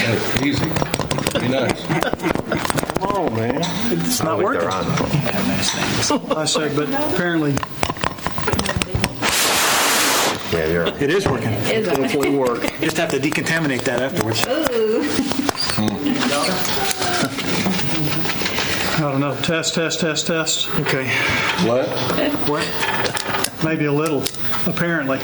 Hey, easy. Be nice. Come on, man. It's not working. I said, but apparently It is working. it definitely worked. Just have to decontaminate that afterwards. I don't know. Test. Okay. What? Maybe a little, apparently.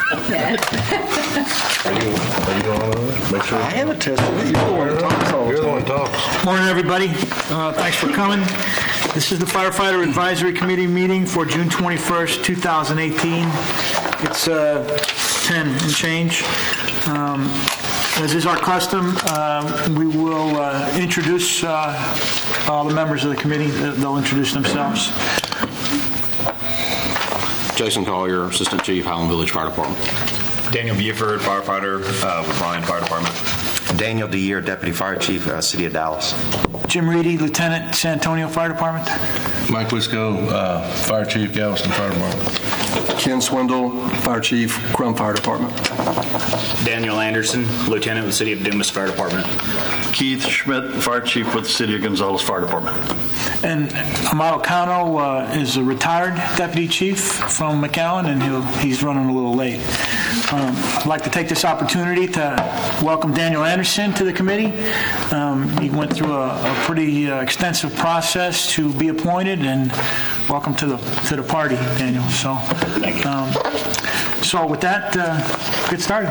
Are you on? Make sure. I haven't tested it. You're the one that talks all the You're the time. one that talks. Morning, everybody. Thanks for coming. This is the Firefighter Advisory Committee meeting for June 21st, 2018. It's 10 and change. As is our custom, we will introduce all the members of the committee. They'll introduce themselves. Jason Collier, Assistant Chief, Highland Village Fire Department. Daniel Buford, firefighter with Ryan Fire Department. Daniel DeYear, Deputy Fire Chief, City of Dallas. Jim Reedy, Lieutenant, San Antonio Fire Department. Mike Wisco, Fire Chief, Galveston Fire Department. Ken Swindle, Fire Chief, Crum Fire Department. Daniel Anderson, Lieutenant with the City of Dumas Fire Department. Keith Schmidt, Fire Chief with the City of Gonzales Fire Department. And Amato Cano is a retired Deputy Chief from McAllen, and he's running a little late. I'd like to take this opportunity to welcome Daniel Anderson to the committee. He went through a pretty extensive process to be appointed, and welcome to the party, Daniel. So, Thank you. So with that, get started.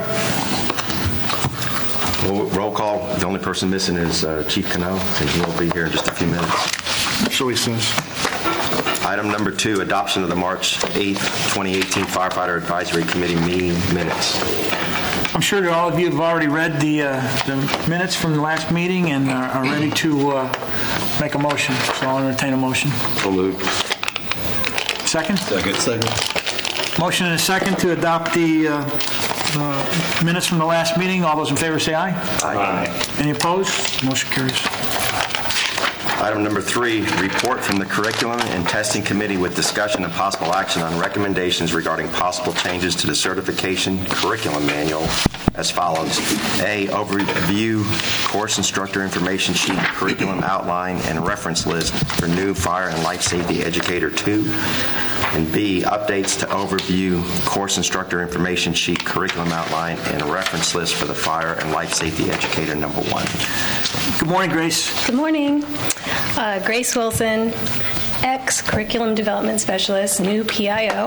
Well, roll call. The only person missing is Chief Cano, and he'll be here in just a few minutes. So he says. Item number 2, adoption of the March 8th, 2018 Firefighter Advisory Committee meeting minutes. I'm sure that all of you have already read the minutes from the last meeting and are ready to make a motion. So I'll entertain a motion. So moved. Second? Second. Motion and a second to adopt the minutes from the last meeting. All those in favor say aye. Aye. Any opposed? Motion carries. Item number 3, report from the Curriculum and Testing Committee with discussion and possible action on recommendations regarding possible changes to the certification curriculum manual as follows. A, overview course instructor information sheet, curriculum outline, and reference list for new Fire and Life Safety Educator 2. And B, updates to overview course instructor information sheet, curriculum outline, and reference list for the Fire and Life Safety Educator number 1. Good morning, Grace. Good morning. Grace Wilson, ex-curriculum development specialist, new PIO.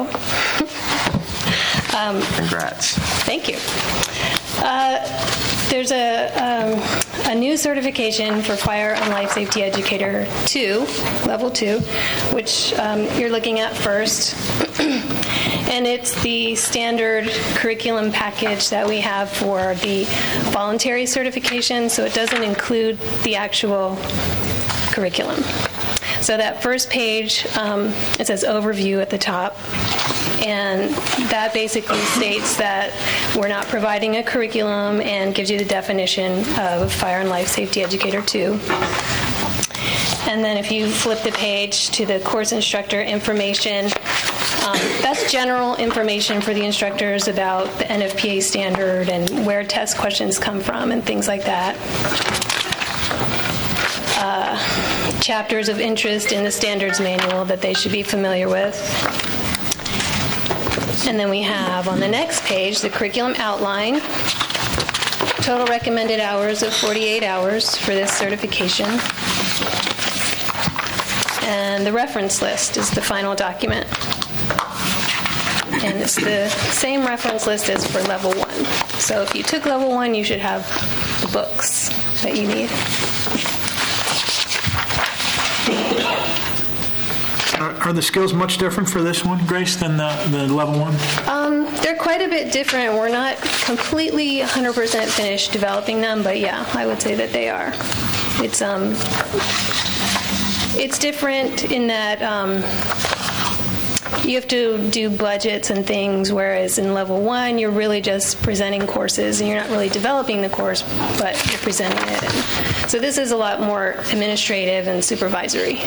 Congrats. Thank you. There's a new certification for Fire and Life Safety Educator 2, Level 2, which you're looking at first. And it's the standard curriculum package that we have for the voluntary certification, so it doesn't include the actual curriculum. So that first page, it says overview at the top, and that basically states that we're not providing a curriculum and gives you the definition of Fire and Life Safety Educator 2. And then if you flip the page to the course instructor information, that's general information for the instructors about the NFPA standard and where test questions come from and things like that. Chapters of interest in the standards manual that they should be familiar with. And then we have on the next page the curriculum outline. Total recommended hours of 48 hours for this certification. And the reference list is the final document. And it's the same reference list as for Level 1. So if you took Level 1, you should have the books that you need. Are the skills much different for this one, Grace, than the Level 1? They're quite a bit different. We're not completely 100% finished developing them, but yeah, I would say that they are. It's different in that you have to do budgets and things, whereas in Level 1, you're really just presenting courses, and you're not really developing the course, but you're presenting it. And so this is a lot more administrative and supervisory.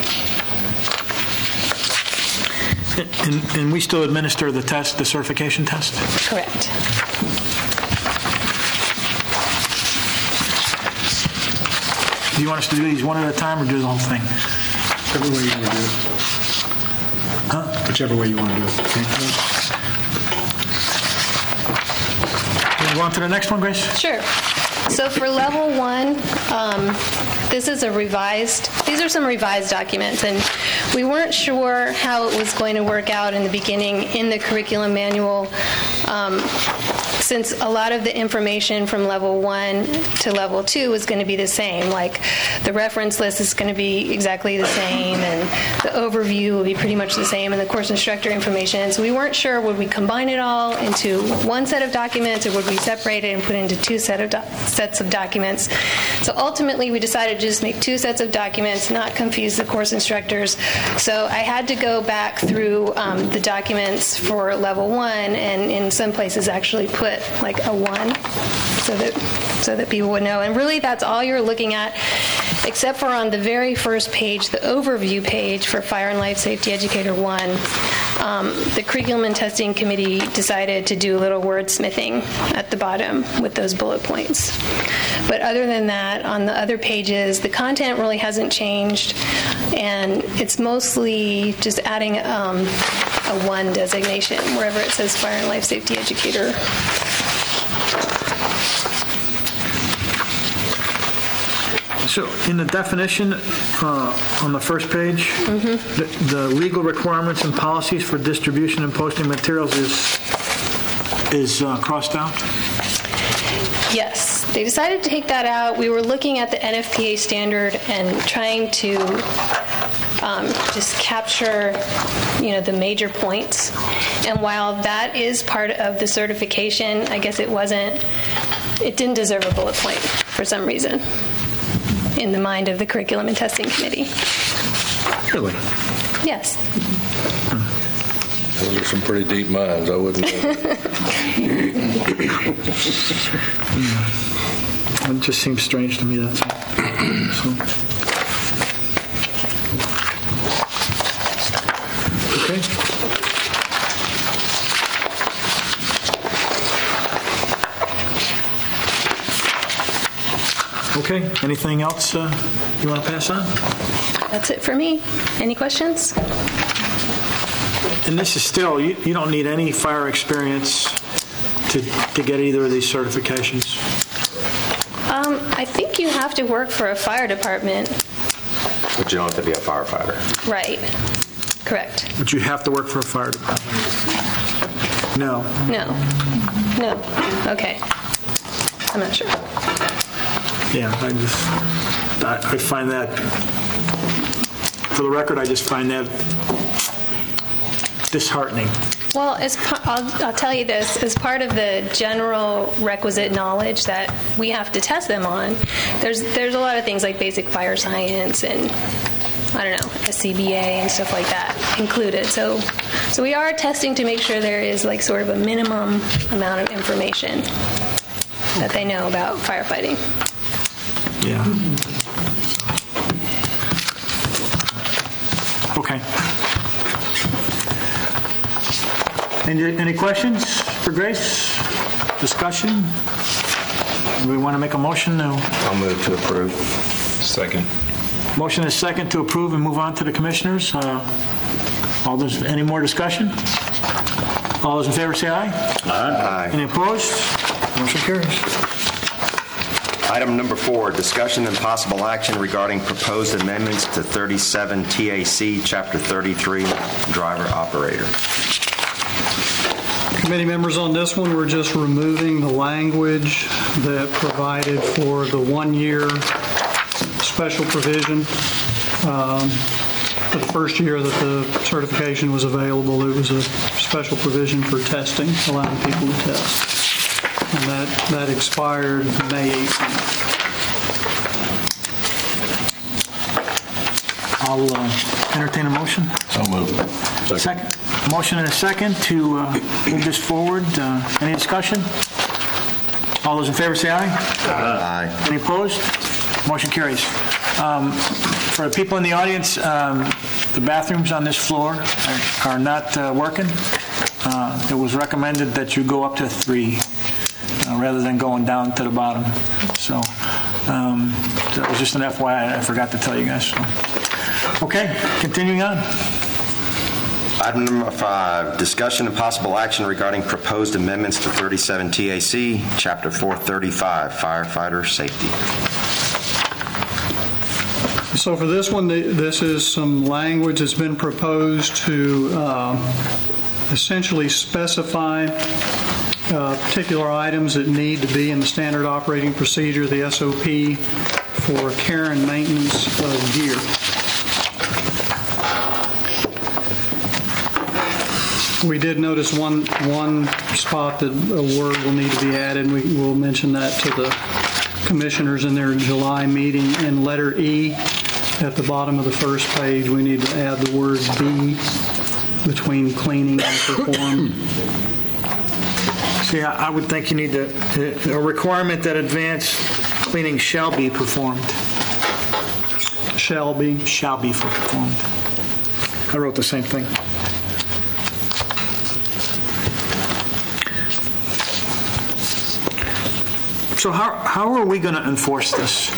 And we still administer the test, the certification test? Correct. Do you want us to do these one at a time or do the whole thing? Whichever way you want to do it. Huh? Whichever way you want to do it. Can we go on to the next one, Grace? Sure. So for level 1, these are some revised documents, and we weren't sure how it was going to work out in the beginning in the curriculum manual, since a lot of the information from level 1 to level 2 is going to be the same. Like the reference list is going to be exactly the same, and the overview will be pretty much the same, and the course instructor information. So we weren't sure, would we combine it all into one set of documents, or would we separate it and put it into two sets of documents? So ultimately, we decided to just make 2 sets of documents, not confuse the course instructors. So I had to go back through the documents for level 1, and in some places actually put like a 1 so that people would know. And really, that's all you're looking at, except for on the very first page, the overview page for Fire and Life Safety Educator 1. The Curriculum and Testing Committee decided to do a little wordsmithing at the bottom with those bullet points. But other than that, on the other pages, the content really hasn't changed, and it's mostly just adding a 1 designation wherever it says Fire and Life Safety Educator. So in the definition on the first page, the legal requirements and policies for distribution and posting materials is crossed out? Yes, they decided to take that out. We were looking at the NFPA standard and trying to just capture, the major points. And while that is part of the certification, I guess it didn't deserve a bullet point for some reason in the mind of the Curriculum and Testing Committee. Really? Yes. Those are some pretty deep minds. I wouldn't know. It just seems strange to me, that's all. Okay. Okay, anything else you want to pass on? That's it for me. Any questions? And this is still, you don't need any fire experience to get either of these certifications? I think you have to work for a fire department. But you don't have to be a firefighter. Right. Correct. But you have to work for a fire department? No. No. Okay. I'm not sure. Yeah, I find that, for the record, I just find that disheartening. Well, I'll tell you this, as part of the general requisite knowledge that we have to test them on, there's a lot of things like basic fire science and, SCBA and stuff like that included. So we are testing to make sure there is like sort of a minimum amount of information that they know about firefighting. Yeah. Okay. Any questions for Grace? Discussion? Do we want to make a motion? I'll move to approve. Second. Motion is second to approve and move on to the commissioners. Any more discussion? All those in favor say aye. Aye. Any opposed? Motion carries. Item number 4, discussion and possible action regarding proposed amendments to 37 TAC, Chapter 33, driver operator. Committee members, on this one, we're just removing the language that provided for the 1-year special provision. For the first year that the certification was available, it was a special provision for testing, allowing people to test. And that expired May 18th. I'll entertain a motion. So moved. Second. Motion and a second to move this forward. Any discussion? All those in favor say aye. Aye. Any opposed? Motion carries. For the people in the audience, the bathrooms on this floor are not working. It was recommended that you go up to 3. rather than going down to the bottom. So that was just an FYI I forgot to tell you guys. So. Okay, continuing on. Item number 5, discussion and possible action regarding proposed amendments to 37 TAC, Chapter 435, firefighter safety. So for this one, this is some language that's been proposed to essentially specify particular items that need to be in the standard operating procedure, the SOP, for care and maintenance of gear. We did notice one spot that a word will need to be added. We will mention that to the commissioners in their July meeting. In letter E, at the bottom of the first page, we need to add the word "be" between cleaning and perform. See, I would think you need a requirement that advanced cleaning shall be performed. Shall be performed. I wrote the same thing. So how are we going to enforce this?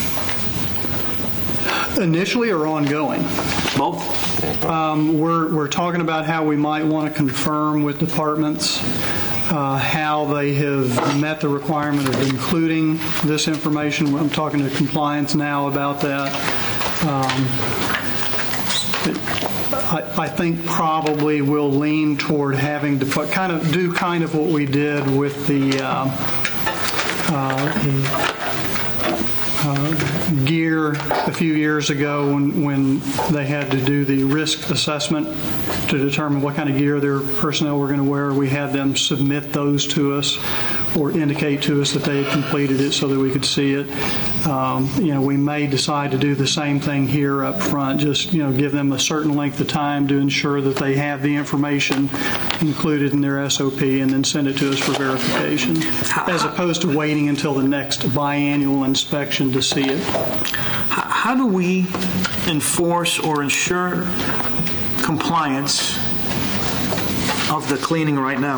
Initially or ongoing? Both. We're talking about how we might want to confirm with departments how they have met the requirement of including this information. I'm talking to compliance now about that. I think probably we'll lean toward having to kind of what we did with the gear a few years ago when they had to do the risk assessment to determine what kind of gear their personnel were going to wear. We had them submit those to us or indicate to us that they had completed it so that we could see it. We may decide to do the same thing here up front, just give them a certain length of time to ensure that they have the information included in their SOP and then send it to us for verification, as opposed to waiting until the next biannual inspection to see it. How do we enforce or ensure compliance of the cleaning right now?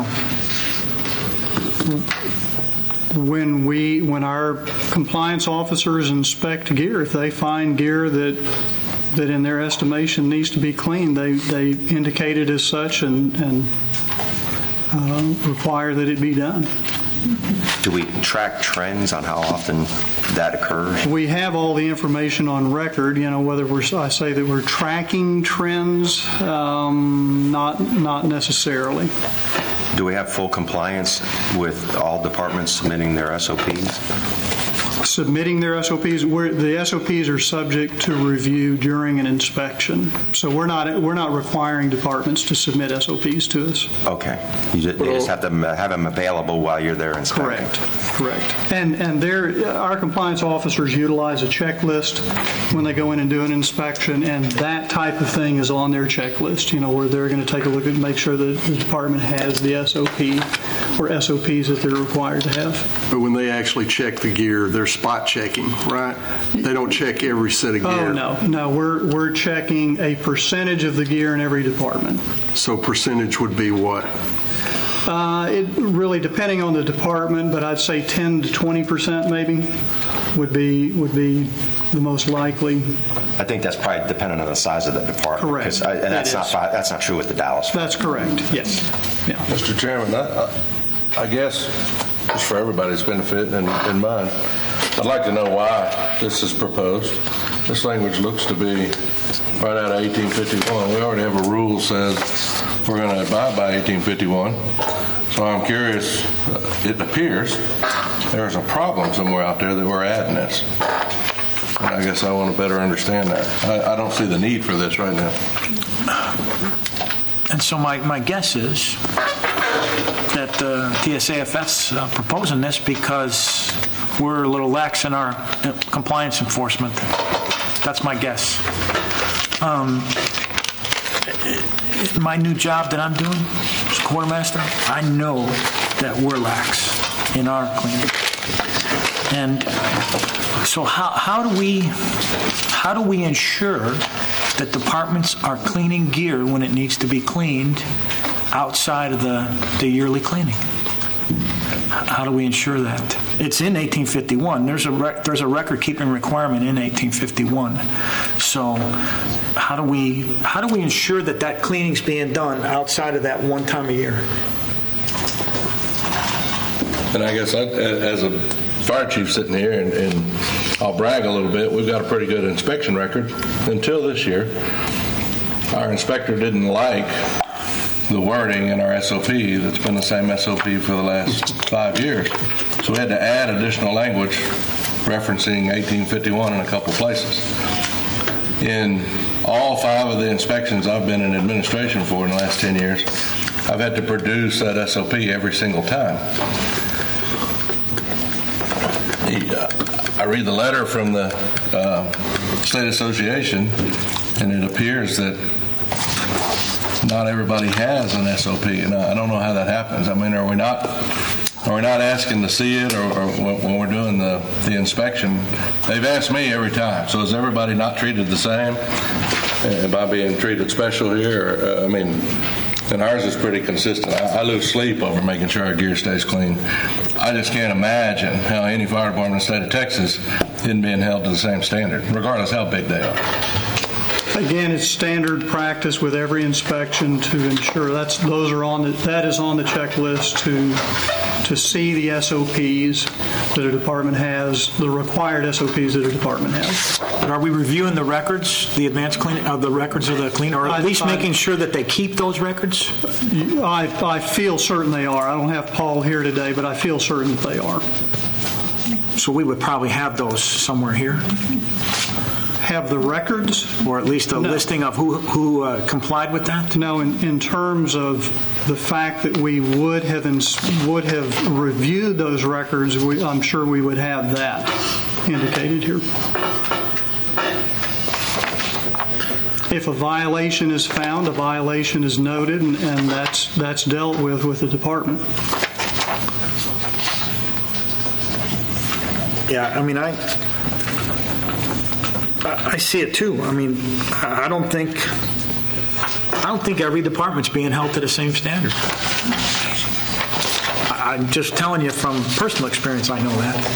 When our compliance officers inspect gear, if they find gear that in their estimation needs to be cleaned, they indicate it as such and require that it be done. Do we track trends on how often that occurs? We have all the information on record. Whether I say that we're tracking trends, not necessarily. Do we have full compliance with all departments submitting their SOPs? Submitting their SOPs, the SOPs are subject to review during an inspection. So we're not requiring departments to submit SOPs to us. Okay. You just have to have them available while you're there inspecting. Correct. And our compliance officers utilize a checklist when they go in and do an inspection, and that type of thing is on their checklist, where they're going to take a look and make sure that the department has the SOP or SOPs that they're required to have. But when they actually check the gear, they're spot checking, right? They don't check every set of gear. Oh, no. We're checking a percentage of the gear in every department. So percentage would be what? It really, depending on the department, but I'd say 10 to 20% maybe would be the most likely. I think that's probably dependent on the size of the department. Correct. And that's not true with the Dallas. That's correct. Yes. Yeah. Mr. Chairman, I guess just for everybody's benefit and mine, I'd like to know why this is proposed. This language looks to be right out of 1851. We already have a rule that says we're going to abide by 1851. So I'm curious, it appears there's a problem somewhere out there that we're adding this. And I guess I want to better understand that. I don't see the need for this right now. And so my guess is that TSAFF's proposing this because we're a little lax in our compliance enforcement. That's my guess. My new job that I'm doing as quartermaster, I know that we're lax in our cleaning. And so how do we ensure that departments are cleaning gear when it needs to be cleaned outside of the yearly cleaning? How do we ensure that? It's in 1851. There's a record-keeping requirement in 1851. So how do we ensure that cleaning's being done outside of that one time a year? And I guess as a fire chief sitting here, and I'll brag a little bit, we've got a pretty good inspection record. Until this year, our inspector didn't like the wording in our SOP that's been the same SOP for the last 5 years. So we had to add additional language referencing 1851 in a couple places. In all 5 of the inspections I've been in administration for in the last 10 years, I've had to produce that SOP every single time. I read the letter from the State Association, and it appears that not everybody has an SOP, and I don't know how that happens. I mean, are we not asking to see it, or when we're doing the inspection? They've asked me every time. So is everybody not treated the same? Am I being treated special here? And ours is pretty consistent. I lose sleep over making sure our gear stays clean. I just can't imagine how any fire department in the state of Texas isn't being held to the same standard, regardless how big they are. Again, it's standard practice with every inspection to ensure that is on the checklist to see the SOPs that a department has, the required SOPs that a department has. But are we reviewing the records, the advanced cleaning of the records of the cleaner, or at least making sure that they keep those records? I feel certain they are. I don't have Paul here today, but I feel certain that they are. So we would probably have those somewhere here. Have the records? Or at least a listing of who complied with that? No, in terms of the fact that we would have reviewed those records, I'm sure we would have that indicated here. If a violation is found, a violation is noted, and that's dealt with the department. Yeah, I mean, I see it too. I mean, I don't think every department's being held to the same standard. I'm just telling you from personal experience, I know that.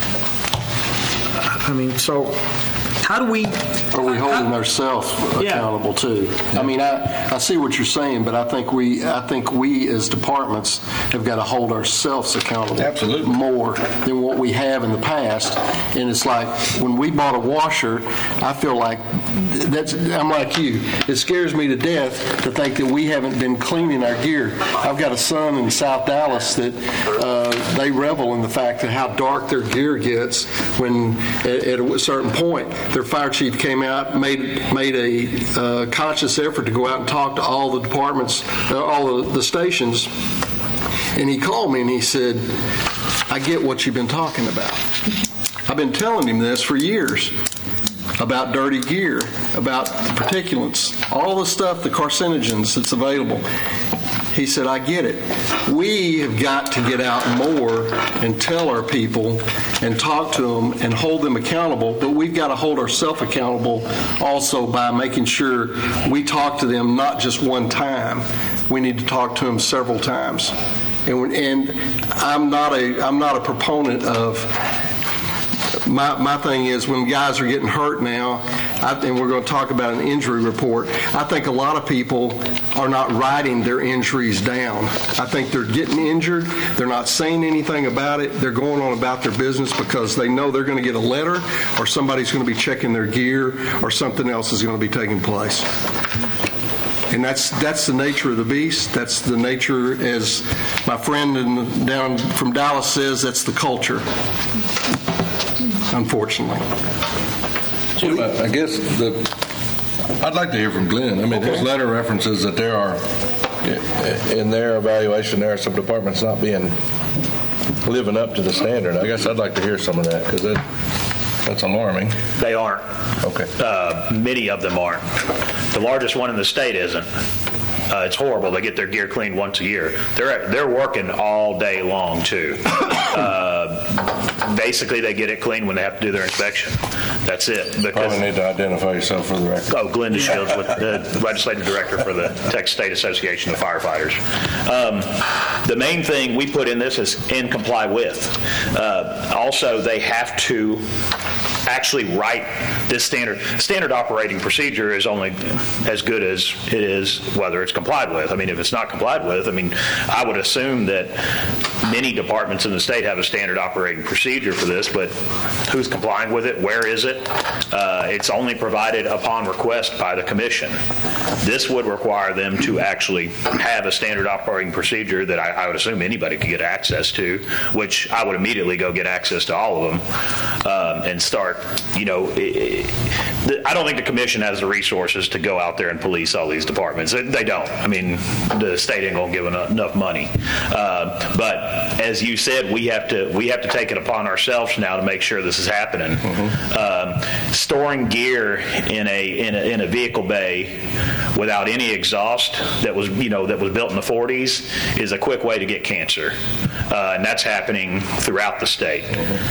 I mean, so how do we... Are we holding ourselves accountable too? I mean, I see what you're saying, but I think we as departments have got to hold ourselves accountable more than what we have in the past. And it's like when we bought a washer, I feel like I'm like you. It scares me to death to think that we haven't been cleaning our gear. I've got a son in South Dallas that they revel in the fact that how dark their gear gets when at a certain point their fire chief came out, made a conscious effort to go out and talk to all the departments, all the stations, and he called me and he said, I get what you've been talking about. I've been telling him this for years about dirty gear, about particulates, all the stuff, the carcinogens that's available. He said, I get it. We have got to get out more and tell our people and talk to them and hold them accountable, but we've got to hold ourselves accountable also by making sure we talk to them not just one time. We need to talk to them several times. And I'm not a proponent of... My thing is when guys are getting hurt now, and we're going to talk about an injury report, I think a lot of people are not writing their injuries down. I think they're getting injured. They're not saying anything about it. They're going on about their business because they know they're going to get a letter or somebody's going to be checking their gear or something else is going to be taking place. And that's the nature of the beast. That's the nature, as my friend down from Dallas says, that's the culture. Unfortunately. Jim, I guess I'd like to hear from Glenn. I mean, his letter references that there are, in their evaluation, there are some departments not living up to the standard. I guess I'd like to hear some of that because that's alarming. They aren't. Okay. Many of them aren't. The largest one in the state isn't. It's horrible. They get their gear cleaned once a year. They're working all day long too. basically they get it clean when they have to do their inspection. That's it. Probably need to identify yourself for the record. Oh, Glenda Shields, with the legislative director for the Texas State Association of Firefighters. The main thing we put in this is and comply with. Also, they have to actually write this standard operating procedure is only as good as it is whether it's complied with. I mean, if it's not complied with, I would assume that many departments in the state have a standard operating procedure for this, but who's complying with it? Where is it? It's only provided upon request by the commission. This would require them to actually have a standard operating procedure that I would assume anybody could get access to, which I would immediately go get access to all of them and start. I don't think the commission has the resources to go out there and police all these departments. They don't. I mean, the state ain't gonna give enough money. But as you said, we have to take it upon ourselves now to make sure this is happening. Storing gear in a vehicle bay without any exhaust that was built in the 40s is a quick way to get cancer, and that's happening throughout the state.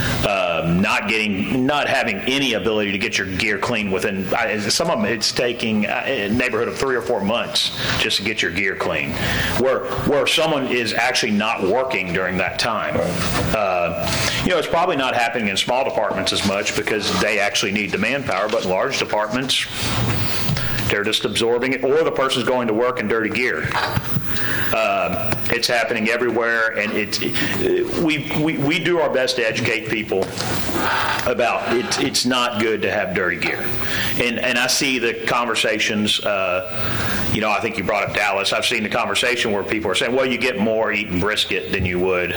Not having any ability to get your gear clean within some of them, it's taking a neighborhood of 3 or 4 months just to get your gear clean, where someone is actually not working during that time. It's probably not happening in small departments as much because they actually need the manpower, but in large departments, they're just absorbing it, or the person's going to work in dirty gear. It's happening everywhere, and we do our best to educate people about it. It's not good to have dirty gear, and I see the conversations. I think you brought up Dallas. I've seen the conversation where people are saying, "Well, you get more eating brisket than you would."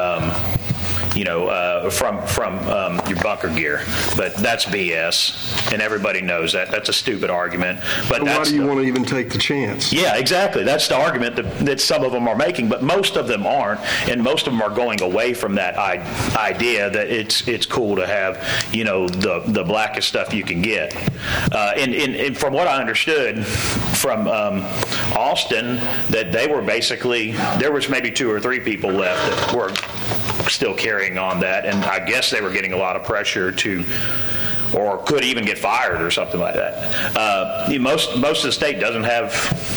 From your bunker gear, but that's BS, and everybody knows that. That's a stupid argument. But why do you want to even take the chance? Yeah, exactly. That's the argument that some of them are making, but most of them aren't, and most of them are going away from that idea that it's cool to have the blackest stuff you can get. And from what I understood from Austin, that they were basically, there was maybe 2 or 3 people left that were still carrying on that, and I guess they were getting a lot of pressure or could even get fired or something like that. Most of the state doesn't have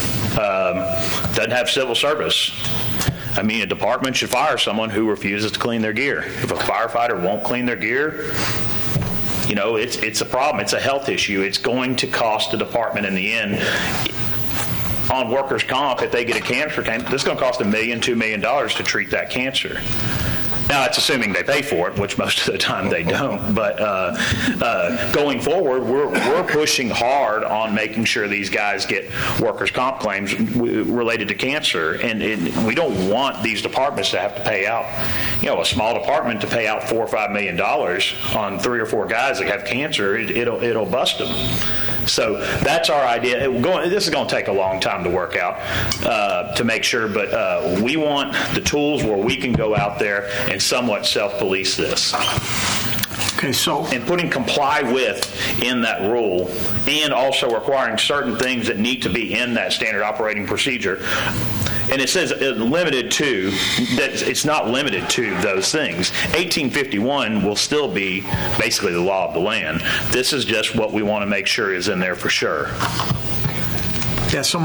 civil service. I mean, a department should fire someone who refuses to clean their gear. If a firefighter won't clean their gear, it's a problem. It's a health issue. It's going to cost the department in the end. On workers' comp, if they get a cancer claim, this is going to cost $1 million, $2 million to treat that cancer. Now, that's assuming they pay for it, which most of the time they don't. But going forward, we're pushing hard on making sure these guys get workers' comp claims related to cancer. And we don't want these departments to have to pay out, a small department to pay out $4 or $5 million on 3 or 4 guys that have cancer. It'll bust them. So that's our idea. This is going to take a long time to work out to make sure, but we want the tools where we can go out there and somewhat self-police this. Okay, and putting comply with in that rule, and also requiring certain things that need to be in that standard operating procedure. And it says limited to, that it's not limited to those things. 1851 will still be basically the law of the land. This is just what we want to make sure is in there for sure. Yeah, so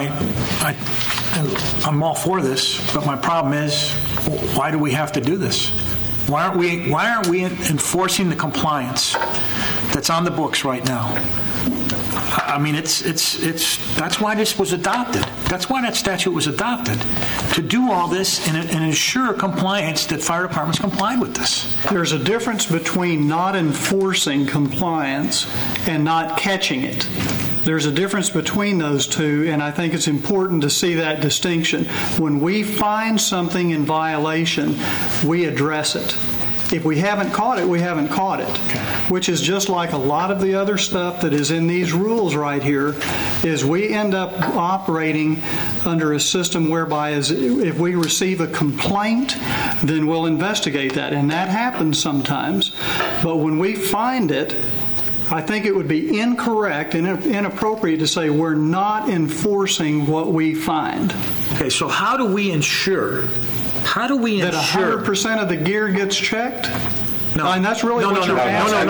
I'm all for this, but my problem is, why do we have to do this? Why aren't we enforcing the compliance that's on the books right now? I mean, it's that's why this was adopted. That's why that statute was adopted, to do all this and ensure compliance, that fire departments complied with this. There's a difference between not enforcing compliance and not catching it. There's a difference between those two, and I think it's important to see that distinction. When we find something in violation, we address it. If we haven't caught it, we haven't caught it, which is just like a lot of the other stuff that is in these rules right here, is we end up operating under a system whereby if we receive a complaint, then we'll investigate that, and that happens sometimes. But when we find it, I think it would be incorrect and inappropriate to say we're not enforcing what we find. Okay, so how do we ensure that 100% of the gear gets checked? No. And that's really what you're asking.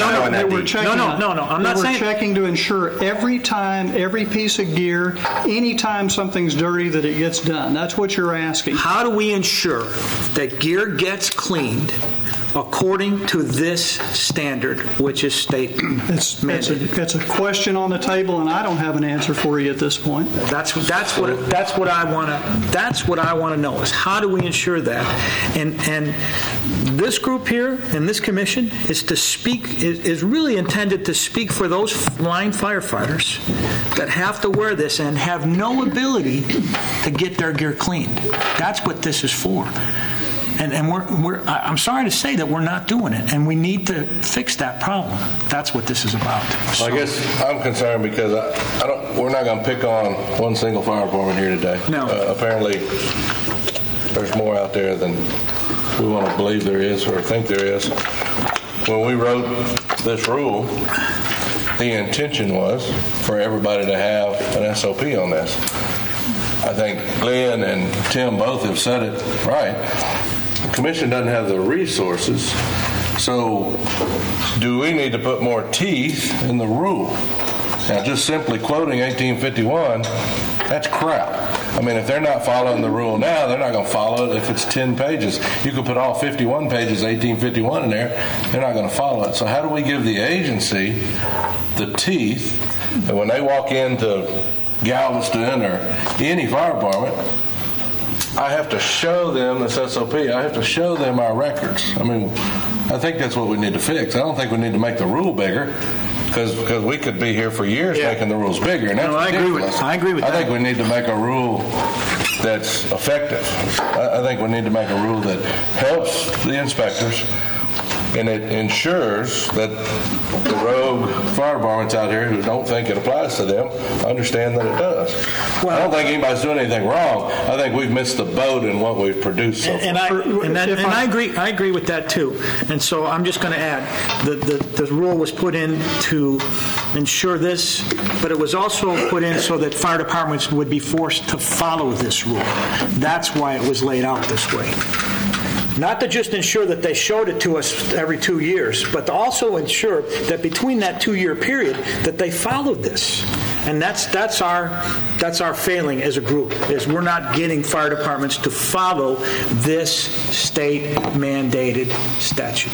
I'm not saying. We're checking to ensure every time, every piece of gear, anytime something's dirty, that it gets done. That's what you're asking. How do we ensure that gear gets cleaned according to this standard, which is state mandated? It's a question on the table, and I don't have an answer for you at this point. That's what I want to know is how do we ensure that? And this group here and this commission is really intended to speak for those line firefighters that have to wear this and have no ability to get their gear cleaned. That's what this is for. And I'm sorry to say that we're not doing it, and we need to fix that problem. That's what this is about. I guess I'm concerned because we're not going to pick on one single fire department here today. No. Apparently, there's more out there than we want to believe there is or think there is. When we wrote this rule, the intention was for everybody to have an SOP on this. I think Glenn and Tim both have said it right. The commission doesn't have the resources, so do we need to put more teeth in the rule? Now, just simply quoting 1851, that's crap. I mean, if they're not following the rule now, they're not going to follow it if it's 10 pages. You could put all 51 pages of 1851 in there, they're not going to follow it. So how do we give the agency the teeth that when they walk into Galveston or any fire department, I have to show them this SOP. I have to show them our records. I mean, I think that's what we need to fix. I don't think we need to make the rule bigger because we could be here for years making the rules bigger. And that's ridiculous. I agree with that. I think we need to make a rule that's effective. I think we need to make a rule that helps the inspectors and it ensures that the rogue fire departments out here who don't think it applies to them understand that it does. Well, I don't think anybody's doing anything wrong. I think we've missed the boat in what we've produced so far. I agree with that too. And so I'm just going to add the rule was put in to ensure this, but it was also put in so that fire departments would be forced to follow this rule. That's why it was laid out this way. Not to just ensure that they showed it to us every 2 years, but to also ensure that between that 2-year period that they followed this. And that's our failing as a group, is we're not getting fire departments to follow this state mandated statute.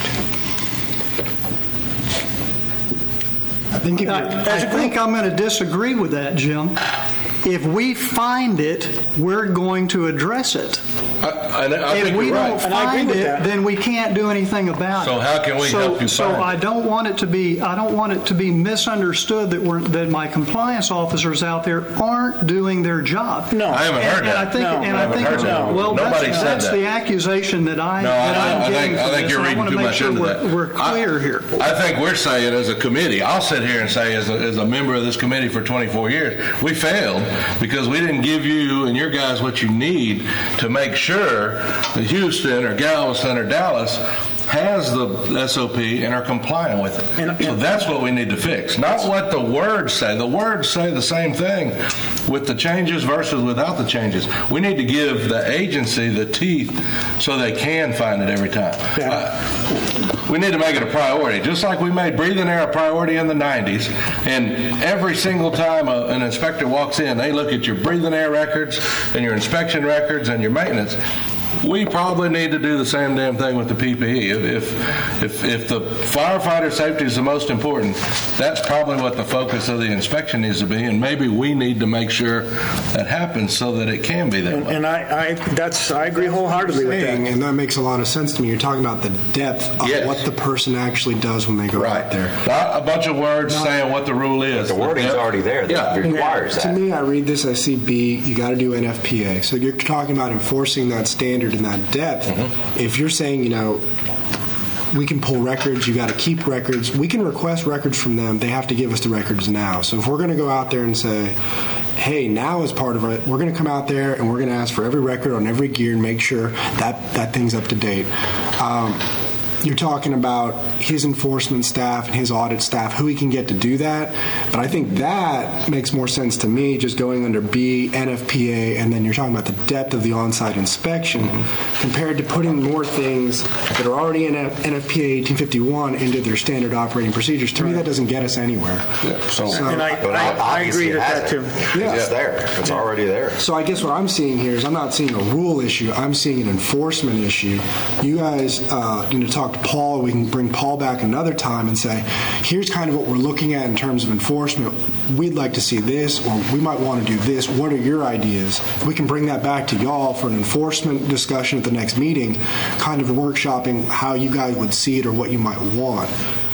I think I'm going to disagree with that, Jim. If we find it, we're going to address it. If we don't find it, then we can't do anything about it. So how can we help you find it? So I don't want it to be misunderstood that my compliance officers out there aren't doing their job. No, I haven't heard that. Well, nobody said that's that. the accusation that I'm getting. I think you're reading too much into that. We're clear here. I think we're saying as a committee, I'll sit here and say as a member of this committee for 24 years, we failed because we didn't give you and your guys what you need to make sure that Houston or Galveston or Dallas has the SOP and are compliant with it. So that's what we need to fix, not what the words say. The words say the same thing with the changes versus without the changes. We need to give the agency the teeth so they can find it every time. We need to make it a priority, just like we made breathing air a priority in the 90s. And every single time an inspector walks in, they look at your breathing air records and your inspection records and your maintenance. We probably need to do the same damn thing with the PPE. If the firefighter safety is the most important, that's probably what the focus of the inspection needs to be, and maybe we need to make sure that happens so that it can be that way. And I agree wholeheartedly with that. And that makes a lot of sense to me. You're talking about the depth of what the person actually does when they go out there. Not a bunch of words saying what the rule is. The wording's already there that requires that. To me, I read this, I see B, you got to do NFPA. So you're talking about enforcing that standard and that depth. Mm-hmm. If you're saying, we can pull records, you got to keep records, we can request records from them, they have to give us the records now. So if we're going to go out there and say, hey, now as part of it, we're going to come out there and we're going to ask for every record on every gear and make sure that thing's up to date. you're talking about his enforcement staff and his audit staff, who he can get to do that. But I think that makes more sense to me, just going under B, NFPA, and then you're talking about the depth of the on-site inspection compared to putting more things that are already in NFPA 1851 into their standard operating procedures. To me, that doesn't get us anywhere. And I agree with that too. Yeah. It's there. It's already there. So I guess what I'm seeing here is I'm not seeing a rule issue. I'm seeing an enforcement issue. You guys, talk to Paul. We can bring Paul back another time and say, here's kind of what we're looking at in terms of enforcement. We'd like to see this, or we might want to do this. What are your ideas? We can bring that back to y'all for an enforcement discussion at the next meeting, kind of workshopping how you guys would see it or what you might want.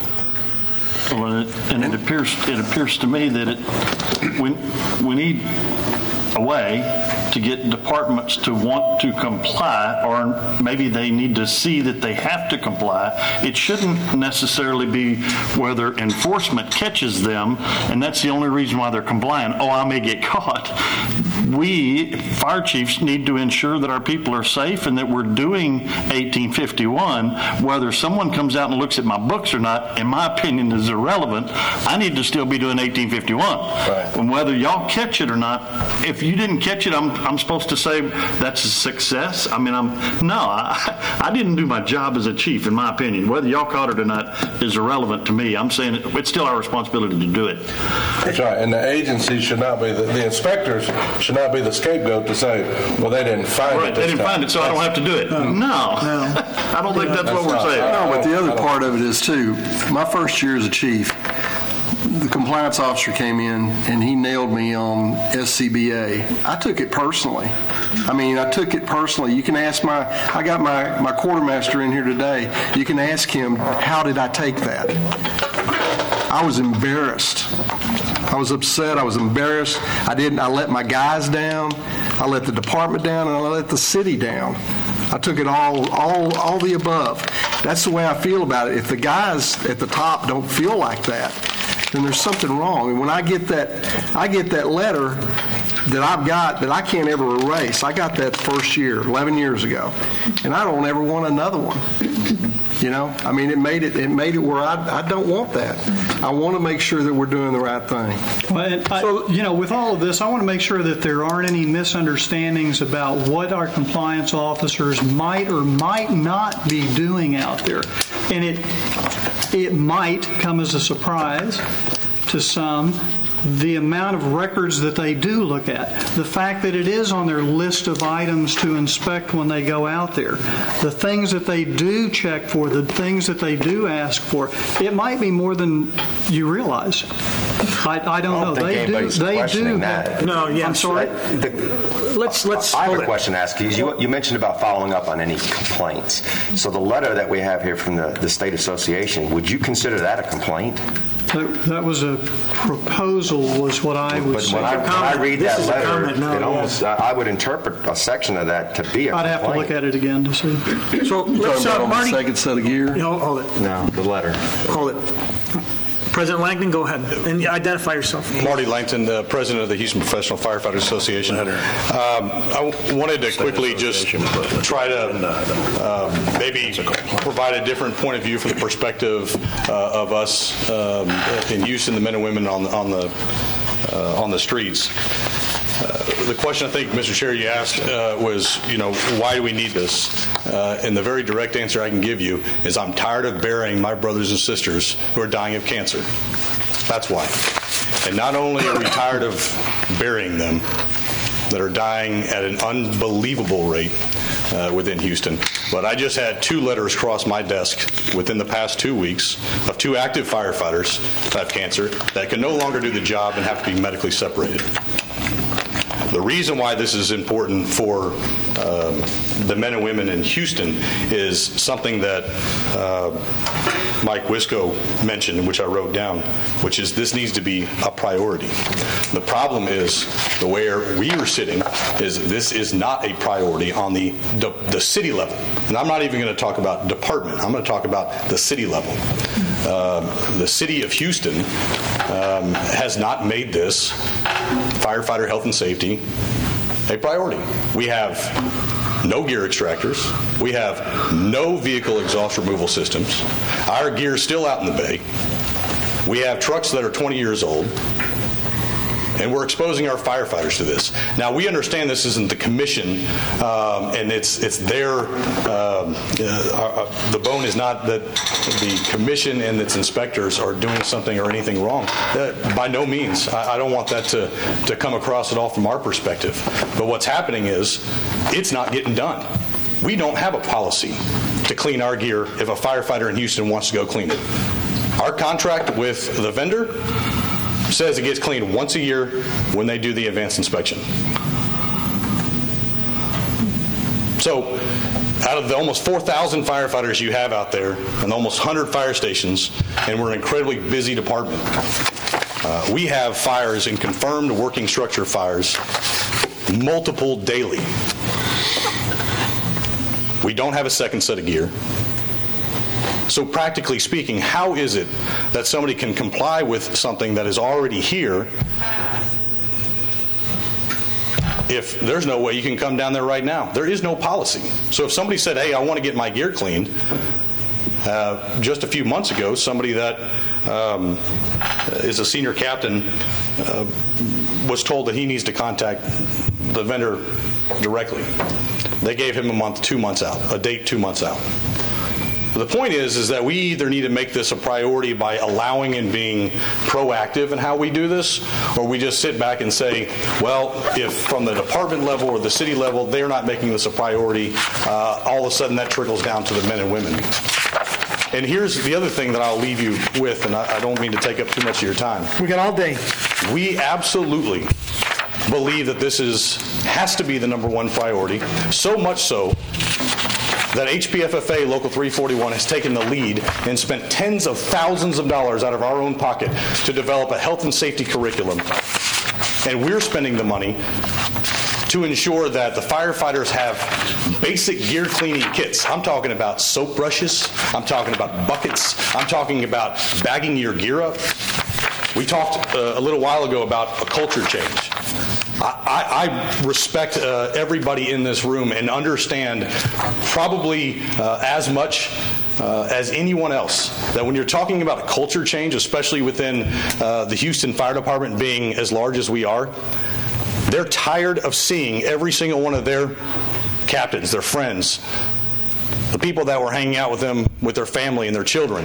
Well, it appears to me that we need a way to get departments to want to comply, or maybe they need to see that they have to comply. It shouldn't necessarily be whether enforcement catches them, and that's the only reason why they're complying. Oh, I may get caught. We, fire chiefs, need to ensure that our people are safe and that we're doing 1851. Whether someone comes out and looks at my books or not, in my opinion, is irrelevant. I need to still be doing 1851. Right. And whether y'all catch it or not, if you didn't catch it, I'm supposed to say that's a success? I mean, I didn't do my job as a chief, in my opinion. Whether y'all caught it or not is irrelevant to me. I'm saying it's still our responsibility to do it. That's right. And the agency should not be, the inspectors should not be the scapegoat to say, well, they didn't find it. They didn't find it, so I don't have to do it. No. I don't think that's what we're saying. No, but the other part of it is, too, my first year as a chief, the compliance officer came in and he nailed me on SCBA. I took it personally. You can ask I got my quartermaster in here today. You can ask him, how did I take that? I was embarrassed. I was upset. I was embarrassed. I let my guys down. I let the department down, and I let the city down. I took it all the above. That's the way I feel about it. If the guys at the top don't feel like that, then there's something wrong. And when I get that letter that I've got that I can't ever erase. I got that first year, 11 years ago, and I don't ever want another one. It made it where I don't want that. I want to make sure that we're doing the right thing. Well, with all of this, I want to make sure that there aren't any misunderstandings about what our compliance officers might or might not be doing out there. And it might come as a surprise to some, the amount of records that they do look at, the fact that it is on their list of items to inspect when they go out there, the things that they do check for, the things that they do ask for. It might be more than you realize. I don't know. They do. No, yeah. I'm sorry. Let's. I have a question to ask you. You mentioned about following up on any complaints. So the letter that we have here from the State Association, would you consider that a complaint? That was a proposal, was what I would say. When I read that letter, I would interpret a section of that to be a complaint. I'd have to look at it again to see. So let's Marty. The second set of gear. Hold it. No, the letter. Hold it. President Langton, go ahead and identify yourself. Marty Langton, the president of the Houston Professional Firefighters Association. I wanted to quickly just try to maybe provide a different point of view from the perspective of us in Houston, the men and women on the streets. The question I think, Mr. Chair, you asked was, why do we need this? And the very direct answer I can give you is I'm tired of burying my brothers and sisters who are dying of cancer. That's why. And not only are we tired of burying them, that are dying at an unbelievable rate within Houston, but I just had 2 letters cross my desk within the past 2 weeks of 2 active firefighters that have cancer that can no longer do the job and have to be medically separated. The reason why this is important for the men and women in Houston is something that Mike Wisco mentioned, which I wrote down, which is this needs to be a priority. The problem is the way we are sitting is this is not a priority on the city level. And I'm not even going to talk about department. I'm going to talk about the city level. The city of Houston has not made this firefighter health and safety a priority. We have no gear extractors. We have no vehicle exhaust removal systems. Our gear is still out in the bay. We have trucks that are 20 years old. And we're exposing our firefighters to this. Now, we understand this isn't the commission, and it's their, the bone is not that the commission and its inspectors are doing something or anything wrong. By no means. I don't want that to come across at all from our perspective. But what's happening is it's not getting done. We don't have a policy to clean our gear if a firefighter in Houston wants to go clean it. Our contract with the vendor says it gets cleaned once a year when they do the advanced inspection. So out of the almost 4,000 firefighters you have out there and almost 100 fire stations, and we're an incredibly busy department, we have fires and confirmed working structure fires multiple daily. We don't have a second set of gear. So practically speaking, how is it that somebody can comply with something that is already here if there's no way you can come down there right now? There is no policy. So if somebody said, hey, I want to get my gear cleaned, just a few months ago, somebody that is a senior captain was told that he needs to contact the vendor directly. They gave him a month, 2 months out, a date 2 months out. The point is that we either need to make this a priority by allowing and being proactive in how we do this, or we just sit back and say, well, if from the department level or the city level, they're not making this a priority, all of a sudden that trickles down to the men and women. And here's the other thing that I'll leave you with, and I don't mean to take up too much of your time. We got all day. We absolutely believe that this has to be the number one priority, so much so that HPFFA Local 341 has taken the lead and spent tens of thousands of dollars out of our own pocket to develop a health and safety curriculum. And we're spending the money to ensure that the firefighters have basic gear cleaning kits. I'm talking about soap brushes. I'm talking about buckets. I'm talking about bagging your gear up. We talked a little while ago about a culture change. I respect everybody in this room and understand probably as much as anyone else that when you're talking about a culture change, especially within the Houston Fire Department being as large as we are, they're tired of seeing every single one of their captains, their friends, the people that were hanging out with them, with their family and their children.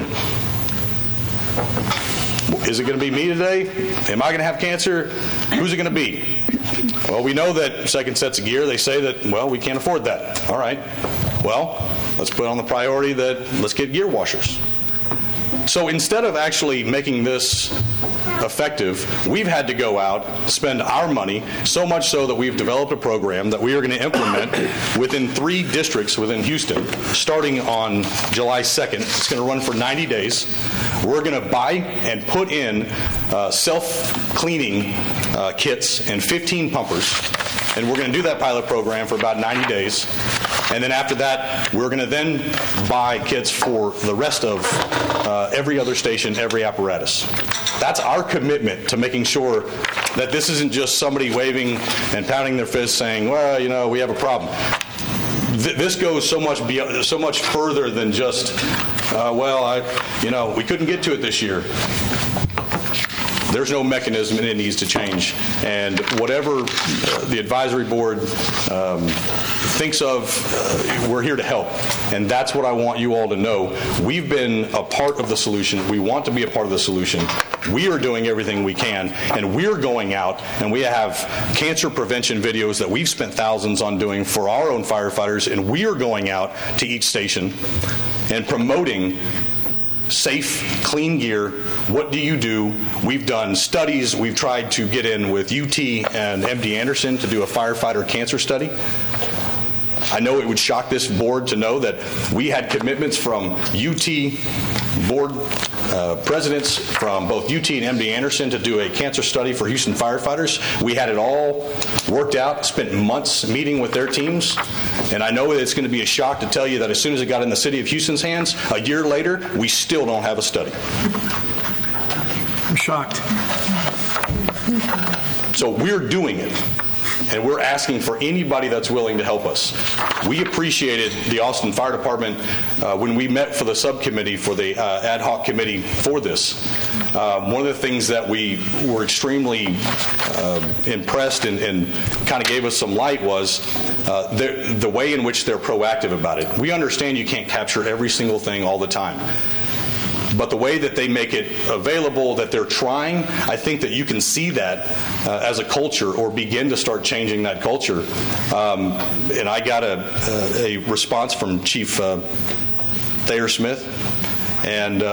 Is it going to be me today? Am I going to have cancer? Who's it going to be? Well, we know that second sets of gear, they say that, well, we can't afford that. All right. Well, let's put on the priority that let's get gear washers. So instead of actually making this effective, we've had to go out, spend our money, so much so that we've developed a program that we are going to implement within 3 districts within Houston, starting on July 2nd. It's going to run for 90 days. We're going to buy and put in self-cleaning kits and 15 pumpers, and we're going to do that pilot program for about 90 days. And then after that, we're going to then buy kits for the rest of every other station, every apparatus. That's our commitment to making sure that this isn't just somebody waving and pounding their fist saying, well, you know, we have a problem. This goes so much further than just, we couldn't get to it this year. There's no mechanism, and it needs to change. And whatever the advisory board thinks of, we're here to help. And that's what I want you all to know. We've been a part of the solution. We want to be a part of the solution. We are doing everything we can, and we're going out, and we have cancer prevention videos that we've spent thousands on doing for our own firefighters, and we are going out to each station and promoting safe, clean gear. What do you do? We've done studies. We've tried to get in with UT and MD Anderson to do a firefighter cancer study. I know it would shock this board to know that we had commitments from UT board presidents from both UT and MD Anderson to do a cancer study for Houston firefighters. We had it all worked out, spent months meeting with their teams, and I know it's going to be a shock to tell you that as soon as it got in the city of Houston's hands, a year later, we still don't have a study. I'm shocked. So we're doing it. and we're asking for anybody that's willing to help us. We appreciated the Austin Fire Department when we met for the subcommittee for the ad hoc committee for this. One of the things that we were extremely impressed and kind of gave us some light was the way in which they're proactive about it. We understand you can't capture every single thing all the time. But the way that they make it available, that they're trying, I think that you can see that as a culture or begin to start changing that culture. And I got a response from Chief Thayer Smith, and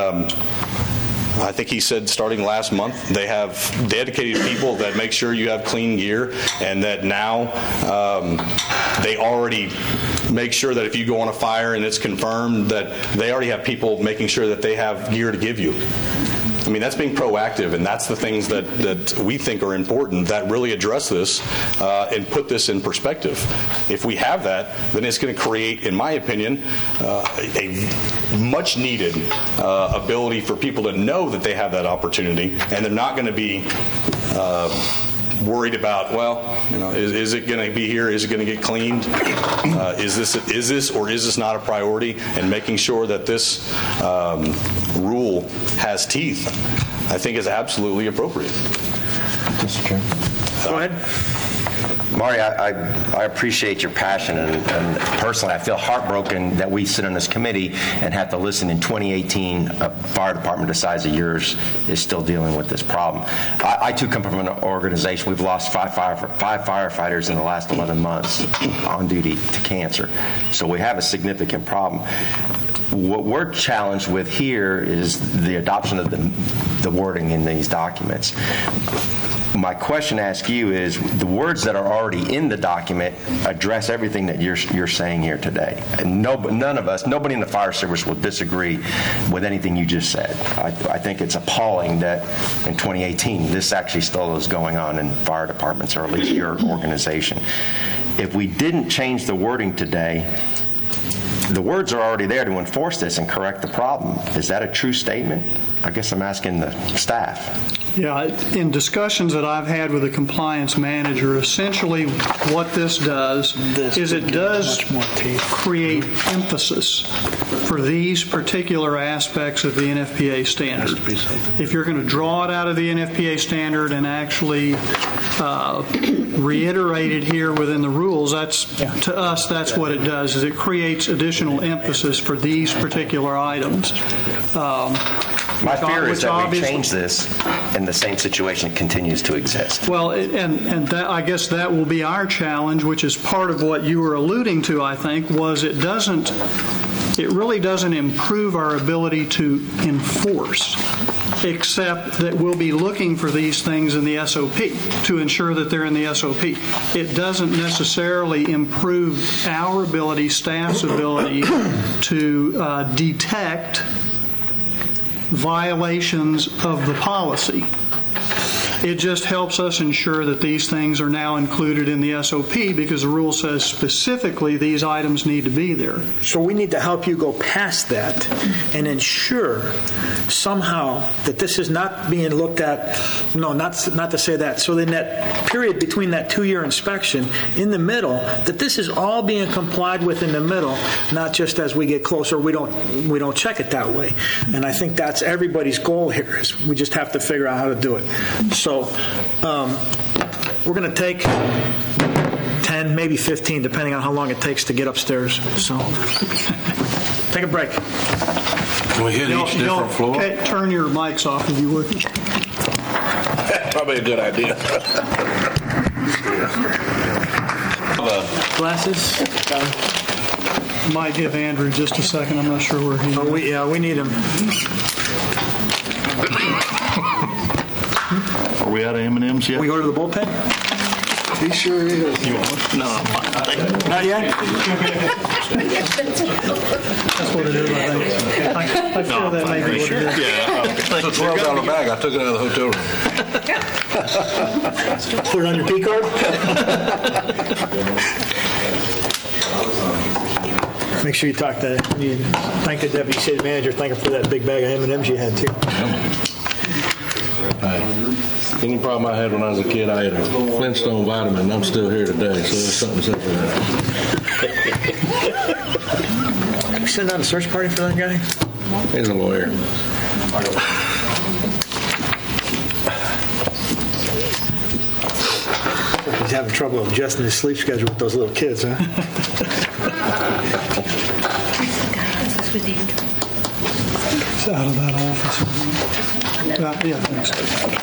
I think he said starting last month they have dedicated people that make sure you have clean gear, and that now they already make sure that if you go on a fire and it's confirmed that they already have people making sure that they have gear to give you. I mean, that's being proactive, and that's the things that we think are important that really address this and put this in perspective. If we have that, then it's going to create, in my opinion, a much-needed ability for people to know that they have that opportunity, and they're not going to be worried about, well, you know, is it going to be here? Is it going to get cleaned? Is this or is this not a priority? And making sure that this rule has teeth, I think, is absolutely appropriate. Mr. Chairman. Go ahead. Marty, I appreciate your passion, and personally, I feel heartbroken that we sit on this committee and have to listen in 2018, a fire department the size of yours is still dealing with this problem. I too come from an organization, we've lost five firefighters in the last 11 months on duty to cancer. So we have a significant problem. What we're challenged with here is the adoption of the wording in these documents. My question to ask you is, the words that are already in the document address everything that you're saying here today. And nobody in the fire service will disagree with anything you just said. I think it's appalling that in 2018 this actually still is going on in fire departments, or at least your organization. If we didn't change the wording today, the words are already there to enforce this and correct the problem. Is that a true statement? I guess I'm asking the staff. Yeah, in discussions that I've had with the compliance manager, essentially what this does is it does create emphasis for these particular aspects of the NFPA standard. If you're going to draw it out of the NFPA standard and actually reiterate it here within the rules, to us, that's what it does, is it creates additional emphasis for these particular items. My fear is that we change this and the same situation continues to exist. Well, and that, I guess that will be our challenge, which is part of what you were alluding to, I think, was it really doesn't improve our ability to enforce, except that we'll be looking for these things in the SOP to ensure that they're in the SOP. It doesn't necessarily improve our ability, staff's ability, to detect violations of the policy. It just helps us ensure that these things are now included in the SOP because the rule says specifically these items need to be there. So we need to help you go past that and ensure somehow that this is not being looked at, no, not to say that, so in that period between that 2-year inspection, in the middle, that this is all being complied with in the middle, not just as we get closer, we don't check it that way. And I think that's everybody's goal here, is we just have to figure out how to do it. So we're going to take 10, maybe 15, depending on how long it takes to get upstars. So take a break. Can we hit each different floor? Okay, turn your mics off if you would. Probably a good idea. Glasses? Might give Andrew just a second. I'm not sure where he is. We need him. Are we out of M&Ms yet? We go to the bullpen? He sure is. You want? No, Not yet? That's what it is, I think. I feel that may be what it is. Yeah. It's a $12 bag. I took it out of the hotel room. Put it on your P card? Make sure you thank the deputy city manager. Thank him for that big bag of M&Ms you had, too. Any problem I had when I was a kid, I ate a Flintstone vitamin, and I'm still here today, so there's something to say for that. You send out a search party for that guy? He's a lawyer. He's having trouble adjusting his sleep schedule with those little kids, huh? It's out of that office. Yeah, thanks.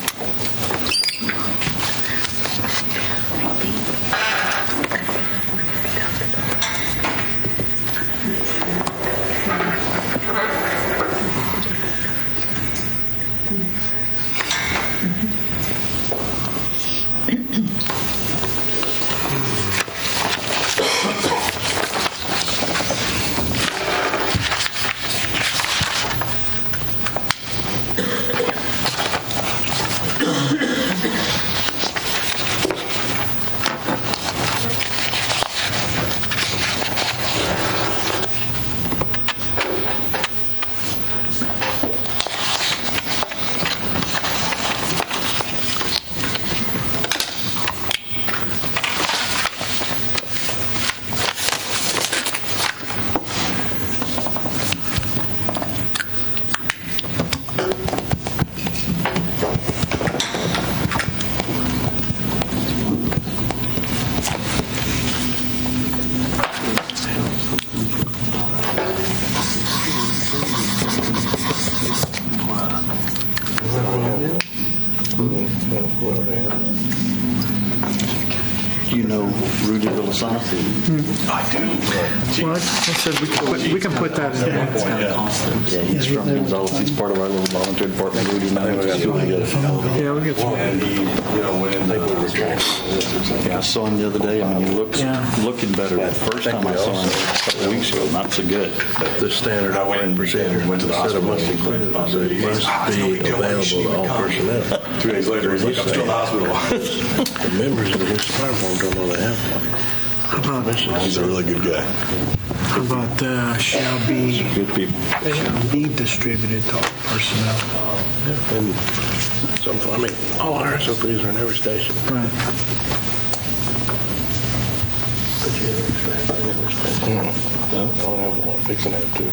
You know Rudy Villasana? I do. Well, I said we can put that in there. Yeah, he's from Gonzales. He's part of our little volunteer department. Rudy and I went to school together. Yeah, we get Yeah, I saw him the other day. I mean, he looks looking better. The first time I saw him a couple of weeks ago, not so good. The standard operating procedure went to the hospital. Must be available to all personnel. 2 days later, he's like, I'm still in the hospital. The members of the police department don't know they have one. He's a really good guy. How about shall be distributed to all personnel? I mean, all our SOPs are in every station. Right. No, I don't have one. Fixing that too.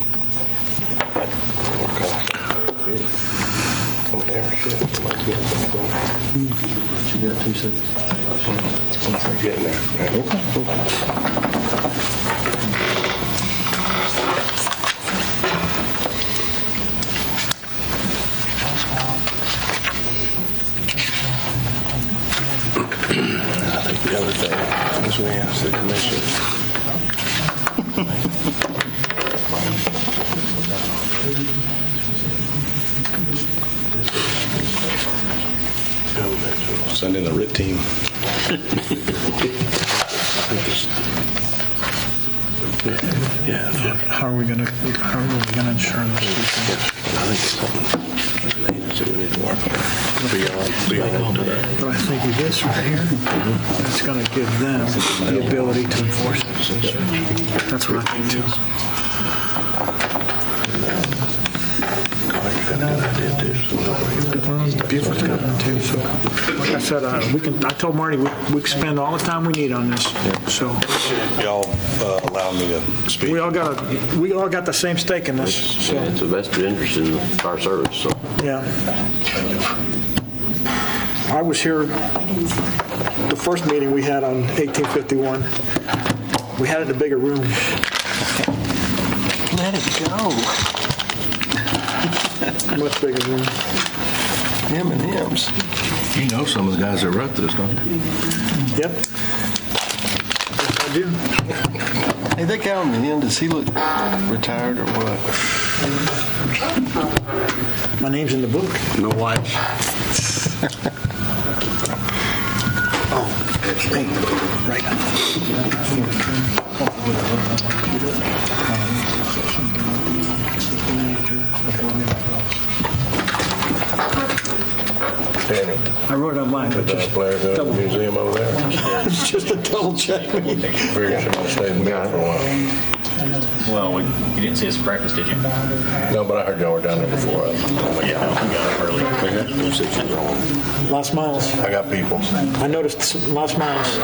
You got 2 sets? I'm getting there. Okay. I think the other thing is we ask the commission. Send in the RIT team. How are we going to ensure this? I think it's something we need to work on. Beyond that. But I think with this right here, it's going to give them the ability to enforce it. That's what I think too. Beautiful too. So, like I said, I told Marty we can spend all the time we need on this. So, Y'all allow me to speak. we all got the same stake in this. So, It's a vested interest in our service. So yeah. I was here the first meeting we had on 1851. We had it in a bigger room. Let it go. Much bigger room. M&M's. You know some of the guys that wrote this, don't you? Yep. Yes, I do. Hey, that guy on the end, does he look retired or what? My name's in the book. No watch. Oh, hey, right. Daniel. I wrote it on mine, but just Blair go to the museum over there. it's just a double check. Figured you might stay in bed for a while. Well, you didn't see us at breakfast, did you? No, but I heard y'all were down there before us. Yeah, we got up early. Lots of miles. I got people. I noticed lots of miles.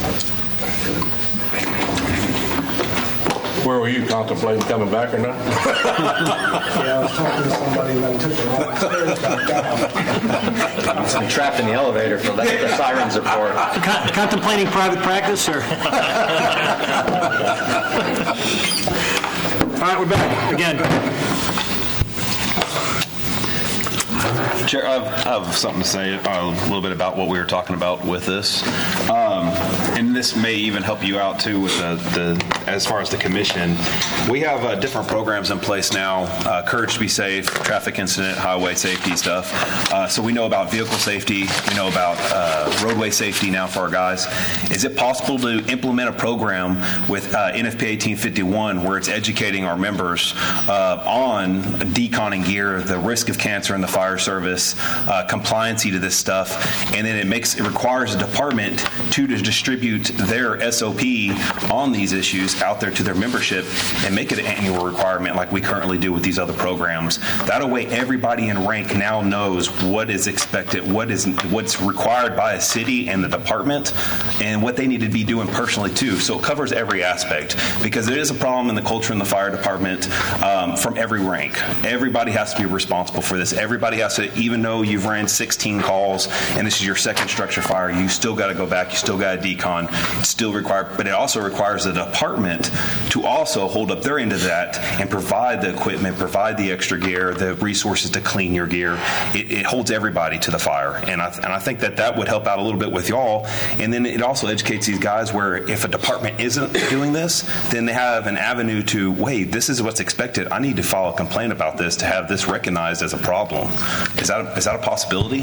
Where were you, contemplating coming back or not? Yeah, I was talking to somebody and then took the wrong stairs back down. I'm trapped in the elevator for the sirens report. Contemplating private practice, or? All right, we're back again. Chair, I have something to say a little bit about what we were talking about with this. And this may even help you out too with the as far as the commission. We have different programs in place now, Courage to be Safe, traffic incident, highway safety stuff. So we know about vehicle safety, we know about roadway safety now for our guys. Is it possible to implement a program with NFPA 1851 where it's educating our members on deconning gear, the risk of cancer in the fire service, compliancy to this stuff, and then it requires a department to distribute their SOP on these issues out there to their membership and make it an annual requirement like we currently do with these other programs. That way everybody in rank now knows what is expected, what's required by a city and the department, and what they need to be doing personally too. So it covers every aspect, because there is a problem in the culture in the fire department from every rank. Everybody has to be responsible for this. Everybody has to, even though you've ran 16 calls and this is your second structure fire, you still got to go back, you still got to decon. It's still required, but it also requires the department to also hold up their end of that and provide the equipment, provide the extra gear, the resources to clean your gear. It holds everybody to the fire, and I think that would help out a little bit with y'all. And then it also educates these guys where if a department isn't doing this, then they have an avenue to, wait, this is what's expected. I need to file a complaint about this to have this recognized as a problem. Is that a possibility?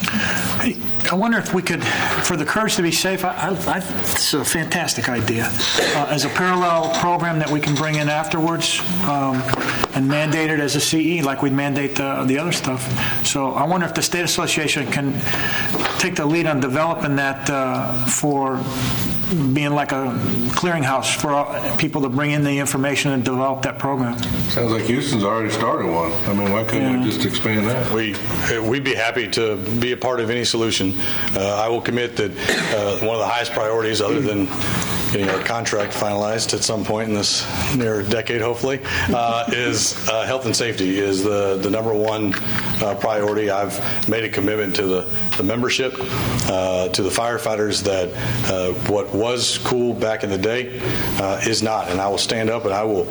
I wonder if we could, for the Courage to be Safe, it's a fantastic idea. As a parallel program that we can bring in afterwards and mandate it as a CE like we'd mandate the other stuff. So I wonder if the State Association can take the lead on developing that for being like a clearinghouse for people to bring in the information and develop that program. Sounds like Houston's already started one. I mean, why couldn't we just expand that? We'd be happy to be a part of any solution. I will commit that one of the highest priorities, other than getting our contract finalized at some point in this near decade, hopefully, is health and safety is the number one priority. I've made a commitment to the membership, to the firefighters, that what was cool back in the day is not, and I will stand up and I will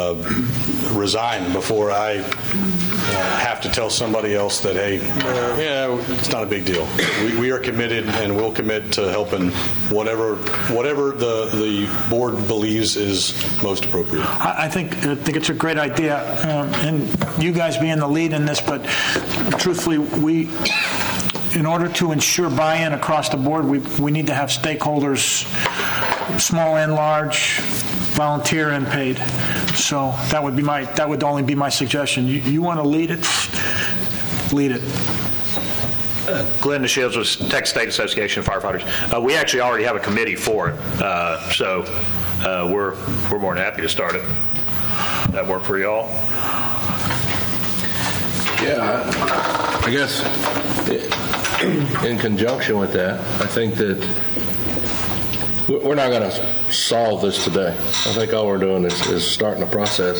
resign before I have to tell somebody else that, hey, it's not a big deal. We are committed, and we'll commit to helping whatever the board believes is most appropriate. I think it's a great idea, and you guys being the lead in this, but truthfully, in order to ensure buy-in across the board, we need to have stakeholders, small and large, volunteer and paid. So that would only be my suggestion. You want to lead it? Lead it. Glenn DeShields with Texas State Association of Firefighters. We actually already have a committee for it, so we're more than happy to start it. That work for y'all? Yeah, I guess in conjunction with that, I think that we're not going to solve this today. I think all we're doing is starting the process.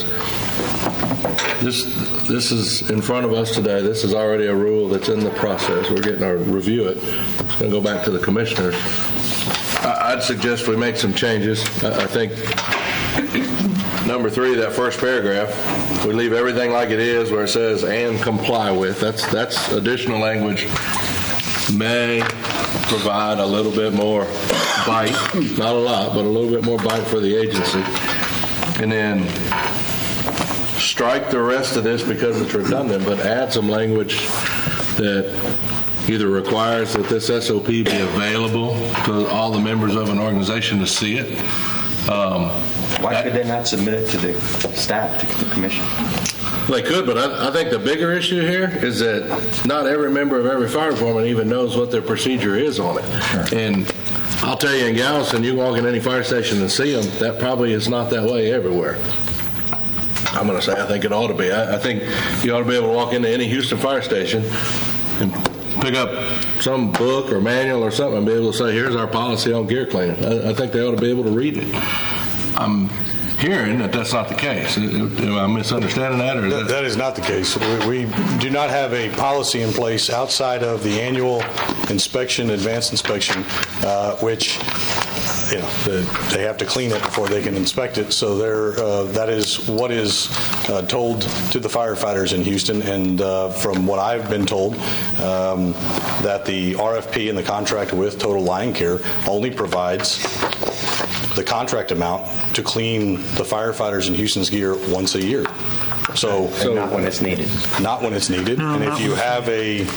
This is in front of us today. This is already a rule that's in the process. We're getting to review it. It's going to go back to the commissioners. I'd suggest we make some changes. I think number 3, that first paragraph, we leave everything like it is where it says and comply with. That's additional language. May provide a little bit more bite, not a lot, but a little bit more bite for the agency. And then strike the rest of this because it's redundant, but add some language that either requires that this SOP be available to all the members of an organization to see it. Why could they not submit it to the staff, to the commission? They could, but I think the bigger issue here is that not every member of every fire department even knows what their procedure is on it. Sure. And I'll tell you, in Galveston, you walk in any fire station and see them, that probably is not that way everywhere. I'm going to say I think it ought to be. I think you ought to be able to walk into any Houston fire station and pick up some book or manual or something and be able to say, here's our policy on gear cleaning. I think they ought to be able to read it. I'm hearing that that's not the case. Am I misunderstanding that? Or that is not the case. We do not have a policy in place outside of the annual inspection, advanced inspection, which they have to clean it before they can inspect it. So that is what is told to the firefighters in Houston. And from what I've been told, that the RFP and the contract with Total Lion Care only provides the contract amount to clean the firefighters in Houston's gear once a year. So not when it's needed. Not when it's needed. And if you have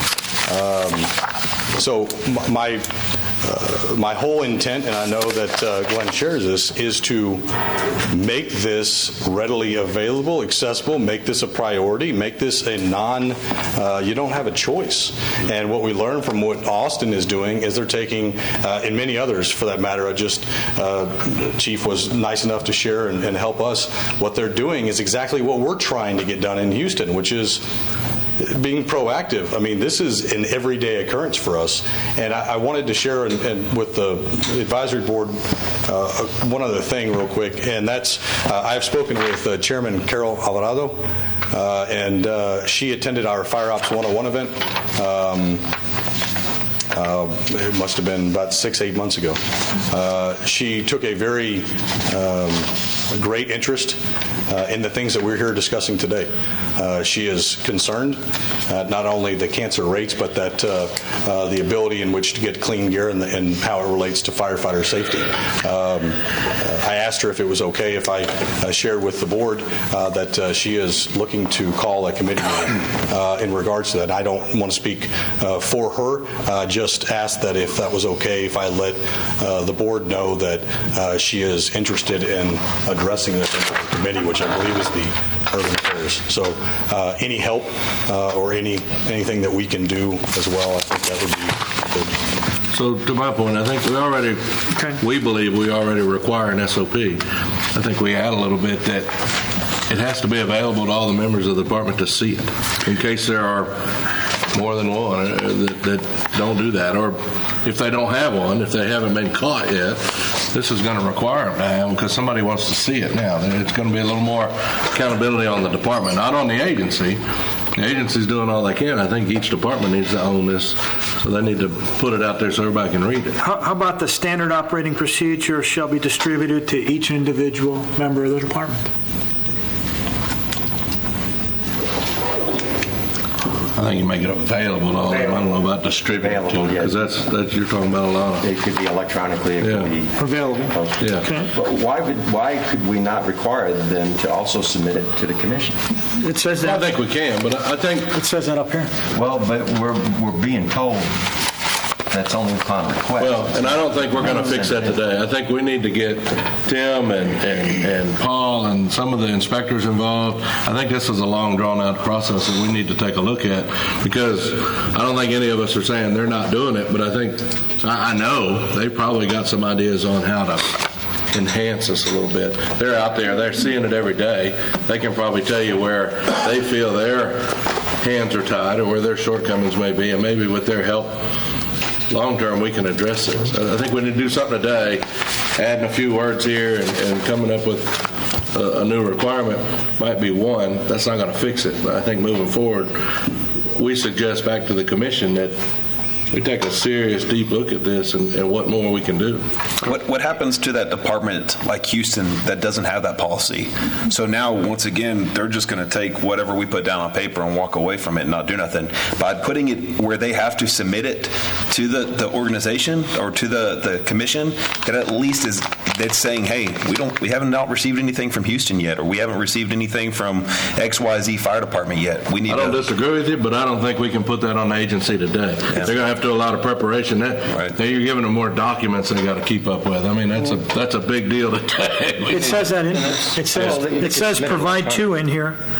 my whole intent, and I know that Glenn shares this, is to make this readily available, accessible, make this a priority, make this a you don't have a choice. And what we learned from what Austin is doing is they're taking, and many others for that matter, Chief was nice enough to share and help us. What they're doing is exactly what we're trying to get done in Houston, which is being proactive. I mean, this is an everyday occurrence for us. And I wanted to share and with the advisory board one other thing real quick, and that's I've spoken with Chairman Carol Alvarado, and she attended our Fire Ops 101 event. It must have been about 6-8 months ago. She took a very great interest in the things that we're here discussing today. She is concerned, not only the cancer rates, but that the ability in which to get clean gear and how it relates to firefighter safety. I asked her if it was okay if I shared with the board that she is looking to call a committee in regards to that. I don't want to speak for her, just asked that if that was okay if I let the board know that she is interested in addressing this in the committee, which I believe is the Urban Affairs. So any help or anything that we can do as well, I think that would be good. So to my point, I think we believe we already require an SOP. I think we add a little bit that it has to be available to all the members of the department to see it in case there are more than one that don't do that, or if they don't have one, if they haven't been caught yet, this is going to require them to have them because somebody wants to see it now. It's going to be a little more accountability on the department, not on the agency. The agency's doing all they can. I think each department needs to own this, so they need to put it out there so everybody can read it. How about the standard operating procedure shall be distributed to each individual member of the department? I think you make it available to all of them. I don't know about distributing to because that's you're talking about a lot of. It could be electronically. It could be available. Yeah. Okay. But why could we not require them to also submit it to the commission? It says that. I think we can, but I think it says that up here. Well, but we're being told that's only upon request. Well, and I don't think we're going to fix that today. I think we need to get Tim and Paul and some of the inspectors involved. I think this is a long, drawn-out process that we need to take a look at because I don't think any of us are saying they're not doing it, but I think, I know they probably got some ideas on how to enhance us a little bit. They're out there. They're seeing it every day. They can probably tell you where they feel their hands are tied or where their shortcomings may be, and maybe with their help, long term, we can address this. I think we need to do something today, adding a few words here and coming up with a new requirement might be one. That's not going to fix it. But I think moving forward, we suggest back to the commission that we take a serious, deep look at this and what more we can do. What happens to that department like Houston that doesn't have that policy? So now, once again, they're just going to take whatever we put down on paper and walk away from it and not do nothing. By putting it where they have to submit it to the organization or to the commission, that at least is it's saying, hey, we haven't not received anything from Houston yet, or we haven't received anything from XYZ Fire Department yet. I don't disagree with you, but I don't think we can put that on the agency today. Yeah. They're going to have to do a lot of preparation. You're giving them more documents they got to keep up with. I mean, that's a big deal today. It says that in it. It says provide two in here.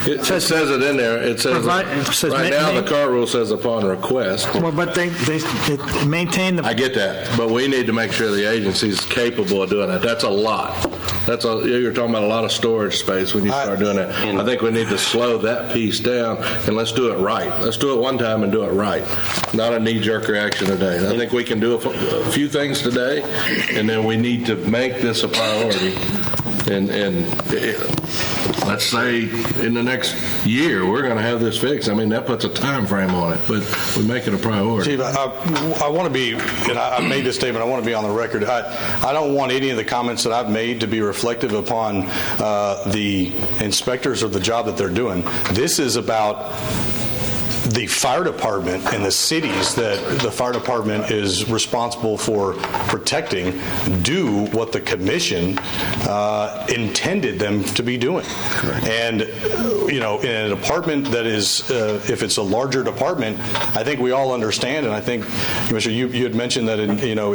It says it in there. It says right now the current rule says upon request. Well, but they maintain the. I get that, but we need to make sure the agency's capable of doing that. That's a lot. You're talking about a lot of storage space when you start doing that. I think we need to slow that piece down, and let's do it right. Let's do it one time and do it right, not a knee-jerk reaction today. I think we can do a few things today, and then we need to make this a priority. And let's say in the next year we're going to have this fixed. I mean, that puts a time frame on it, but we make it a priority. Chief, I want to be, and I made this statement, I want to be on the record. I don't want any of the comments that I've made to be reflective upon the inspectors or the job that they're doing. This is about the fire department and the cities that the fire department is responsible for protecting do what the commission intended them to be doing. Correct. And, in a department that is, if it's a larger department, I think we all understand, and I think, Commissioner, you had mentioned that,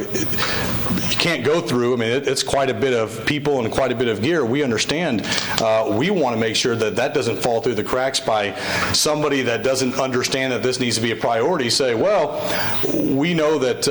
you can't go through, it's quite a bit of people and quite a bit of gear. We understand. We want to make sure that doesn't fall through the cracks by somebody that doesn't understand that this needs to be a priority. Say, well, we know that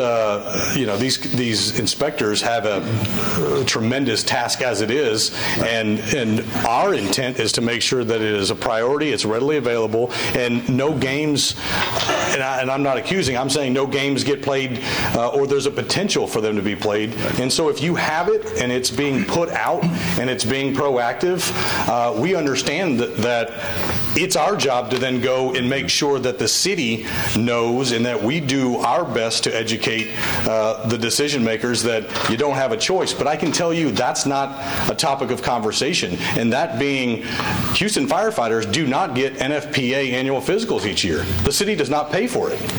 these inspectors have a tremendous task as it is, and our intent is to make sure that it is a priority, it's readily available, and no games. And I'm not accusing. I'm saying no games get played, or there's a potential for them to be played. And so if you have it and it's being put out and it's being proactive, we understand that it's our job to then go and make sure that the city knows and that we do our best to educate the decision makers that you don't have a choice. But I can tell you that's not a topic of conversation. And that being, Houston firefighters do not get NFPA annual physicals each year. The city does not pay for it.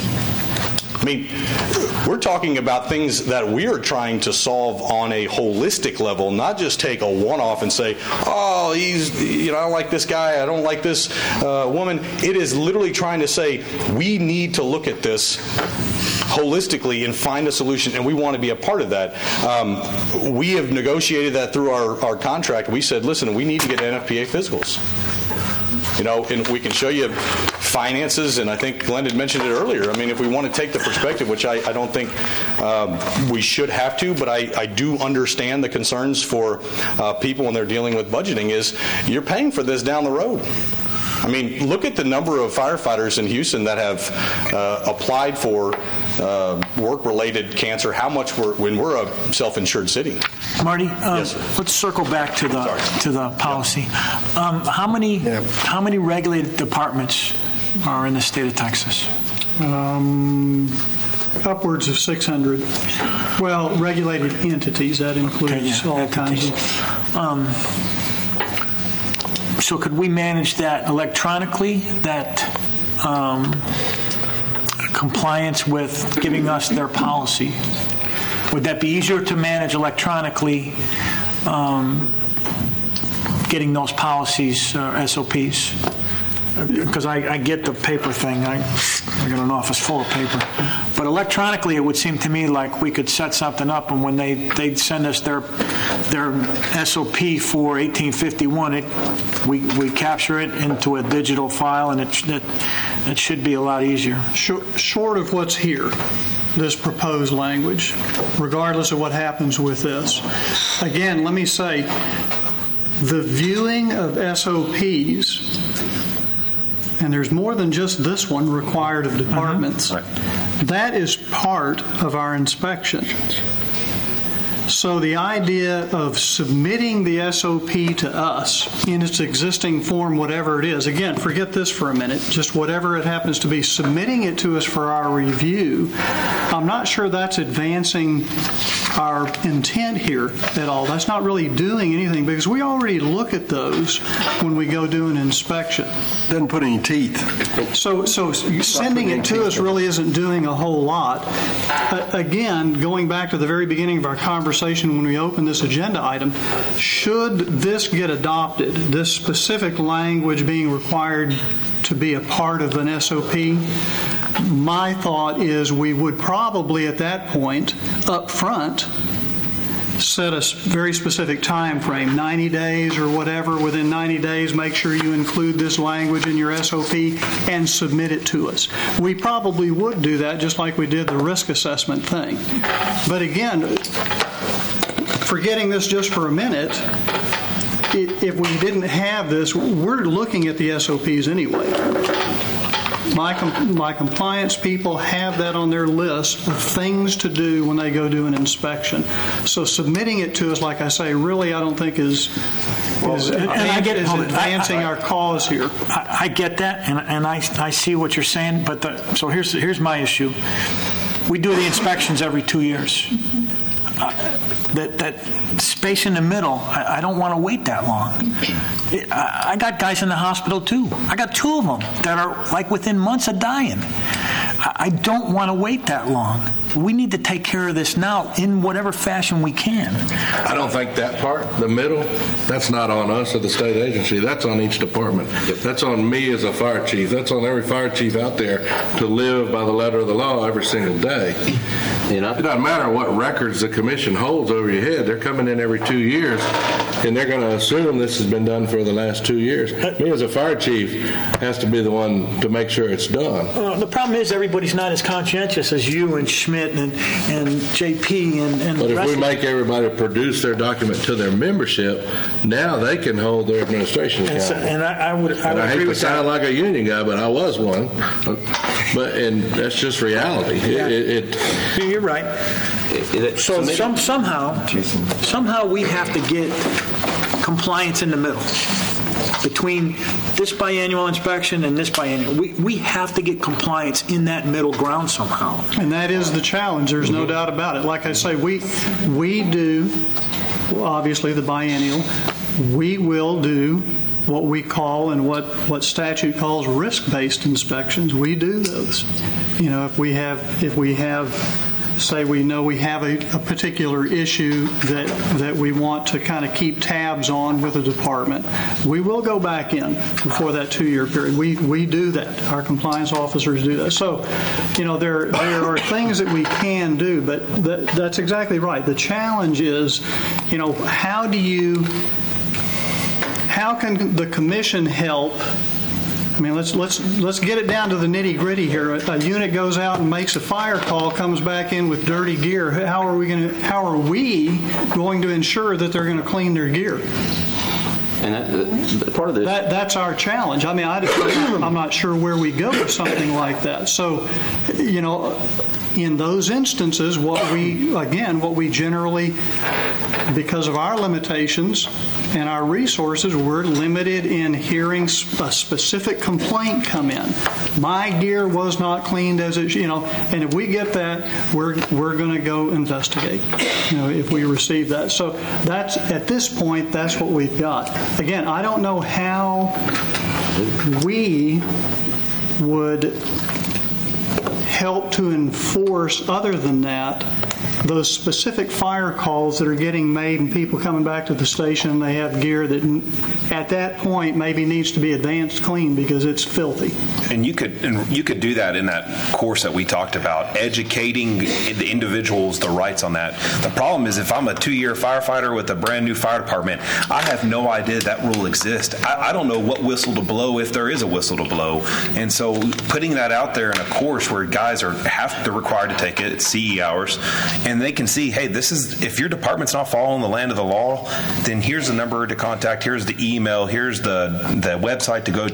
We're talking about things that we are trying to solve on a holistic level, not just take a one-off and say, oh, I don't like this guy, I don't like this woman. It is literally trying to say, we need to look at this holistically and find a solution, and we want to be a part of that. We have negotiated that through our contract. We said, listen, we need to get NFPA physicals. And we can show you finances, and I think Glenn had mentioned it earlier. If we want to take the perspective, which I don't think we should have to, but I do understand the concerns for people when they're dealing with budgeting, is you're paying for this down the road. Look at the number of firefighters in Houston that have applied for work-related cancer. How much when we're a self-insured city? Marty, yes, let's circle back to the policy. How many regulated departments are in the state of Texas? Upwards of 600. Well, regulated entities, that includes all kinds of. So could we manage that electronically, that compliance with giving us their policy? Would that be easier to manage electronically, getting those policies, SOPs? Because I get the paper thing. I got an office full of paper. But electronically, it would seem to me like we could set something up, and when they'd send us their SOP for 1851, we capture it into a digital file, and it should be a lot easier. Short of what's here, this proposed language, regardless of what happens with this. Again, let me say, the viewing of SOPs, and there's more than just this one required of departments, that is part of our inspection. So the idea of submitting the SOP to us in its existing form, whatever it is, again, forget this for a minute, just whatever it happens to be, submitting it to us for our review, I'm not sure that's advancing our intent here at all. That's not really doing anything, because we already look at those when we go do an inspection. Doesn't put any teeth. So sending it to us really isn't doing a whole lot. Again, going back to the very beginning of our conversation when we opened this agenda item, should this get adopted, this specific language being required to be a part of an SOP, my thought is we would probably at that point up front set a very specific time frame, 90 days or whatever. Within 90 days, make sure you include this language in your SOP and submit it to us. We probably would do that just like we did the risk assessment thing. But again, forgetting this just for a minute, if we didn't have this, we're looking at the SOPs anyway. My compliance people have that on their list of things to do when they go do an inspection. So submitting it to us, like I say, really I don't think is advancing our cause here. I get that, and I see what you're saying, but so here's my issue. We do the inspections every 2 years. That space in the middle, I don't want to wait that long. I got guys in the hospital too. I got 2 of them that are like within months of dying. I don't want to wait that long. We need to take care of this now in whatever fashion we can. I don't think that part, the middle, that's not on us or the state agency. That's on each department. That's on me as a fire chief. That's on every fire chief out there to live by the letter of the law every single day. It doesn't matter what records the commission holds over your head. They're coming in every 2 years, and they're going to assume this has been done for the last 2 years. Me as a fire chief has to be the one to make sure it's done. The problem is everybody's not as conscientious as you and Schmidt and JP and but if we make everybody produce their document to their membership, now they can hold their administration accountable. And I would I hate to sound like a union guy, but I was one. And that's just reality. Yeah. You're right. So somehow we have to get compliance in the middle between this biannual inspection and this biannual. We have to get compliance in that middle ground somehow. And that is the challenge. There's no doubt about it. Like I say, we do, obviously, the biennial. We will do what we call and what statute calls risk-based inspections. We do those. If we have say we know we have a particular issue that we want to kind of keep tabs on with a department, we will go back in before that 2-year period. We do that. Our compliance officers do that. So, there are things that we can do, but that's exactly right. The challenge is, how can the commission help? I mean, let's get it down to the nitty gritty here. A unit goes out and makes a fire call, comes back in with dirty gear. How are we going to ensure that they're going to clean their gear? And part of this, that's our challenge. I mean, I'm not sure where we go with something like that. So, in those instances, what we generally, because of our limitations and our resources, we're limited in hearing a specific complaint come in. My gear was not cleaned as it, and if we get that, we're going to go investigate, if we receive that. So at this point, that's what we've got. Again, I don't know how we would help to enforce, other than that, those specific fire calls that are getting made and people coming back to the station, they have gear that at that point maybe needs to be advanced clean because it's filthy. And you could do that in that course that we talked about, educating the individuals the rights on that. The problem is if I'm a 2-year firefighter with a brand new fire department, I have no idea that rule exists. I don't know what whistle to blow if there is a whistle to blow. And so putting that out there in a course where guys they're required to take it, it's CE hours, and they can see, hey, if your department's not following the land of the law, then here's the number to contact, here's the email, here's the website to go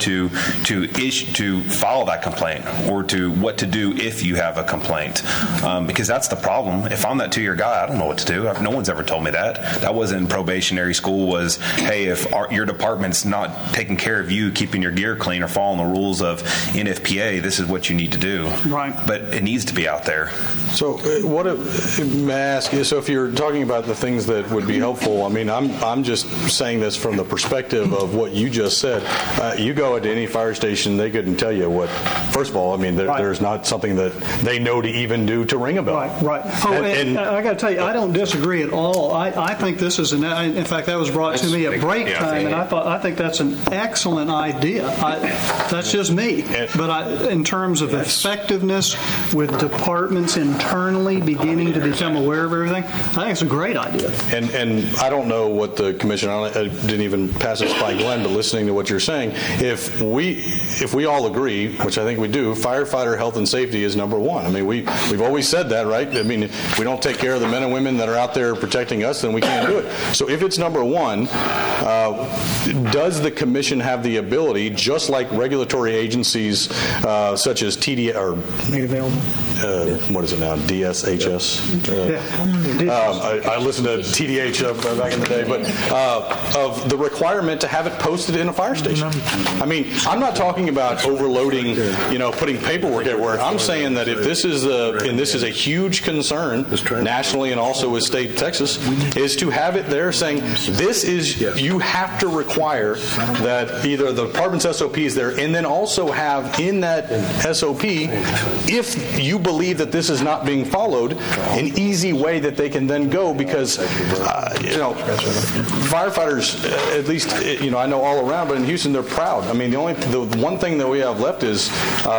to follow that complaint, or to what to do if you have a complaint. Because that's the problem. If I'm that 2-year guy, I don't know what to do. No one's ever told me that. That wasn't in probationary school, was, hey, if your department's not taking care of you, keeping your gear clean or following the rules of NFPA, this is what you need to do. Right. But it needs to be out there. So may I ask you, so if you're talking about the things that would be helpful, I mean, I'm just saying this from the perspective of what you just said. You go into any fire station, they couldn't tell you what, first of all, I mean, there's not something that they know to even do to ring a bell. Right. Oh, and I got to tell you, I don't disagree at all. I think this is, in fact, that was brought to me at break time, and I think that's an excellent idea. That's just me. But in terms of effectiveness with departments internally beginning to be makes them aware of everything. I think it's a great idea. And I don't know what the commission, I didn't even pass this by Glenn, but listening to what you're saying, if we all agree, which I think we do, firefighter health and safety is number one. I mean, we've always said that, right? I mean, if we don't take care of the men and women that are out there protecting us, then we can't do it. So if it's number one, does the commission have the ability, just like regulatory agencies such as TD or made available? What is it now? DSHS. I listened to TDH back in the day, but of the requirement to have it posted in a fire station. I mean, I'm not talking about overloading, putting paperwork everywhere. I'm saying that if this is a huge concern nationally and also with state Texas, is to have it there saying this is, you have to require that either the department's SOP is there, and then also have in that SOP, if you believe that this is not being followed, an easy way that they can then go, because firefighters, at least I know all around, but in Houston they're proud. I mean, the one thing that we have left is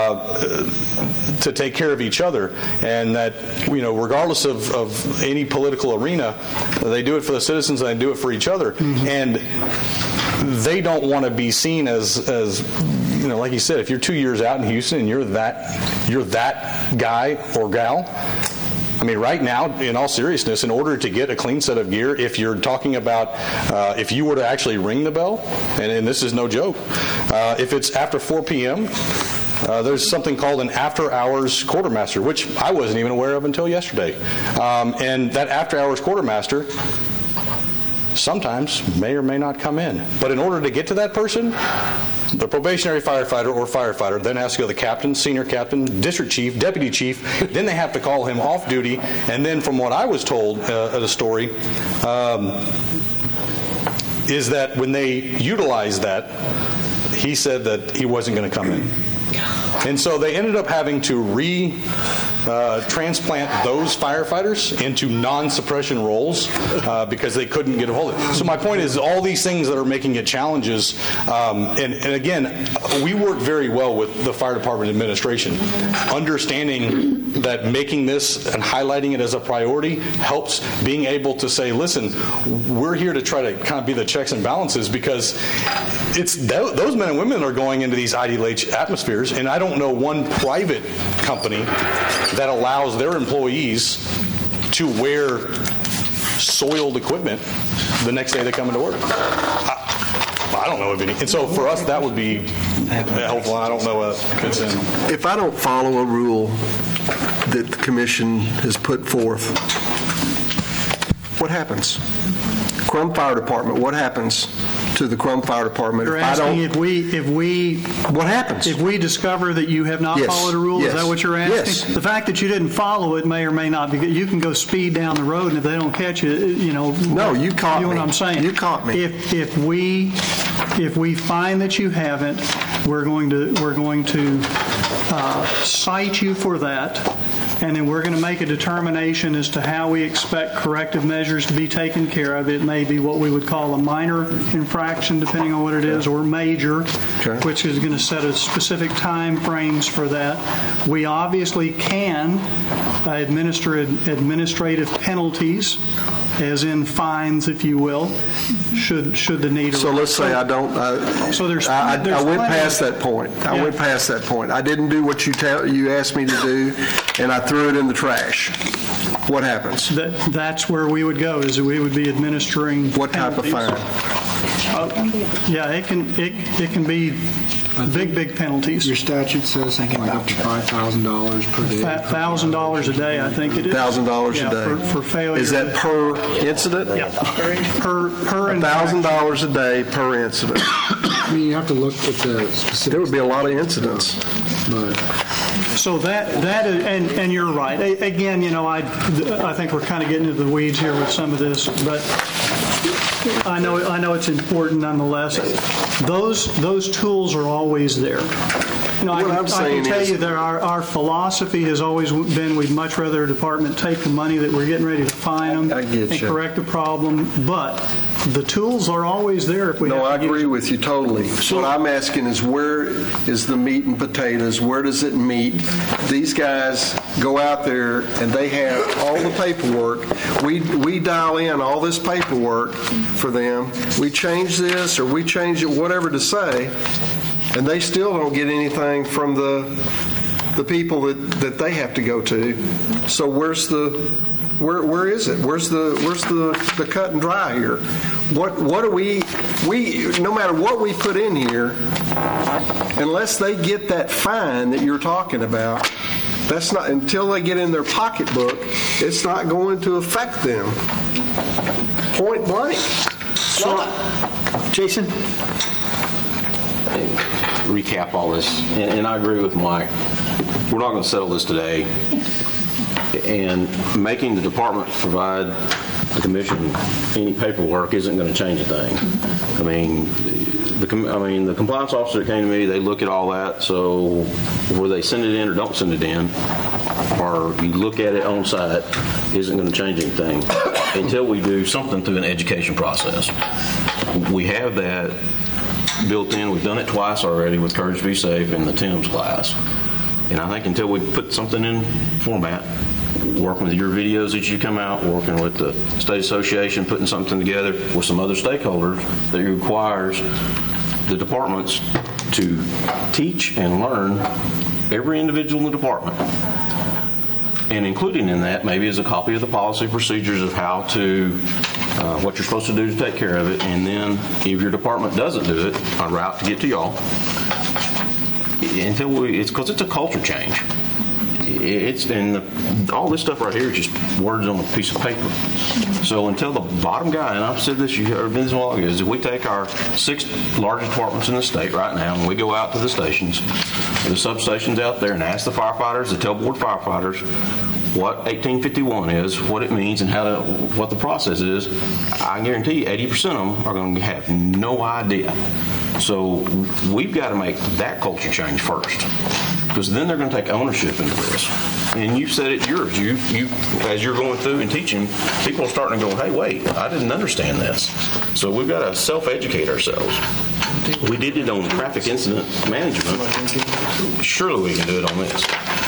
to take care of each other, and that regardless of any political arena, they do it for the citizens and they do it for each other, and they don't want to be seen as like you said, if you're 2 years out in Houston and you're that guy or gal. I mean, right now, in all seriousness, in order to get a clean set of gear, if you're talking about if you were to actually ring the bell, and this is no joke, if it's after 4 p.m., there's something called an after-hours quartermaster, which I wasn't even aware of until yesterday. And that after-hours quartermaster sometimes may or may not come in. But in order to get to that person, the probationary firefighter or firefighter then has to go to the captain, senior captain, district chief, deputy chief. Then they have to call him off duty. And then from what I was told at a story, is that when they utilized that, he said that he wasn't going to come in. And so they ended up having to transplant those firefighters into non-suppression roles because they couldn't get a hold of it. So my point is, all these things that are making it challenges, and again, we work very well with the fire department administration, understanding that making this and highlighting it as a priority helps being able to say, listen, we're here to try to kind of be the checks and balances, because it's those men and women are going into these IDLH atmospheres, and I don't know one private company that allows their employees to wear soiled equipment the next day they come into work. I don't know of any. And so for us, that would be helpful. I don't know what fits in. If I don't follow a rule that the commission has put forth, what happens? Crum Fire Department, what happens to the Crum Fire Department? You're asking if we what happens if we discover that you have not followed a rule? Yes. Is that what you're asking? Yes. The fact that you didn't follow it may or may not be. You can go speed down the road, and if they don't catch you, No, you caught me. You know what I'm saying? You caught me. If we find that you haven't, we're going to cite you for that. And then we're going to make a determination as to how we expect corrective measures to be taken care of. It may be what we would call a minor infraction, depending on what it is, or major, which is going to set a specific time frames for that. We obviously can administer administrative penalties, as in fines, if you will, should the need arise. So let's say I don't. I went past that point. I went past that point. I didn't do what you asked me to do, and I threw it in the trash. What happens? That's where we would go. Is that we would be administering what penalties. type of fine? It can be big penalties. Your statute says something like up to $5,000 per day. $1,000 a day, I think it is. $1,000 a day for failure. Is that per incident? Yeah, per $1,000 a day per incident. I mean, you have to look at the specific. There would be a lot of incidents. But so that is, and you're right. Again, I think we're kind of getting into the weeds here with some of this, but I know it's important nonetheless. Those tools are always there. I what I'm can saying tell is, you that our philosophy has always been we'd much rather a department take the money that we're getting ready to fine them and correct the problem, but the tools are always there if we no, I have to agree use with you totally. What I'm asking is, where is the meat and potatoes? Where does it meet? These guys go out there and they have all the paperwork. We dial in all this paperwork for them. We change this or we change it, whatever to say, and they still don't get anything from the people that they have to go to. So where is it? Where's the cut and dry here? What do we no matter what we put in here, unless they get that fine that you're talking about, that's not, until they get in their pocketbook, it's not going to affect them. Point blank. So, Jason? Recap all this, and I agree with Mike. We're not going to settle this today. And making the department provide the commission any paperwork isn't going to change a thing. I mean, the compliance officer that came to me, they look at all that. So whether they send it in or don't send it in, or you look at it on site, isn't going to change anything until we do something through an education process. We have that built in. We've done it twice already with Courage to Be Safe in the TIMS class. And I think until we put something in format, working with your videos that you come out, working with the state association, putting something together with some other stakeholders that requires the departments to teach and learn every individual in the department. And including in that maybe is a copy of the policy procedures of how to, what you're supposed to do to take care of it. And then if your department doesn't do it, a route to get to y'all. It's because it's a culture change. All this stuff right here is just words on a piece of paper. So until the bottom guy, and I've said this, you've heard this a while ago, is if we take our 6 largest departments in the state right now and we go out to the stations, the substations out there, and ask the firefighters, the tailboard firefighters, what 1851 is, what it means, and what the process is, I guarantee you 80% of them are going to have no idea. So we've got to make that culture change first, because then they're going to take ownership into this. And you said it yours. You as you're going through and teaching, people are starting to go, hey, wait, I didn't understand this. So we've got to self-educate ourselves. We did it on traffic incident management. Surely we can do it on this.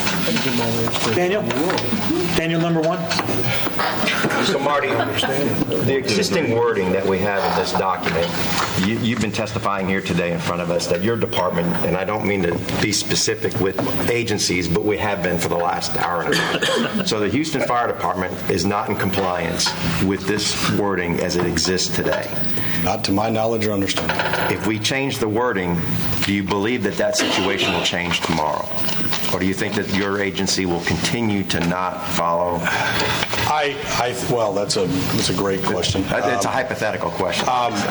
Daniel, number 1. So, Marty, the existing wording that we have in this document, you've been testifying here today in front of us that your department, and I don't mean to be specific with agencies, but we have been for the last hour and a half. So the Houston Fire Department is not in compliance with this wording as it exists today. Not to my knowledge or understanding. If we change the wording, do you believe that situation will change tomorrow? Or do you think that your agency will continue to not follow? Well, that's a great question. It's a hypothetical question.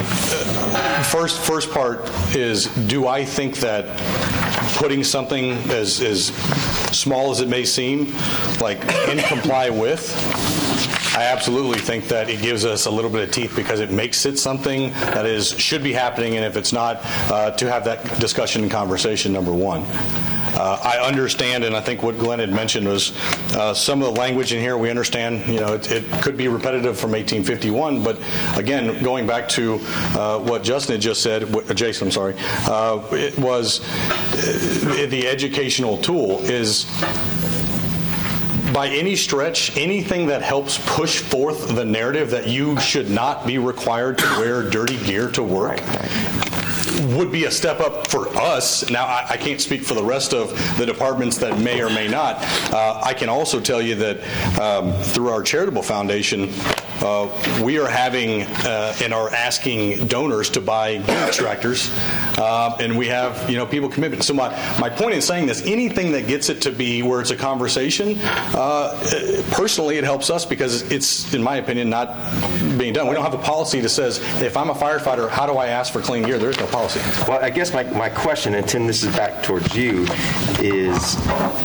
First part is, do I think that putting something as small as it may seem, like in comply with, I absolutely think that it gives us a little bit of teeth because it makes it something that should be happening, and if it's not, to have that discussion and conversation, number 1. I understand, and I think what Glenn had mentioned was some of the language in here we understand, it could be repetitive from 1851, but again, going back to what Justin had just said, Jason, I'm sorry, it was the educational tool is, by any stretch, anything that helps push forth the narrative that you should not be required to wear dirty gear to work would be a step up for us. Now, I can't speak for the rest of the departments that may or may not. I can also tell you that through our charitable foundation, we are having and are asking donors to buy unit tractors, and we have people committed. So my point in saying this, anything that gets it to be where it's a conversation, personally it helps us because it's, in my opinion, not being done. We don't have a policy that says, if I'm a firefighter, how do I ask for clean gear? There is no policy. Well, I guess my question, and Tim, this is back towards you, is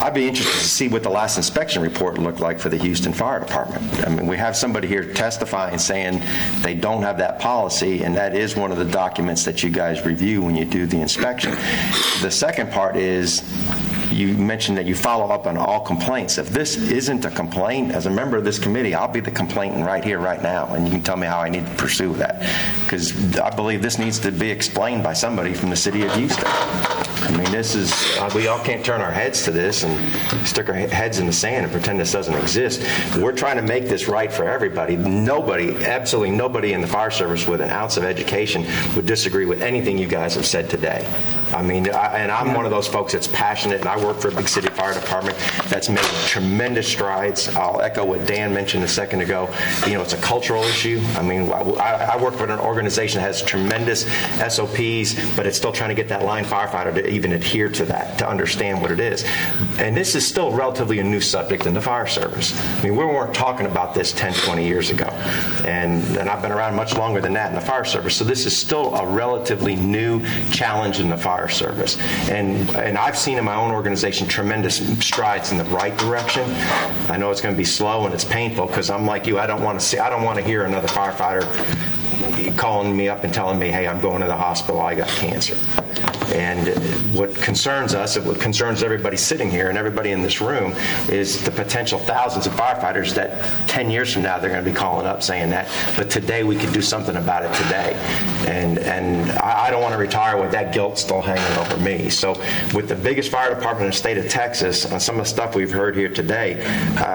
I'd be interested to see what the last inspection report looked like for the Houston Fire Department. I mean, we have somebody here testifying saying they don't have that policy, and that is one of the documents that you guys review when you do the inspection. The second part is, you mentioned that you follow up on all complaints. If this isn't a complaint, as a member of this committee, I'll be the complainant right here, right now, and you can tell me how I need to pursue that. Because I believe this needs to be explained by somebody from the city of Houston. I mean, this is, we all can't turn our heads to this and stick our heads in the sand and pretend this doesn't exist. We're trying to make this right for everybody. Nobody, absolutely nobody in the fire service with an ounce of education would disagree with anything you guys have said today. I mean, and I'm one of those folks that's passionate, and I work for a big city fire department that's made tremendous strides. I'll echo what Dan mentioned a second ago. You know, it's a cultural issue. I mean, I work for an organization that has tremendous SOPs, but it's still trying to get that line firefighter to even adhere to that, to understand what it is. And this is still relatively a new subject in the fire service. I mean, we weren't talking about this 10, 20 years ago. And I've been around much longer than that in the fire service. So this is still a relatively new challenge in the fire service. And I've seen in my own organization tremendous strides in the right direction. I know it's going to be slow and it's painful because I'm like you. I don't want to hear another firefighter calling me up and telling me, hey, I'm going to the hospital, I got cancer. And what concerns us, and what concerns everybody sitting here and everybody in this room, is the potential thousands of firefighters that 10 years from now they're going to be calling up saying that. But today we could do something about it today. And I don't want to retire with that guilt still hanging over me. So with the biggest fire department in the state of Texas, on some of the stuff we've heard here today,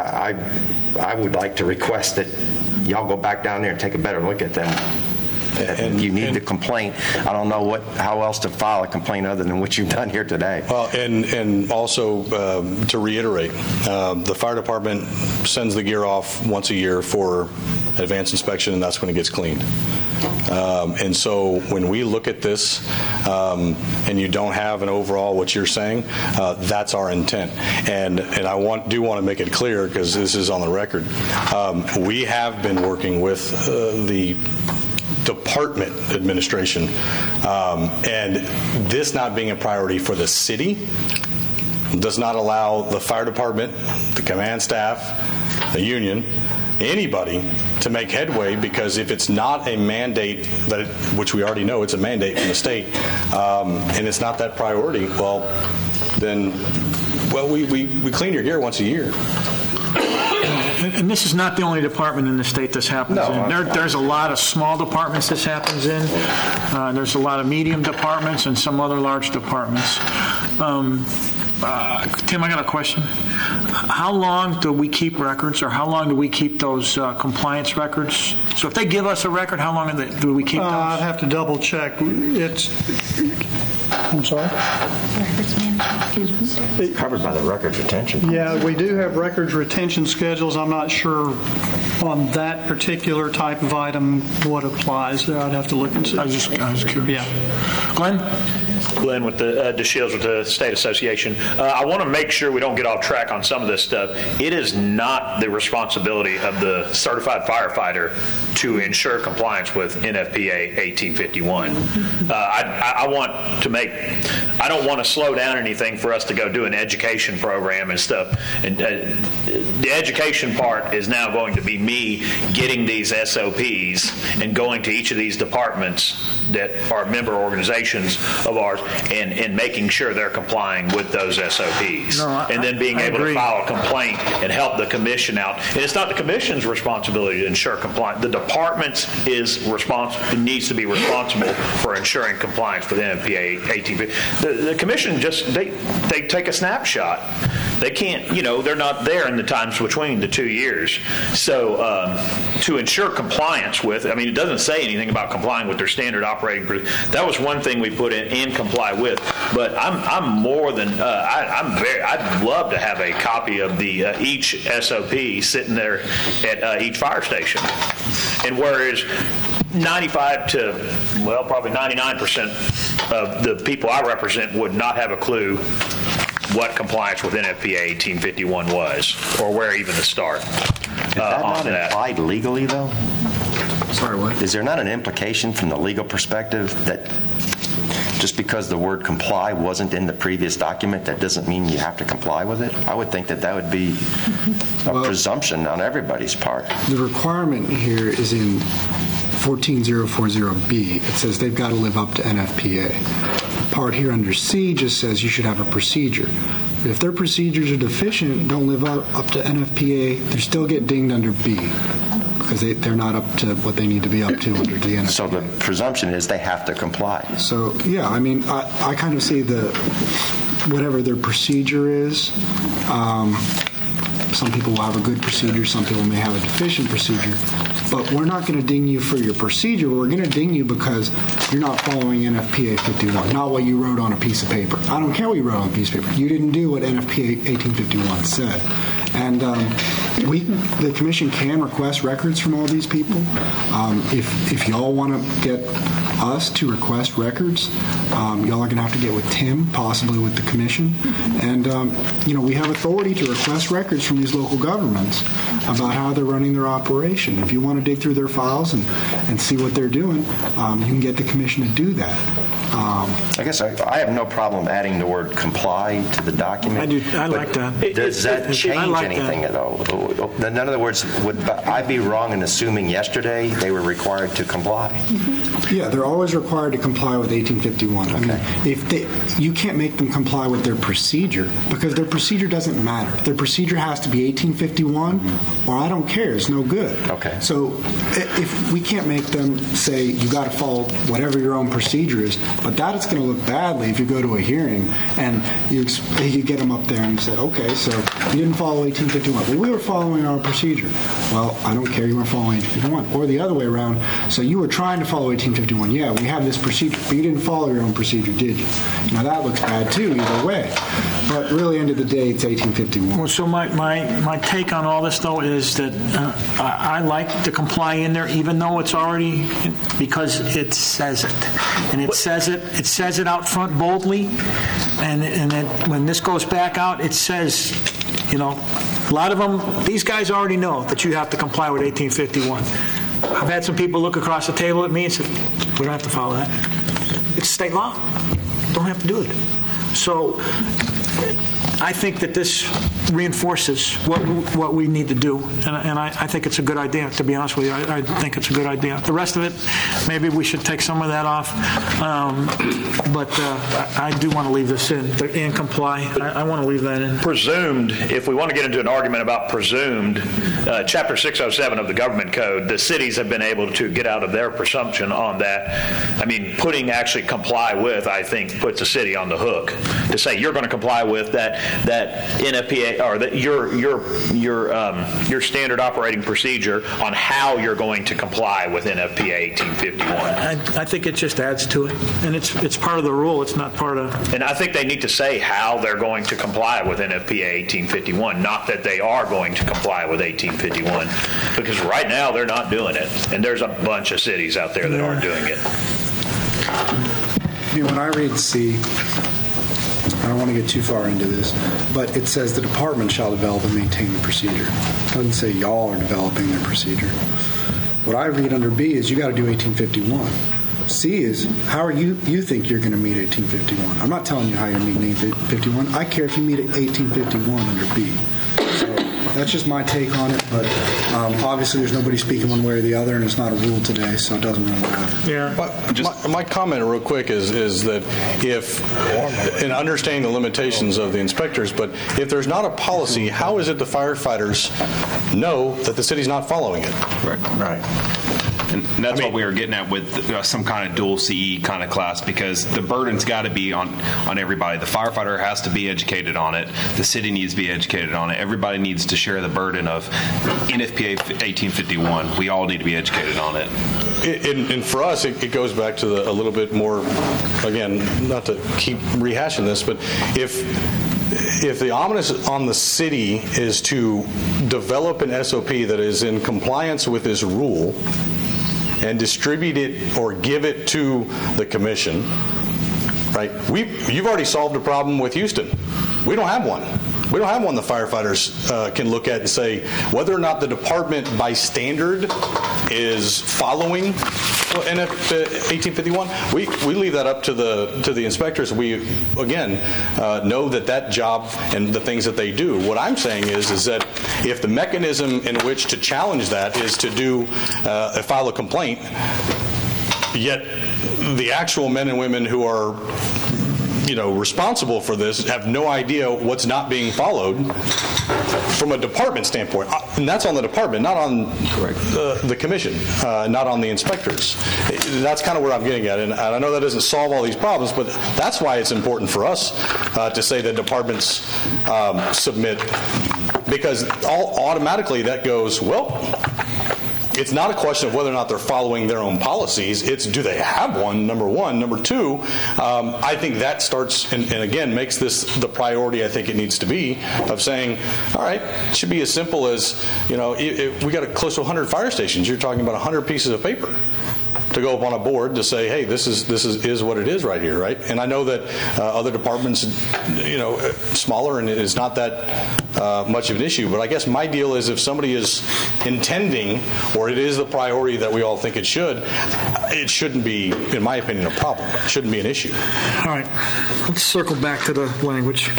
I would like to request that y'all go back down there and take a better look at them. And you need the complaint. I don't know how else to file a complaint other than what you've done here today. Well, and also to reiterate, the fire department sends the gear off once a year for advanced inspection, and that's when it gets cleaned. And so when we look at this and you don't have an overall what you're saying, that's our intent. And I do want to make it clear, because this is on the record, we have been working with the department administration, and this not being a priority for the city does not allow the fire department, the command staff, the union, anybody to make headway, because if it's not a mandate, which we already know it's a mandate from the state, and it's not that priority, then we clean your gear once a year. And this is not the only department in the state this happens in. There's a lot of small departments this happens in. There's a lot of medium departments and some other large departments. Tim, I got a question. How long do we keep records, or how long do we keep those compliance records? So if they give us a record, how long do we keep those? I'd have to double check. I'm sorry? Records management schedules. Covered by the records retention. Yeah, we do have records retention schedules. I'm not sure on that particular type of item what applies there. I'd have to look and see. I was curious. Yeah. Glenn with the DeShields with the State Association. I want to make sure we don't get off track on some of this stuff. It is not the responsibility of the certified firefighter to ensure compliance with NFPA 1851. I don't want to slow down anything for us to go do an education program and stuff. And the education part is now going to be me getting these SOPs and going to each of these departments that are member organizations of ours and making sure they're complying with those SOPs. And then being able to file a complaint and help the commission out. And it's not the commission's responsibility to ensure compliance. The department needs to be responsible for ensuring compliance with NFPA 1850. The commission just, they take a snapshot. They can't, they're not there in the times between the 2 years. So to ensure compliance with, it doesn't say anything about complying with their standard operating procedure. That was one thing we put in and comply with. But I'm more than, I'd love to have a copy of the each SOP sitting there at each fire station. And whereas 95 to, probably 99% of the people I represent would not have a clue what compliance with NFPA 1851 was, or where even to start. Is that not implied legally, though? Sorry, what? Is there not an implication from the legal perspective that just because the word comply wasn't in the previous document, that doesn't mean you have to comply with it? I would think that would be a presumption on everybody's part. The requirement here is in 14040B. It says they've got to live up to NFPA. The part here under C just says you should have a procedure. If their procedures are deficient, don't live up to NFPA, they still get dinged under B because they're not up to what they need to be up to under the NFPA. So the presumption is they have to comply. So, yeah, I mean, I kind of see whatever their procedure is. Some people will have a good procedure, some people may have a deficient procedure, but we're not going to ding you for your procedure. We're going to ding you because you're not following NFPA 51, not what you wrote on a piece of paper. I don't care what you wrote on a piece of paper. You didn't do what NFPA 1851 said. And the commission can request records from all these people. If y'all want to get us to request records, y'all are going to have to get with Tim, possibly with the commission. And, we have authority to request records from these local governments about how they're running their operation. If you want to dig through their files and see what they're doing, you can get the commission to do that. I guess I have no problem adding the word comply to the document. I do. I like that. Does that change anything at all? In other words, would I be wrong in assuming yesterday they were required to comply? Yeah, they're always required to comply with 1851. Okay. I mean, you can't make them comply with their procedure because their procedure doesn't matter. Their procedure has to be 1851 or I don't care. It's no good. Okay. So if we can't make them say you got to follow whatever your own procedure is, but that is going to look badly if you go to a hearing and you get them up there and say, okay, so you didn't follow 1851. Well, we were following our procedure. Well, I don't care. You weren't following 1851. Or the other way around. So you were trying to follow 1851. Yeah, we have this procedure, but you didn't follow your own procedure, did you? Now, that looks bad, too, either way. But really, end of the day, it's 1851. Well, so my take on all this, though, is that I like to comply in there, even though it's already, because it says it. And it says it out front boldly. And when this goes back out, it says, a lot of them, these guys already know that you have to comply with 1851. I've had some people look across the table at me and say, we don't have to follow that. It's state law. Don't have to do it. So I think that this reinforces what we need to do, and I think it's a good idea, to be honest with you. I think it's a good idea. The rest of it, maybe we should take some of that off, but I do want to leave this in, and comply. I want to leave that in. Presumed, if we want to get into an argument about presumed, Chapter 607 of the Government Code, the cities have been able to get out of their presumption on that. I mean, putting actually comply with, I think, puts a city on the hook to say you're going to comply with that NFPA or that your standard operating procedure on how you're going to comply with NFPA 1851. I think it just adds to it, and it's part of the rule. It's not part of. And I think they need to say how they're going to comply with NFPA 1851, not that they are going to comply with 1851, because right now they're not doing it, and there's a bunch of cities out there that aren't doing it. When I read C, I don't want to get too far into this, but it says the department shall develop and maintain the procedure. It doesn't say y'all are developing their procedure. What I read under B is you got to do 1851. C is how are you think you're going to meet 1851. I'm not telling you how you're meeting 1851. I care if you meet 1851 under B. So that's just my take on it, but obviously there's nobody speaking one way or the other, and it's not a rule today, so it doesn't really matter. Yeah. My comment real quick is that if, in understanding the limitations of the inspectors, but if there's not a policy, how is it the firefighters know that the city's not following it? Right. And that's what we were getting at with some kind of dual CE kind of class, because the burden's got to be on everybody. The firefighter has to be educated on it. The city needs to be educated on it. Everybody needs to share the burden of NFPA 1851. We all need to be educated on it. And for us, it goes back to a little bit more, again, not to keep rehashing this, but if the onus on the city is to develop an SOP that is in compliance with this rule and distribute it or give it to the commission, right? You've already solved a problem with Houston. We don't have one. We don't have one the firefighters can look at and say whether or not the department by standard is following Well, and if 1851, we leave that up to the inspectors. We again know that job and the things that they do. What I'm saying is that if the mechanism in which to challenge that is to file a complaint, yet the actual men and women who are responsible for this have no idea what's not being followed from a department standpoint. And that's on the department, not on the commission, not on the inspectors. That's kind of where I'm getting at. And I know that doesn't solve all these problems, but that's why it's important for us to say that departments submit, because automatically that goes, well, it's not a question of whether or not they're following their own policies. It's do they have one, number one. Number two, I think that starts and again makes this the priority I think it needs to be of saying, all right, it should be as simple as, we got close to 100 fire stations. You're talking about 100 pieces of paper to go up on a board to say, hey, this is what it is right here, right? And I know that other departments, smaller, and it's not that much of an issue. But I guess my deal is if somebody is intending, or it is the priority that we all think it shouldn't be, in my opinion, a problem. It shouldn't be an issue. All right. Let's circle back to the language.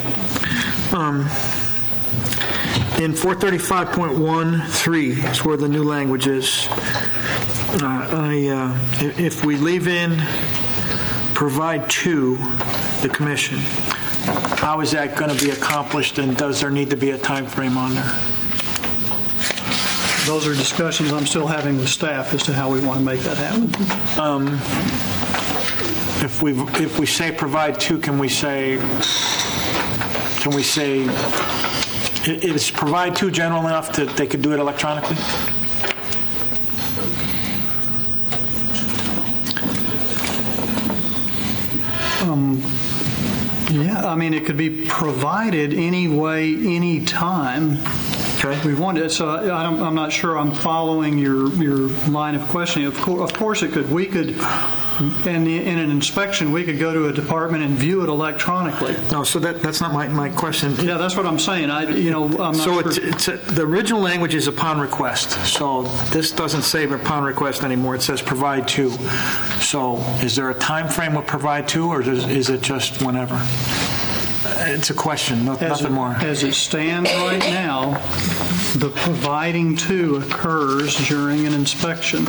In 435.13 is where the new language is. If we leave in provide to the commission, how is that going to be accomplished, and does there need to be a time frame on there? Those are discussions I'm still having with staff as to how we want to make that happen. If we say provide to, can we say is provide to general enough that they could do it electronically? Yeah, I mean, it could be provided any way, any time. Okay. We want it. So I'm not sure I'm following your line of questioning. Of course, it could. We could, in an inspection, we could go to a department and view it electronically. No, so that's not my question. Yeah, that's what I'm saying. I'm not so sure. It's the original language is upon request. So this doesn't say upon request anymore. It says provide to. So is there a time frame with provide to, or is it just whenever? It's a question, nothing more. As it stands right now, the providing to occurs during an inspection.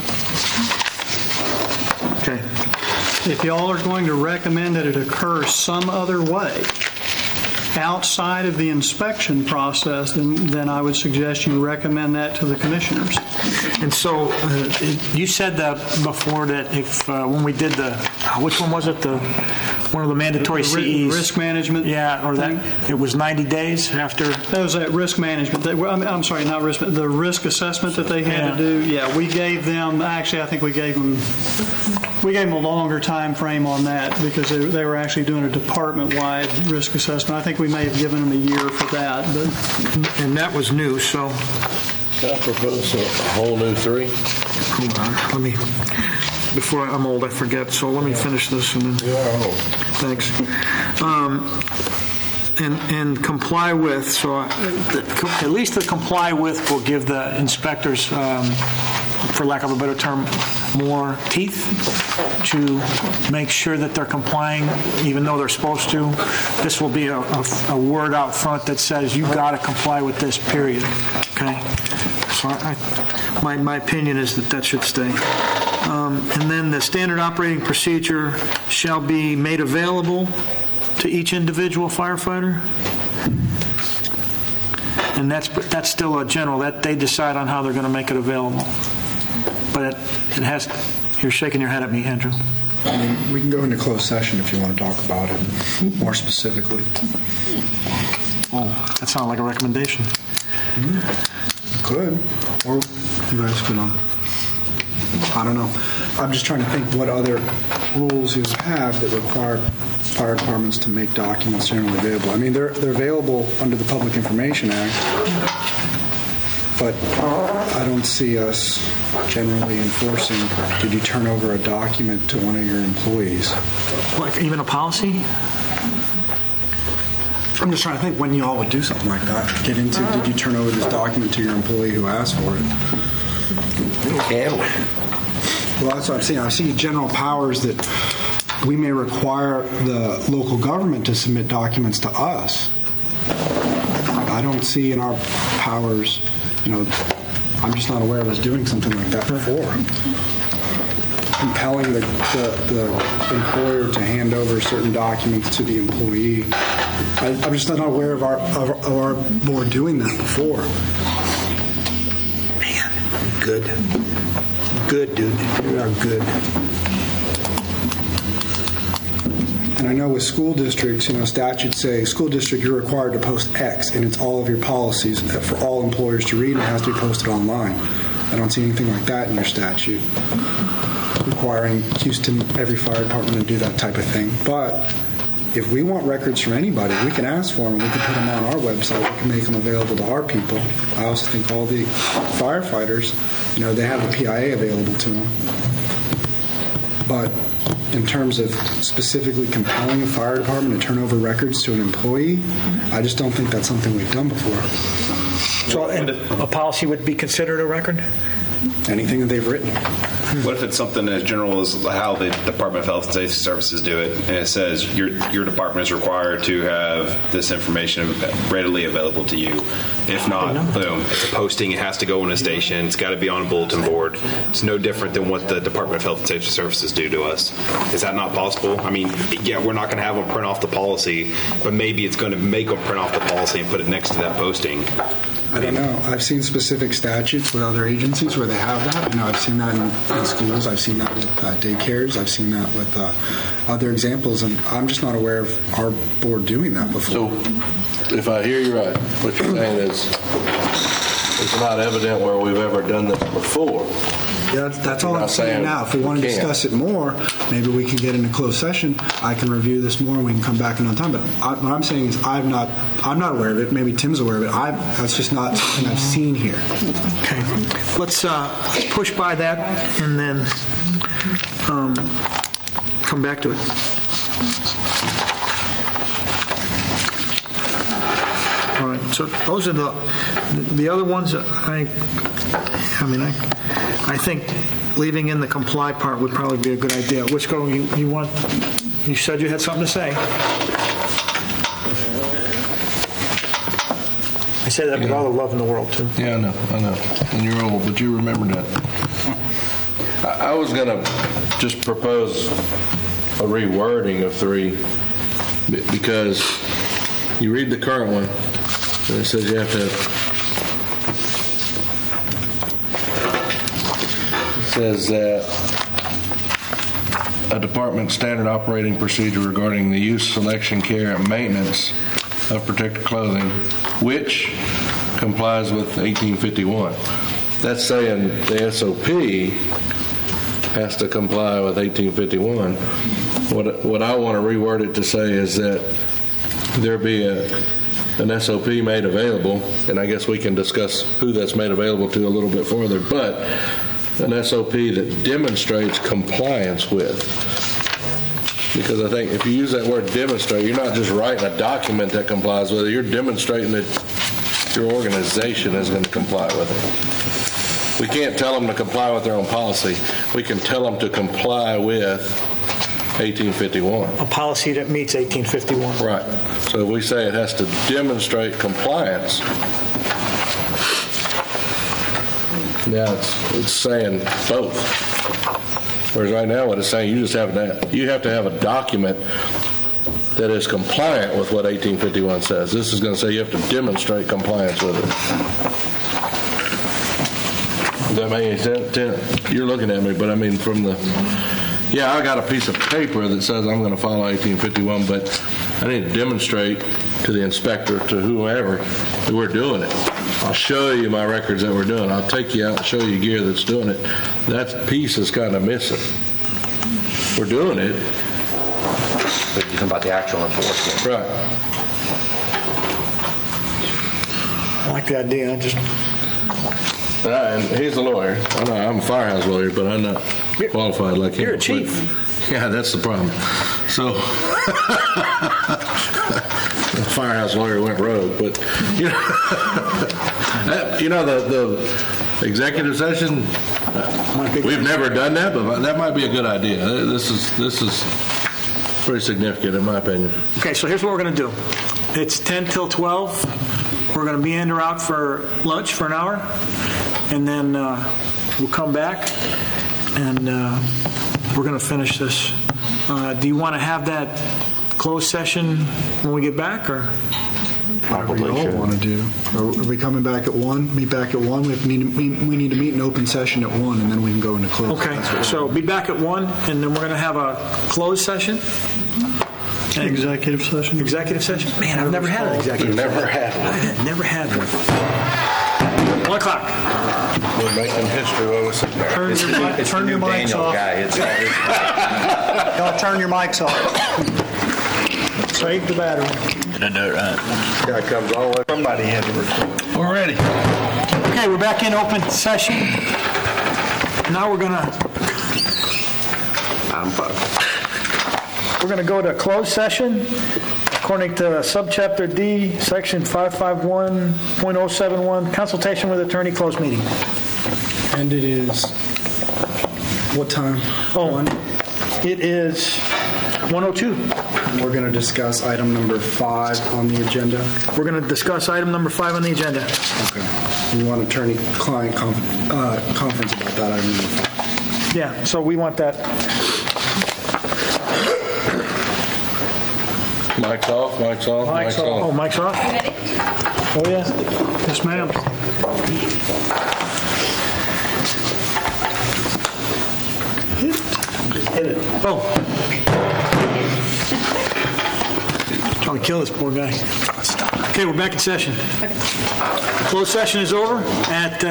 Okay. If y'all are going to recommend that it occurs some other way outside of the inspection process, then I would suggest you recommend that to the commissioners. And so you said that before that if when we did which one was it? One of the mandatory CEs. Risk management. Yeah, or that it was 90 days after. That was that risk management. I'm sorry, not risk. The risk assessment that they had to do. Yeah, we gave them. Actually, I think we gave them a longer time frame on that because they were actually doing a department-wide risk assessment. I think we may have given them a year for that. And that was new. So. Can I propose a whole new 3? Hold on. Let me. Before I'm old, I forget. So let me finish this and then. You are old. Thanks. And comply with. So at least the comply with will give the inspectors, for lack of a better term, more teeth to make sure that they're complying, even though they're supposed to. This will be a word out front that says you got to comply with this. Period. Okay. So my opinion is that should stay. And then the standard operating procedure shall be made available to each individual firefighter. And that's still a general. That they decide on how they're going to make it available. But it has. You're shaking your head at me, Andrew. I mean, we can go into closed session if you want to talk about it more specifically. Oh, that sounds like a recommendation. Could. Or you guys could. I don't know. I'm just trying to think what other rules you have that require fire departments to make documents generally available. I mean, they're available under the Public Information Act, but I don't see us generally enforcing, did you turn over a document to one of your employees? Like even a policy? I'm just trying to think when you all would do something like that. Get into, did you turn over this document to your employee who asked for it? Can we? Well, that's what I'm saying. I see general powers that we may require the local government to submit documents to us. I don't see in our powers, I'm just not aware of us doing something like that before. Compelling the employer to hand over certain documents to the employee. I'm just not aware of our board doing that before. Man, good, dude. We are good. And I know with school districts, statutes say, school district, you're required to post X, and it's all of your policies for all employers to read, and it has to be posted online. I don't see anything like that in your statute, requiring Houston, every fire department to do that type of thing. But if we want records from anybody, we can ask for them. We can put them on our website. We can make them available to our people. I also think all the firefighters, they have the PIA available to them. But in terms of specifically compelling a fire department to turn over records to an employee, I just don't think that's something we've done before. So, and a policy would be considered a record? Anything that they've written. What if it's something as general as how the Department of Health and Safety Services do it, and it says your department is required to have this information readily available to you? If not, boom, it's a posting. It has to go in a station. It's got to be on a bulletin board. It's no different than what the Department of Health and Safety Services do to us. Is that not possible? I mean, yeah, we're not going to have them print off the policy, but maybe it's going to make them print off the policy and put it next to that posting. I don't know. I've seen specific statutes with other agencies where they have that. I've seen that in schools. I've seen that with daycares. I've seen that with other examples, and I'm just not aware of our board doing that before. So, if I hear you right, what you're saying is it's not evident where we've ever done this before. Yeah, that's all I'm saying now. If we want to discuss it more, maybe we can get in a closed session. I can review this more, and we can come back another time. But what I'm saying is I'm not aware of it. Maybe Tim's aware of it. That's just not something I've seen here. Okay. Let's push by that and then come back to it. All right. So those are the other ones. I think leaving in the comply part would probably be a good idea. Which go you want? You said you had something to say. I say that with all the love in the world, too. Yeah, I know. And you're old, but you remember that. I was going to just propose a rewording of 3 because you read the current one, and it says you have to... says that a department standard operating procedure regarding the use, selection, care, and maintenance of protective clothing, which complies with 1851. That's saying the SOP has to comply with 1851. What I want to reword it to say is that there be an SOP made available, and I guess we can discuss who that's made available to a little bit further, but an SOP that demonstrates compliance with. Because I think if you use that word demonstrate, you're not just writing a document that complies with it, you're demonstrating that your organization is going to comply with it. We can't tell them to comply with their own policy. We can tell them to comply with 1851. A policy that meets 1851. Right. So if we say it has to demonstrate compliance, now it's saying both. Whereas right now what it's saying, you have to have a document that is compliant with what 1851 says. This is going to say you have to demonstrate compliance with it. Does that make any sense? You're looking at me, but I mean I got a piece of paper that says I'm going to follow 1851, but I need to demonstrate to the inspector, to whoever, that we're doing it. I'll show you my records that we're doing. I'll take you out and show you gear that's doing it. That piece is kind of missing. We're doing it. But you're talking about the actual enforcement. Right. I like the idea. And he's a lawyer. I know I'm a firehouse lawyer, but I'm not qualified like him. You're a chief. Yeah, that's the problem. So, firehouse lawyer went rogue, but the executive session. We've never done that, but that might be a good idea. This is pretty significant, in my opinion. Okay, so here's what we're going to do. It's 10 till 12. We're going to be in or out for lunch for an hour, and then we'll come back, and we're going to finish this. Do you want to have that closed session when we get back, or? Whatever you all want to do. Are we coming back at 1? Meet back at 1? We need to meet in open session at 1, and then we can go into closed. Okay, so be back at 1, and then we're going to have a closed session. Executive session. Executive session? Man, I've never had an executive session. Never had one. Never had one. 1 o'clock. We're making history while we're sitting there. Turn your mics off. Y'all turn your mics off. Save the battery. Did I do it right? Guy comes all the way. Somebody had to record. We're ready. Okay, we're back in open session. Now we're gonna go to closed session according to subchapter D, section 551.071, consultation with attorney, closed meeting. And it is what time? It is 1:02. And we're going to discuss item number 5 on the agenda. We're going to discuss item number 5 on the agenda. Okay. We want attorney-client conference about that item number 5. Yeah, so we want that. Mic's off, mic's off, mic's off. Oh, mic's off? Ready? Oh, yeah. Yes, ma'am. Hit it. Oh. Trying to kill this poor guy. Okay, we're back in session. Closed session is over at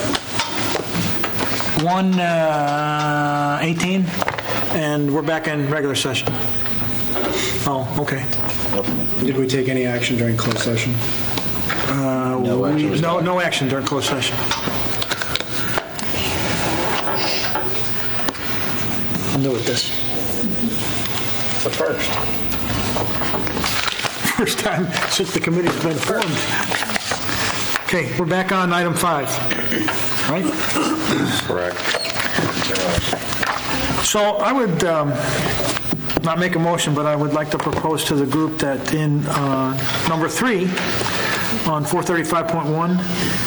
1:18, and we're back in regular session. Oh, okay. Did we take any action during closed session? No action during closed session. I'm new with this. The first. First time since the committee's been formed. Okay, we're back on item 5, right? Correct. So I would not make a motion, but I would like to propose to the group that in number 3 on 435.1,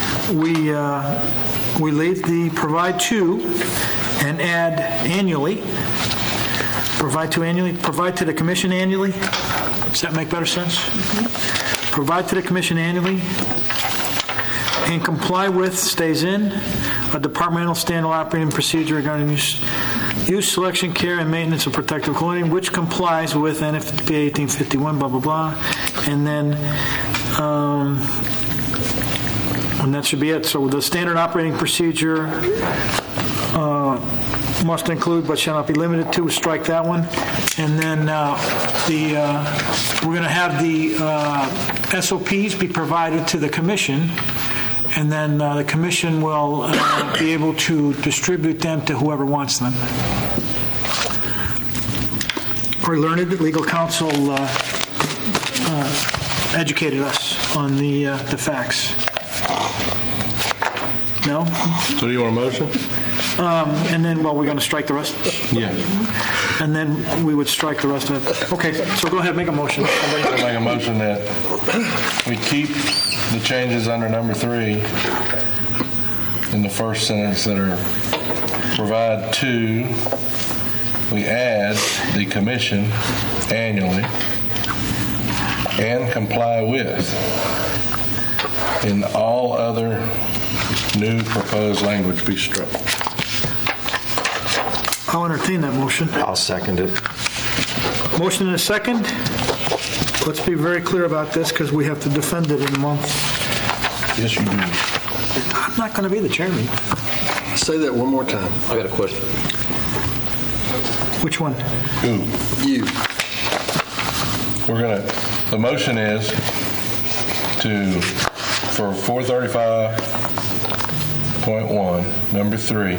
we leave the provide to and add annually. Provide to the commission annually. Does that make better sense? Provide to the commission annually and comply with, stays in, a departmental standard operating procedure regarding use, selection, care, and maintenance of protective clothing, which complies with NFPA 1851, blah, blah, blah. And then, and that should be it. So the standard operating procedure must include but shall not be limited to, strike that one. And then we're going to have the SOPs be provided to the commission, and then the commission will be able to distribute them to whoever wants them. Our learned legal counsel educated us on the facts. No? So do you want a motion? And then, we're going to strike the rest? Yeah. And then we would strike the rest of it. Okay, so go ahead, make a motion. I'll make a motion that we keep the changes under number 3 in the first sentence that are provide to, we add the commission annually and comply with, in all other new proposed language be struck. I'll entertain that motion. I'll second it. Motion and a second. Let's be very clear about this because we have to defend it in a month. Yes, you do. I'm not going to be the chairman. Say that one more time. I got a question. Which one? Who? You. The motion is for 435.1, number 3,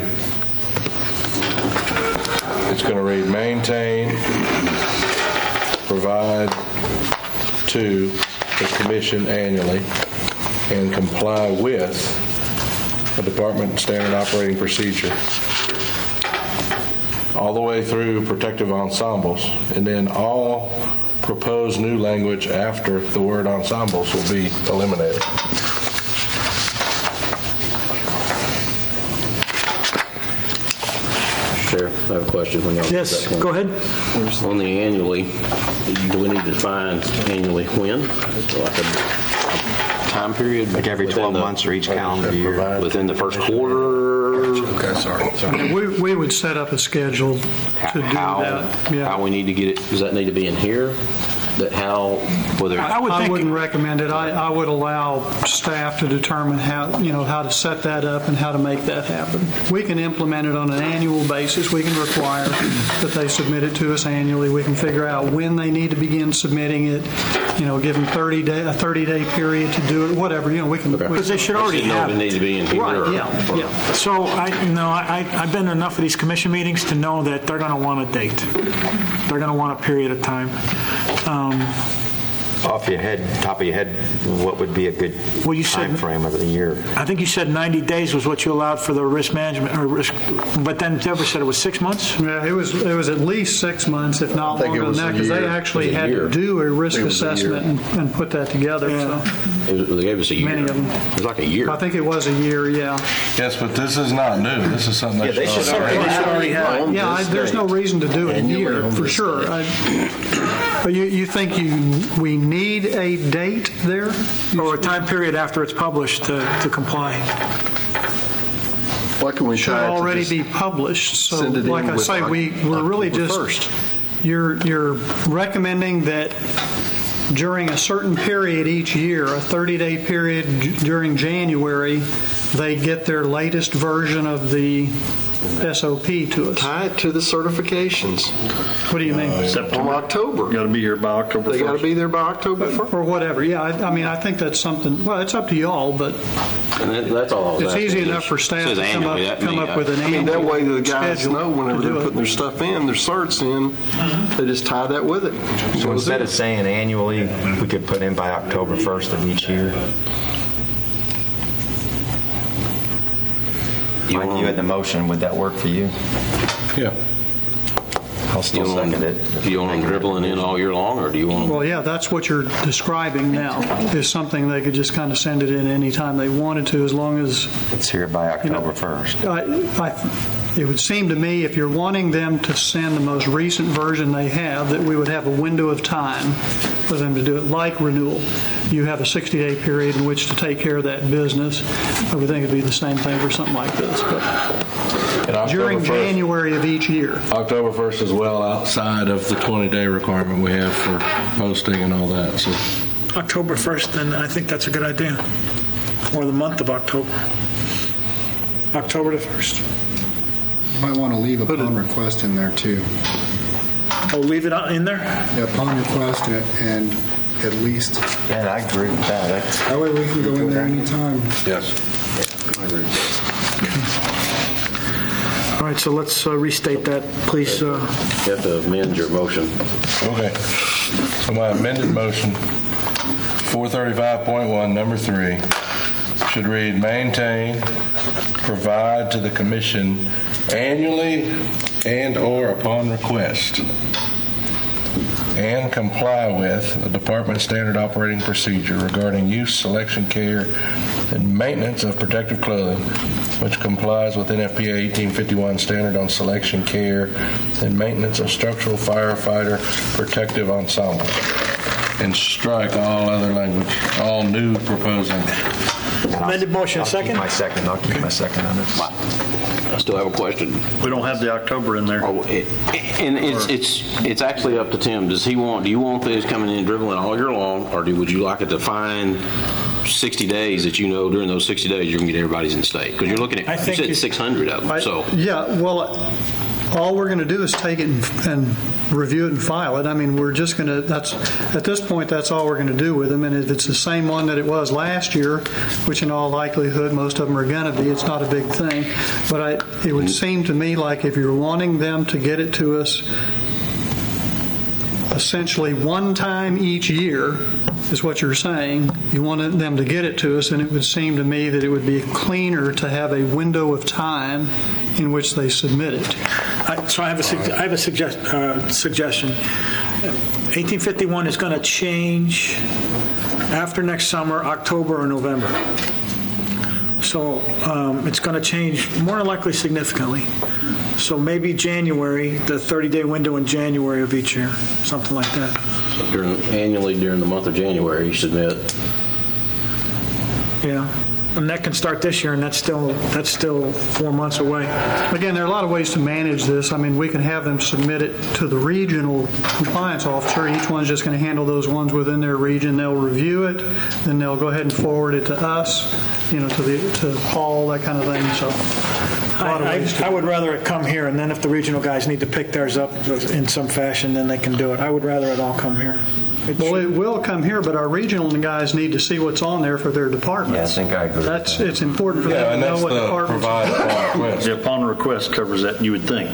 it's going to read maintain, provide to, the commission annually and comply with the department standard operating procedure all the way through protective ensembles, and then all proposed new language after the word ensembles will be eliminated. Chair, I have a question. Yes, go ahead. On the annually, do we need to define annually when? Like a time period? Like every 12 months or each calendar year? Within the first quarter? Okay, sorry. We would set up a schedule to do that. Yeah. How we need to get it? Does that need to be in here? That how, whether I wouldn't recommend it. I would allow staff to determine how to set that up and how to make that happen. We can implement it on an annual basis. We can require that they submit it to us annually. We can figure out when they need to begin submitting it. Give them a 30-day period to do it. Whatever. We can. Because they should already have it. Need to be in here. Right. Yeah. So I've been to enough of these commission meetings to know that they're going to want a date. They're going to want a period of time. Off your head, top of your head, what would be a good time frame of the year? I think you said 90 days was what you allowed for the risk management, but then Deborah said it was 6 months? Yeah, it was at least 6 months, if not longer than that, because they actually had to do a risk assessment and put that together. Yeah. So. They gave us a year. Many of them. It was like a year. I think it was a year, yeah. Yes, but this is not new. This is something they should already have. Yeah, there's no reason to do it a year, for sure. You think we need a date there? Or a time period after it's published to comply? Why can we should already be published. So, like I say, we're really just first. You're recommending that during a certain period each year, a 30-day period during January, they get their latest version of the SOP to us. Tie it to the certifications. What do you mean? September, October. Got to be here by October 1st. They got to be there by October 1st. Or whatever. Yeah, I think that's something. Well, it's up to y'all, but and that's all. It's easy enough for staff to come up with an annual. That way the guys know whenever they're putting their stuff in, their certs in, they just tie that with it. So instead of saying annually, we could put in by October 1st of each year. Like you had the motion, would that work for you? Yeah. I'll still second it. Do you want them dribbling in all year long, or do you want them? Well, yeah, that's what you're describing now, is something they could just kind of send it in any time they wanted to, as long as it's here by October 1st. It would seem to me, if you're wanting them to send the most recent version they have, that we would have a window of time for them to do it, like renewal. You have a 60-day period in which to take care of that business. I would think it'd be the same thing for something like this. But during January of each year. October 1st is well outside of the 20-day requirement we have for posting and all that. So October 1st, then I think that's a good idea. Or the month of October. October the 1st. You might want to leave upon request in there, too. Oh, leave it in there? Yeah, upon request and at least. Yeah, I agree with that. That way we can go in there anytime. Yes. Yeah, I agree. All right, so let's restate that, please. You have to amend your motion. Okay. So my amended motion, 435.1, number 3, should read, maintain, provide to the commission annually and or upon request, and comply with the department standard operating procedure regarding use, selection, care, and maintenance of protective clothing, which complies with NFPA 1851 standard on selection, care, and maintenance of structural firefighter protective ensemble, and strike all other language, all new proposed language. Amended motion, second? I'll keep my second on it. I still have a question. We don't have the October in there. And it's actually up to Tim. Do you want this coming in dribbling all year long, or would you like it to find 60 days that during those 60 days you're going to get everybody's in state? Because you're looking at, you said 600 of them. Yeah, well, all we're going to do is take it and review it and file it. I mean, we're just going to, at this point, that's all we're going to do with them. And if it's the same one that it was last year, which in all likelihood most of them are going to be, it's not a big thing. But it would seem to me like if you're wanting them to get it to us essentially one time each year, is what you're saying. You wanted them to get it to us, and it would seem to me that it would be cleaner to have a window of time in which they submit it. So I have a suggestion. 1851 is going to change after next summer, October or November. So it's going to change more than likely significantly. So maybe January, the 30-day window in January of each year, something like that. So annually during the month of January, you submit. Yeah. And that can start this year, and that's still 4 months away. Again, there are a lot of ways to manage this. I mean, we can have them submit it to the regional compliance officer. Each one's just going to handle those ones within their region. They'll review it, then they'll go ahead and forward it to us, to Paul, that kind of thing. So, I would rather it come here, and then if the regional guys need to pick theirs up in some fashion, then they can do it. I would rather it all come here. It will come here, but our regional guys need to see what's on there for their departments. Yeah, I think I agree. It's important for them to know what departments. The upon request covers that, you would think.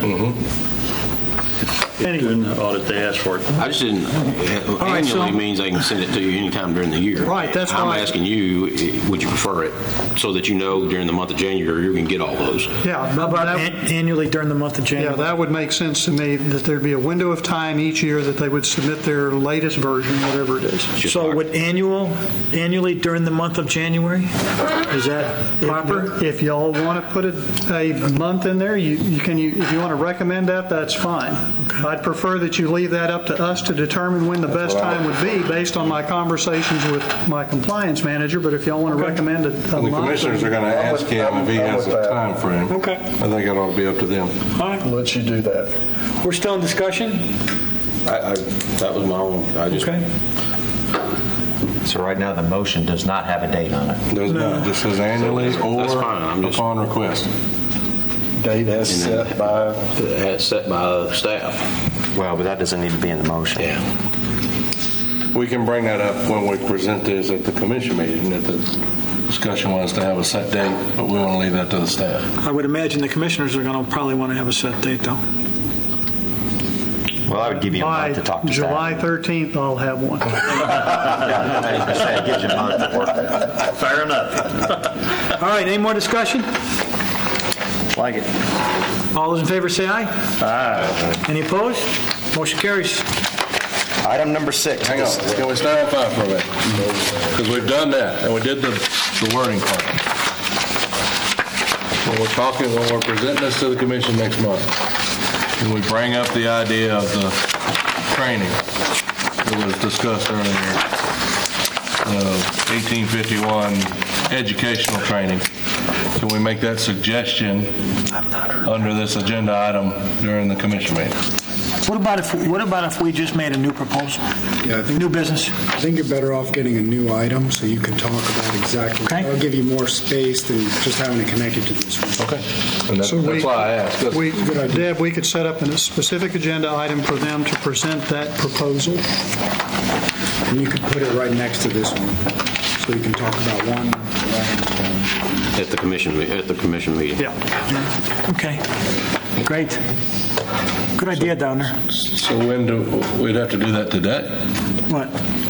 If doing the audit, they ask for it. I just didn't. Annually means they can send it to you anytime during the year. Right. That's I'm why asking you, would you prefer it so that you know during the month of January you're going to get all those? Yeah. How about annually during the month of January? Yeah, that would make sense to me, that there'd be a window of time each year that they would submit their latest version, whatever it is. So would annually during the month of January? Is that proper? If y'all want to put a month in there, you can. If you want to recommend that, that's fine. Okay. I'd prefer that you leave that up to us to determine when the best time would be based on my conversations with my compliance manager. But if y'all want to recommend a month. The commissioners are going to ask him if he has a time frame. Okay. I think it ought to be up to them. All right. I'll let you do that. We're still in discussion? That was my own. Okay. So right now, the motion does not have a date on it. There's not. It just says annually or upon request. Date as set by staff. Well, but that doesn't need to be in the motion. Yeah. We can bring that up when we present this at the commission meeting, that the discussion was to have a set date, but we want to leave that to the staff. I would imagine the commissioners are going to probably want to have a set date, though. Well, I would give you a month to talk to staff. July 13th, I'll have one. It gives you a month to work that. Fair enough. All right, any more discussion? Like it. All those in favor say aye. Aye. Any opposed? Motion carries. Item number 6. Hang on. Can we start on 5 for a minute? Because we've done that, and we did the wording part. When we're presenting this to the commission next month, and we bring up the idea of the training that was discussed earlier, 1851 educational training. Can we make that suggestion under this agenda item during the commission meeting? What about if we just made a new proposal? Yeah, I think new business. I think you're better off getting a new item so you can talk about exactly. Okay. That'll give you more space than just having it connected to this one. Okay. And that's why I asked. Deb, we could set up a specific agenda item for them to present that proposal. And you could put it right next to this one, so you can talk about one. At the commission meeting. Yeah. Okay. Great. Good idea down there. So we'd have to do that today? What?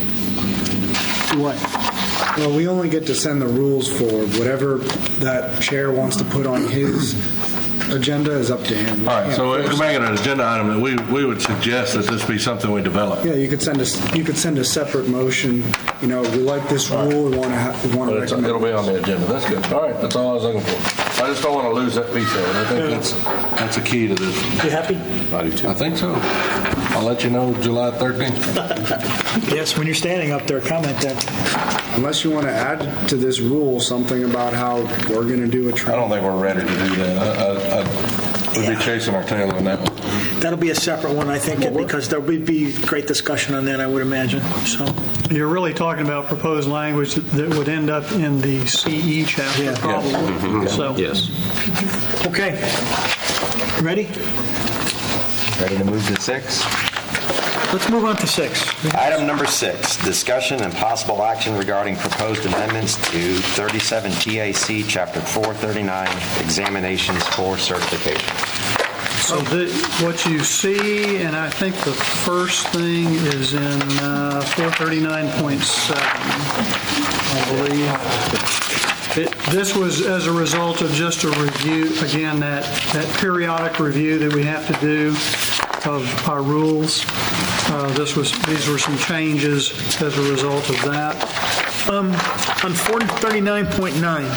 Well, we only get to send the rules forward. Whatever that chair wants to put on his agenda is up to him. All right, so we're making an agenda item that we would suggest that this be something we develop. Yeah, you could send a separate motion. We like this rule. We want to recommend. It'll be on the agenda. That's good. All right, that's all I was looking for. I just don't want to lose that piece of it. I think that's a key to this. You happy? I do too. I think so. I'll let you know July 13th. Yes, when you're standing up there, comment that. Unless you want to add to this rule something about how we're going to do a training. I don't think we're ready to do that. We'd be chasing our tail on that one. That'll be a separate one, I think, because there would be great discussion on that, I would imagine. So you're really talking about proposed language that would end up in the CE chapter, probably. Yes. Mm-hmm. So. Yes. Okay. Ready? Ready to move to 6? Let's move on to 6. Item number 6, discussion and possible action regarding proposed amendments to 37 TAC Chapter 439, examinations for certification. So what you see, and I think the first thing is in 439.7, I believe. This was as a result of just a review, again, that periodic review that we have to do of our rules. These were some changes as a result of that. On 439.9.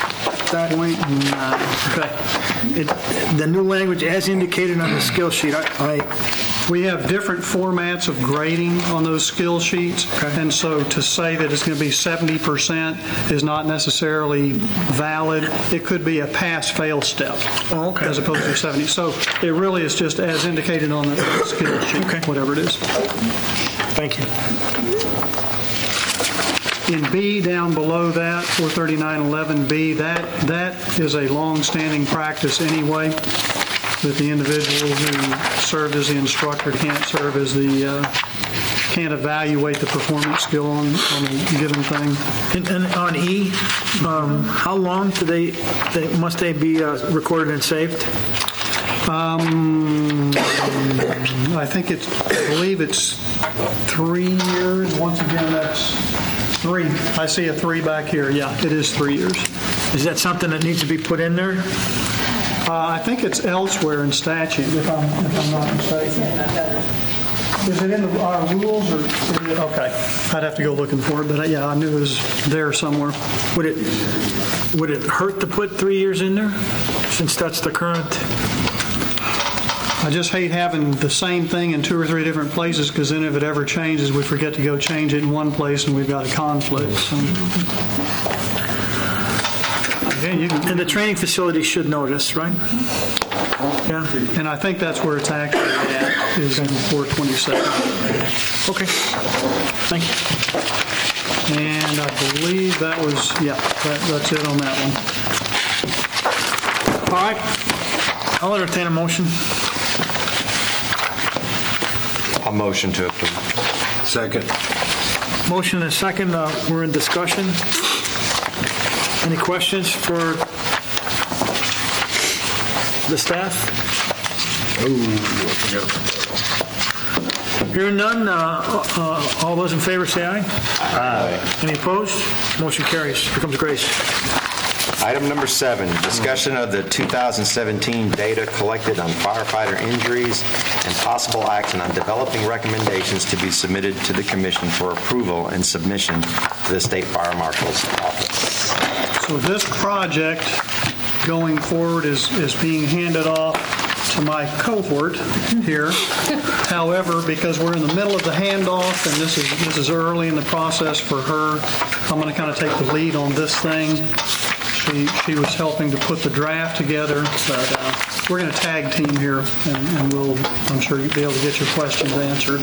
Okay. The new language, as indicated on the skill sheet, we have different formats of grading on those skill sheets, and so to say that it's going to be 70% is not necessarily valid. It could be a pass-fail step as opposed to 70. So it really is just as indicated on the skill sheet, whatever it is. Thank you. In B, down below that, 439.11B, that is a long-standing practice anyway, that the individual who served as the instructor can't evaluate the performance skill on a given thing. And on E, how long must they be recorded and saved? I believe it's 3 years. Once again, that's 3. I see a 3 back here. Yeah, it is 3 years. Is that something that needs to be put in there? I think it's elsewhere in statute, if I'm not mistaken. Is it in our rules, or okay? I'd have to go looking for it, but yeah, I knew it was there somewhere. Would it hurt to put 3 years in there, since that's the current? I just hate having the same thing in 2 or 3 different places, because then if it ever changes, we forget to go change it in one place, and we've got a conflict. So. And the training facility should know this, right? Yeah, and I think that's where it's actually at, is in 427. Okay, thank you. And I believe that was, that's it on that one. All right, I'll entertain a motion. A motion to approve. Second. Motion and a second. We're in discussion. Any questions for the staff? Hearing none, all those in favor say aye. Aye. Any opposed? Motion carries. Here comes Grace. Item number 7, discussion of the 2017 data collected on firefighter injuries and possible action on developing recommendations to be submitted to the Commission for approval and submission to the State Fire Marshal's Office. So this project going forward is being handed off to my cohort here. However, because we're in the middle of the handoff and this is early in the process for her, I'm going to kind of take the lead on this thing. She was helping to put the draft together, but we're going to tag team here, and I'm sure you'll be able to get your questions answered.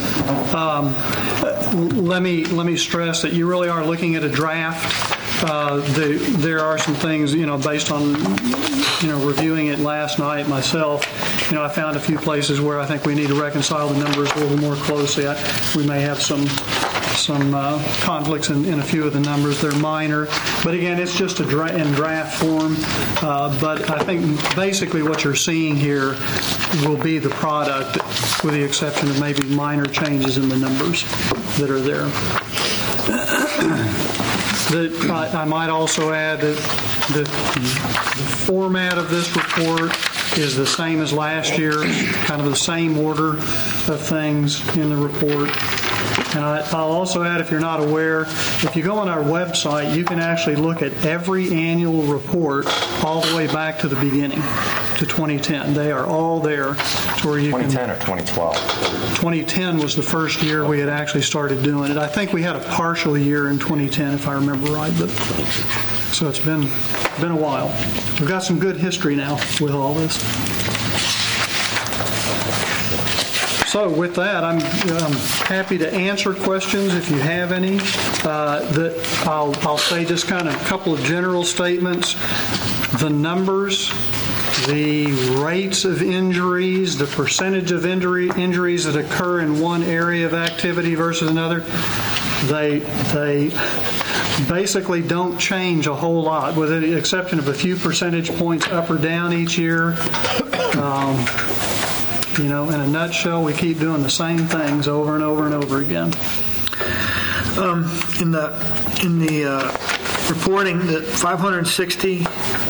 Let me stress that you really are looking at a draft. There are some things, based on, reviewing it last night myself, I found a few places where I think we need to reconcile the numbers a little more closely. We may have some conflicts in a few of the numbers. They're minor, but again, it's just in draft form. But I think basically what you're seeing here will be the product, with the exception of maybe minor changes in the numbers that are there. I might also add that the format of this report is the same as last year, kind of the same order of things in the report. And I'll also add, if you're not aware, if you go on our website, you can actually look at every annual report all the way back to the beginning, to 2010. They are all there. To where you 2010 or 2012? 2010 was the first year we had actually started doing it. I think we had a partial year in 2010, if I remember right. But so it's been a while. We've got some good history now with all this. So with that, I'm happy to answer questions if you have any. I'll say just kind of a couple of general statements. The numbers, the rates of injuries, the percentage of injuries that occur in one area of activity versus another, they basically don't change a whole lot, with the exception of a few percentage points up or down each year. In a nutshell, we keep doing the same things over and over and over again. In the reporting, that 560,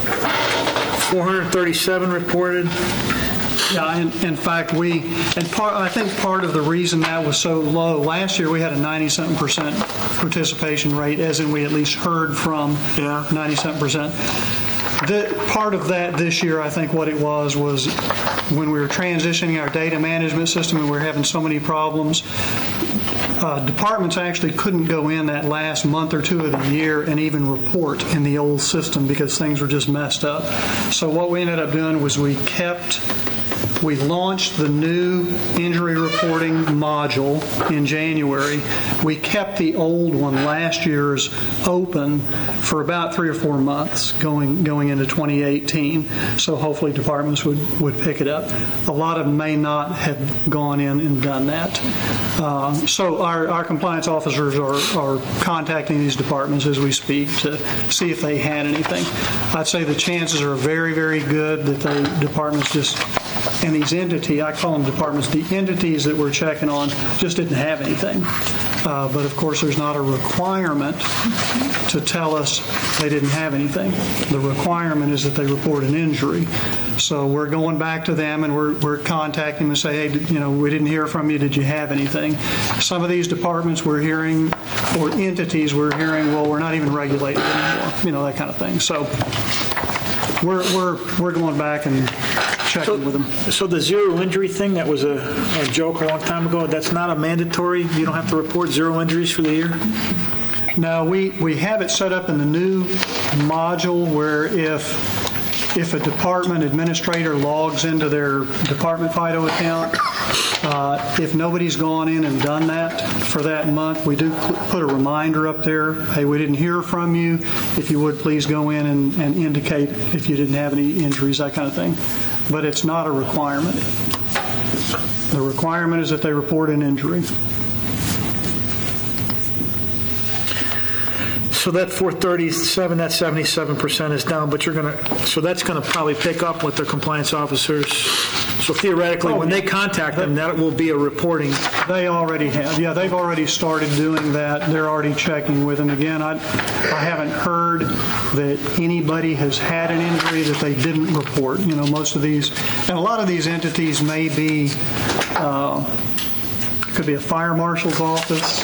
437 reported. Yeah, in fact, I think part of the reason that was so low, last year we had a 90-something% participation rate, as in we at least heard from 90-something%. Part of that this year, I think what it was when we were transitioning our data management system and we were having so many problems, departments actually couldn't go in that last month or two of the year and even report in the old system because things were just messed up. So what we ended up doing was we launched the new injury reporting module in January. We kept the old one, last year's, open for about 3 or 4 months going into 2018. So hopefully departments would pick it up. A lot of them may not have gone in and done that. So our compliance officers are contacting these departments as we speak to see if they had anything. I'd say the chances are very, very good that departments just... And these entities, I call them departments, the entities that we're checking on just didn't have anything. But of course, there's not a requirement to tell us they didn't have anything. The requirement is that they report an injury. So we're going back to them and we're contacting them and say, hey, we didn't hear from you. Did you have anything? Some of these departments we're hearing, or entities we're hearing, well, we're not even regulated anymore. That kind of thing. So we're going back and checking with them. So the zero injury thing, that was a joke a long time ago. That's not a mandatory. You don't have to report zero injuries for the year? No, we have it set up in the new module where if a department administrator logs into their Department FIDO account, if nobody's gone in and done that for that month, we do put a reminder up there. Hey, we didn't hear from you. If you would, please go in and indicate if you didn't have any injuries, that kind of thing. But it's not a requirement. The requirement is that they report an injury. So that 437, that 77% is down, but so that's going to probably pick up with their compliance officers. So theoretically, when they contact them, that will be a reporting. They already have. Yeah, they've already started doing that. They're already checking with them. Again, I haven't heard that anybody has had an injury that they didn't report. Most of these, and a lot of these entities may be, could be a fire marshal's office.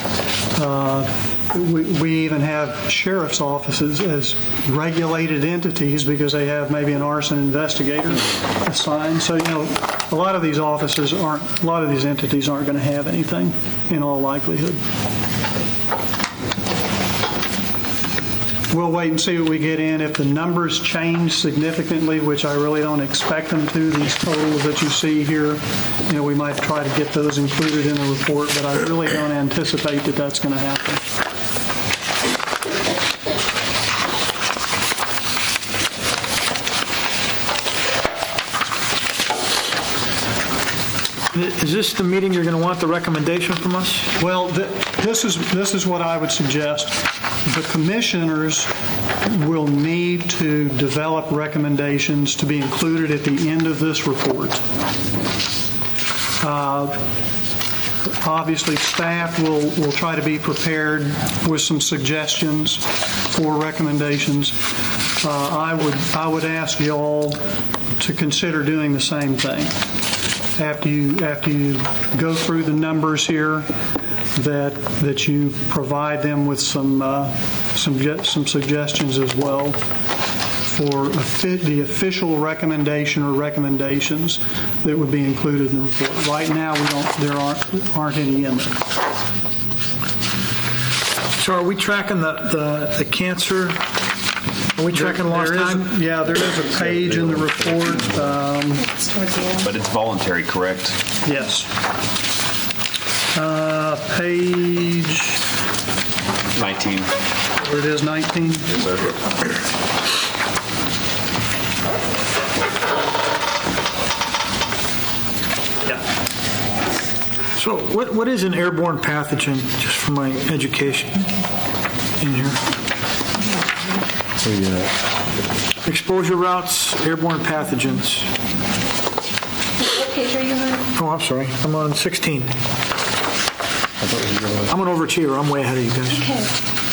We even have sheriff's offices as regulated entities because they have maybe an arson investigator assigned. So, a lot of these entities aren't going to have anything in all likelihood. We'll wait and see what we get in. If the numbers change significantly, which I really don't expect them to, these totals that you see here, we might try to get those included in the report, but I really don't anticipate that that's going to happen. Is this the meeting you're going to want the recommendation from us? Well, this is what I would suggest. The commissioners will need to develop recommendations to be included at the end of this report. Obviously, staff will try to be prepared with some suggestions for recommendations. I would ask you all to consider doing the same thing. After you go through the numbers here, that you provide them with some suggestions as well for the official recommendation or recommendations that would be included in the report. Right now, there aren't any in there. So, are we tracking the cancer? Are we tracking lost time? Yeah, there is a page in the report. But it's voluntary, correct? Yes. Page 19. There it is, 19. Yes, sir. So what is an airborne pathogen, just for my education in here? Exposure routes, airborne pathogens. What page are you on? Oh, I'm sorry. I'm on 16. I'm an overachiever. I'm way ahead of you guys. Okay.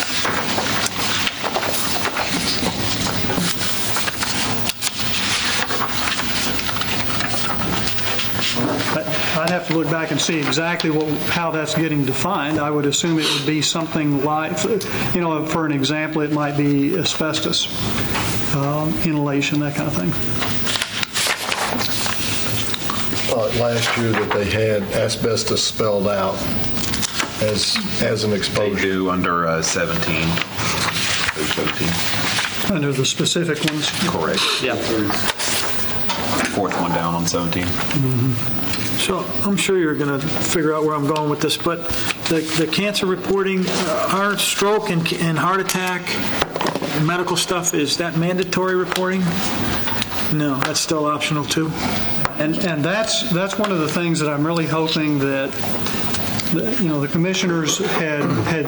I'd have to look back and see exactly how that's getting defined. I would assume it would be something like, for an example, it might be asbestos, inhalation, that kind of thing. Last year that they had asbestos spelled out as an exposure. They do under 17. Under the specific ones? Correct. Yeah. Fourth one down on 17. Mm-hmm. So I'm sure you're going to figure out where I'm going with this, but the cancer reporting, our stroke and heart attack, medical stuff, is that mandatory reporting? No, that's still optional too. And that's one of the things that I'm really hoping that the commissioners had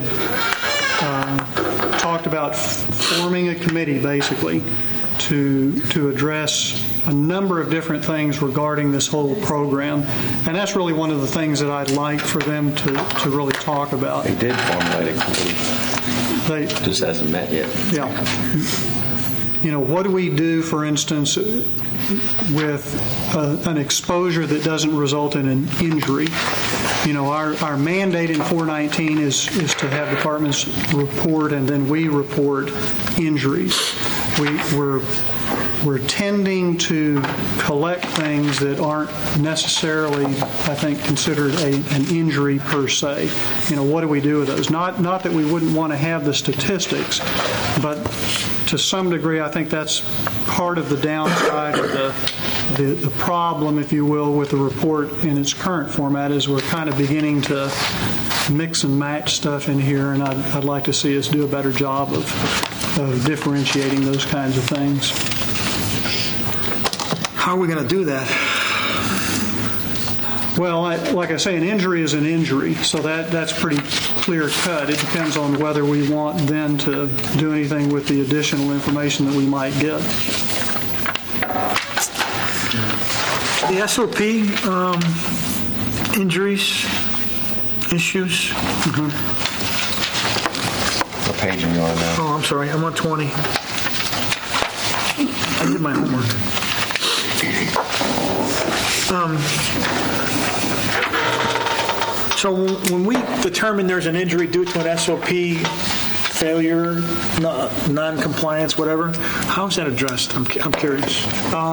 talked about forming a committee basically to address a number of different things regarding this whole program, and that's really one of the things that I'd like for them to really talk about. They did formulate a committee. They just hasn't met yet. Yeah. What do we do, for instance, with an exposure that doesn't result in an injury? Our mandate in 419 is to have departments report, and then we report injuries. We're tending to collect things that aren't necessarily, I think, considered an injury per se. What do we do with those? Not that we wouldn't want to have the statistics, but to some degree, I think that's part of the downside of the problem, if you will, with the report in its current format, is we're kind of beginning to mix and match stuff in here, and I'd like to see us do a better job of differentiating those kinds of things. How are we going to do that? Well, like I say, an injury is an injury, so that's pretty clear cut. It depends on whether we want then to do anything with the additional information that we might get. The SOP injuries, issues. Mm-hmm. What page are you on now? Oh, I'm sorry. I'm on 20. I did my homework. So when we determine there's an injury due to an SOP failure, non-compliance, whatever, how is that addressed? I'm curious.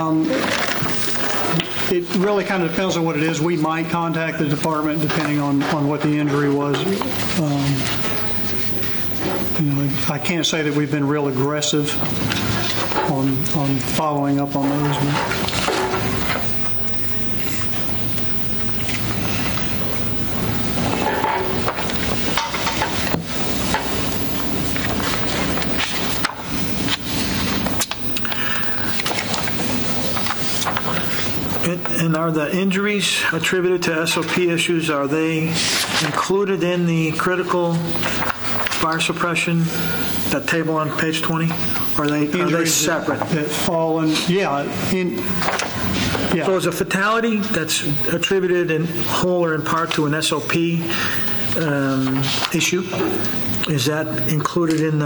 It really kind of depends on what it is. We might contact the department depending on what the injury was. I can't say that we've been real aggressive on following up on those. And are the injuries attributed to SOP issues, are they included in the critical fire suppression, that table on page 20? Are they separate? That fall in, yeah. So is a fatality that's attributed in whole or in part to an SOP issue, is that included in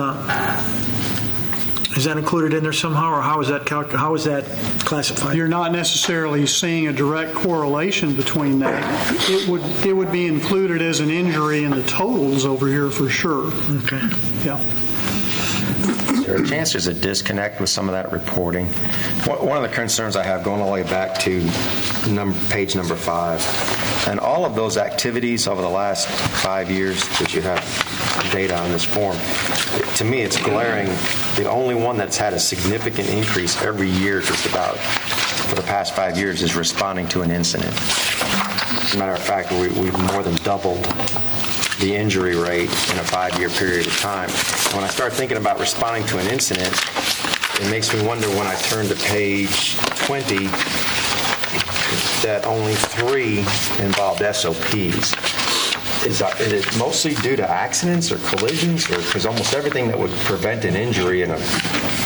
there somehow, or how is that classified? You're not necessarily seeing a direct correlation between that. It would be included as an injury in the totals over here for sure. Okay. Yeah. Is there a chance there's a disconnect with some of that reporting? One of the concerns I have, going all the way back to page number 5, and all of those activities over the last 5 years that you have data on this form, to me it's glaring. The only one that's had a significant increase every year, just about for the past 5 years, is responding to an incident. As a matter of fact, we've more than doubled the injury rate in a 5-year period of time. When I start thinking about responding to an incident, it makes me wonder, when I turn to page 20, that only 3 involved SOPs. Is it mostly due to accidents or collisions? Or because almost everything that would prevent an injury in a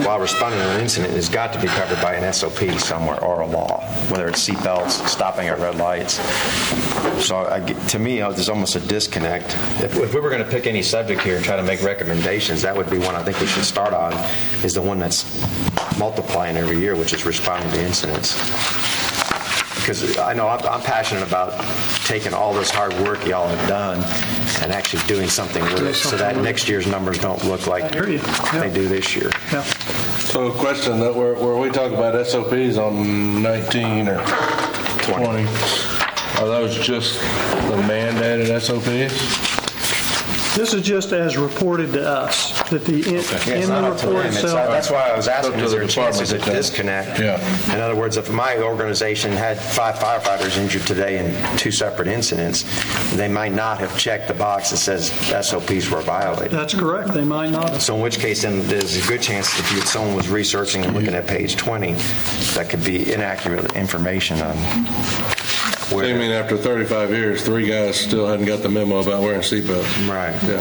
while responding to an incident has got to be covered by an SOP somewhere or a law, whether it's seatbelts, stopping at red lights. So to me, there's almost a disconnect. If we were going to pick any subject here and try to make recommendations, that would be one I think we should start on, is the one that's multiplying every year, which is responding to incidents. Because I know I'm passionate about taking all this hard work y'all have done and actually doing something with it so that next year's numbers don't look like they do this year. Yeah. So a question, that where we talk about SOPs on 19 or 20, are those just the mandated SOPs? This is just as reported to us, that in the report itself. That's why I was asking, is there a chance there's a disconnect? Yeah. In other words, if my organization had 5 firefighters injured today in 2 separate incidents, they might not have checked the box that says SOPs were violated. That's correct. They might not have. So in which case, then there's a good chance if someone was researching and looking at page 20, that could be inaccurate information on where. I mean, after 35 years, 3 guys still hadn't got the memo about wearing seatbelts. Right. Yeah.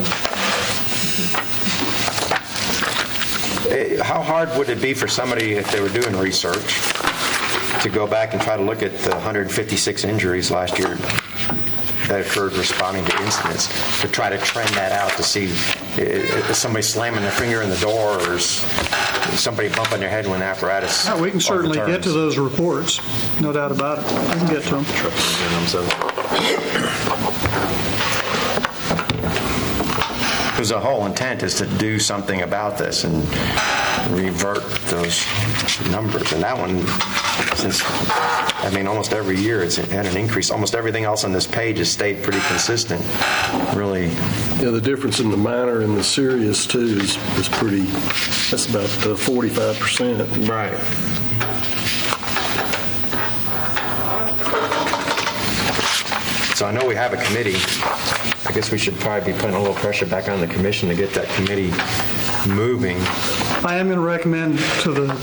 How hard would it be for somebody, if they were doing research, to go back and try to look at the 156 injuries last year that occurred responding to incidents, to try to trend that out to see is somebody slamming their finger in the door or is somebody bumping their head when apparatus We can certainly get to those reports, no doubt about it. We can get to them. Because the whole intent is to do something about this and revert those numbers. And that one, almost every year it's had an increase. Almost everything else on this page has stayed pretty consistent. Really. Yeah, the difference in the minor and the serious, too, is pretty, that's about 45%. Right. So I know we have a committee. I guess we should probably be putting a little pressure back on the commission to get that committee moving. I am going to recommend to the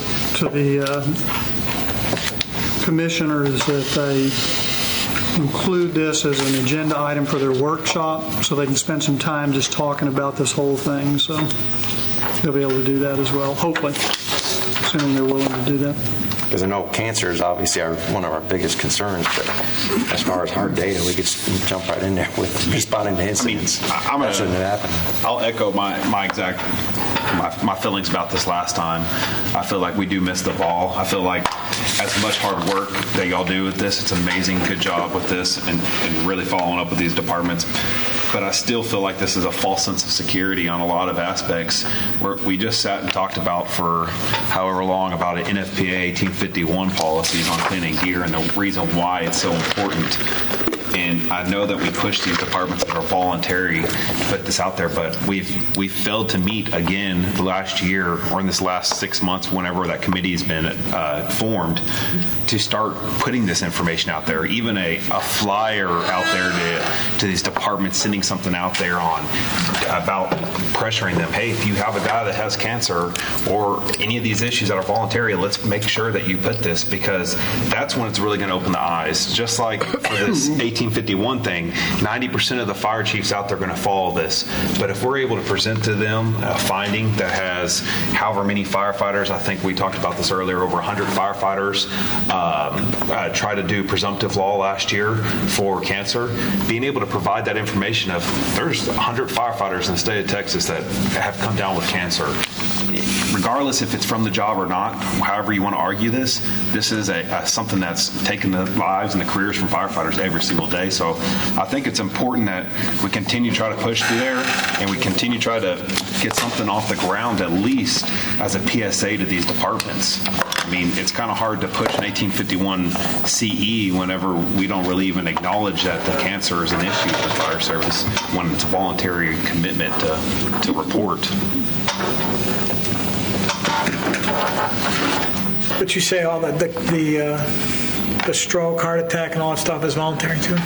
commissioners that they include this as an agenda item for their workshop so they can spend some time just talking about this whole thing. So they'll be able to do that as well, hopefully, assuming they're willing to do that. Because I know cancer is obviously one of our biggest concerns, but as far as hard data, we could jump right in there with responding to incidents. That shouldn't have happened. I'll echo my feelings about this last time. I feel like we do miss the ball. I feel like as much hard work that y'all do with this, it's amazing, good job with this and really following up with these departments. But I still feel like this is a false sense of security on a lot of aspects. Where we just sat and talked about for however long about an NFPA 1851 policies on cleaning gear and the reason why it's so important. And I know that we push these departments that are voluntary to put this out there, but we've failed to meet again last year or in this last 6 months, whenever that committee has been formed, to start putting this information out there. Even a flyer out there to these departments, sending something out there on about pressuring them. Hey, if you have a guy that has cancer or any of these issues that are voluntary, let's make sure that you put this, because that's when it's really going to open the eyes. Just like for this 1851 thing, 90% of the fire chiefs out there are going to follow this. But if we're able to present to them a finding that has however many firefighters, I think we talked about this earlier, over 100 firefighters try to do presumptive law last year for cancer, being able to provide that information of there's 100 firefighters in the state of Texas that have come down with cancer. Regardless if it's from the job or not, however you want to argue this is something that's taken the lives and the careers from firefighters every single day. So I think it's important that we continue to try to push through there and we continue to try to get something off the ground, at least as a PSA to these departments. I mean, it's kind of hard to push an 1851 CE whenever we don't really even acknowledge that the cancer is an issue for the fire service when it's a voluntary commitment to report. But you say all that the stroke, heart attack, and all that stuff is voluntary too?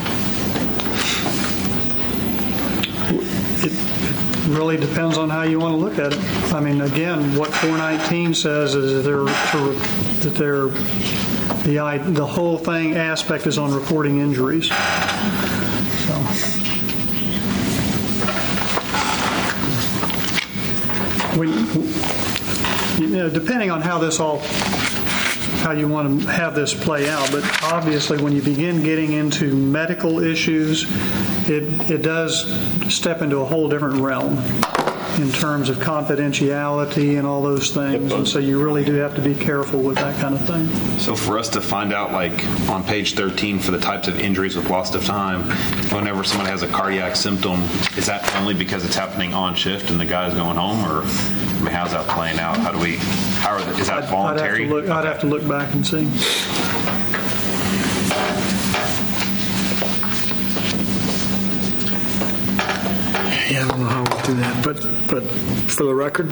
It really depends on how you want to look at it. I mean, again, what 419 says is that the whole thing aspect is on reporting injuries. depending on how you want to have this play out, but obviously when you begin getting into medical issues, it does step into a whole different realm in terms of confidentiality and all those things. And so you really do have to be careful with that kind of thing. So for us to find out, like on page 13, for the types of injuries with loss of time, whenever someone has a cardiac symptom, is that only because it's happening on shift and the guy's going home, or how's that playing out? Is that voluntary? I'd have to look back and see. Yeah, I don't know how we'll do that, but for the record,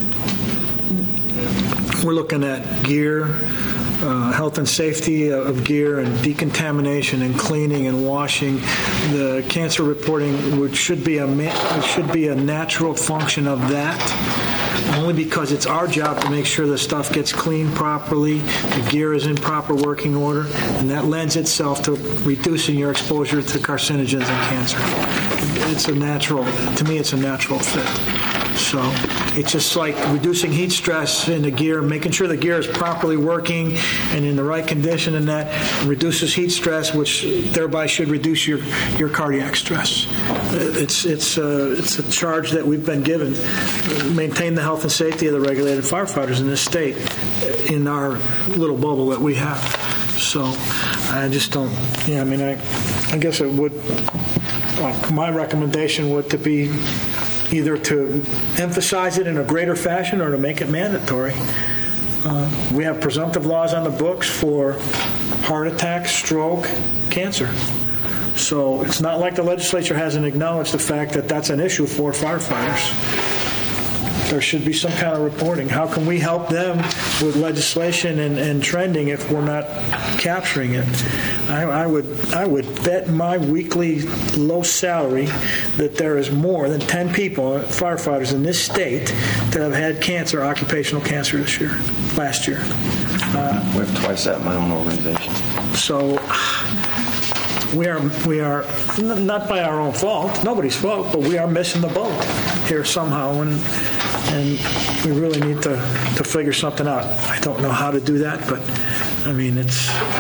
we're looking at gear, health and safety of gear, and decontamination and cleaning and washing. The cancer reporting, which should be a natural function of that, only because it's our job to make sure the stuff gets cleaned properly, the gear is in proper working order, and that lends itself to reducing your exposure to carcinogens and cancer. To me, it's a natural fit. So it's just like reducing heat stress in the gear, making sure the gear is properly working and in the right condition, and that reduces heat stress, which thereby should reduce your cardiac stress. It's a charge that we've been given. Maintain the health and safety of the regulated firefighters in this state, in our little bubble that we have. So I just don't. Yeah, I mean, I guess it would. My recommendation would to be either to emphasize it in a greater fashion or to make it mandatory. We have presumptive laws on the books for heart attack, stroke, cancer. So it's not like the legislature hasn't acknowledged the fact that that's an issue for firefighters. There should be some kind of reporting. How can we help them with legislation and trending if we're not capturing it? I would bet my weekly low salary that there is more than 10 people, firefighters in this state, that have had cancer, occupational cancer last year. We have twice that in my own organization. So we are not by our own fault, nobody's fault, but we are missing the boat here somehow, and we really need to figure something out. I don't know how to do that, but I mean it's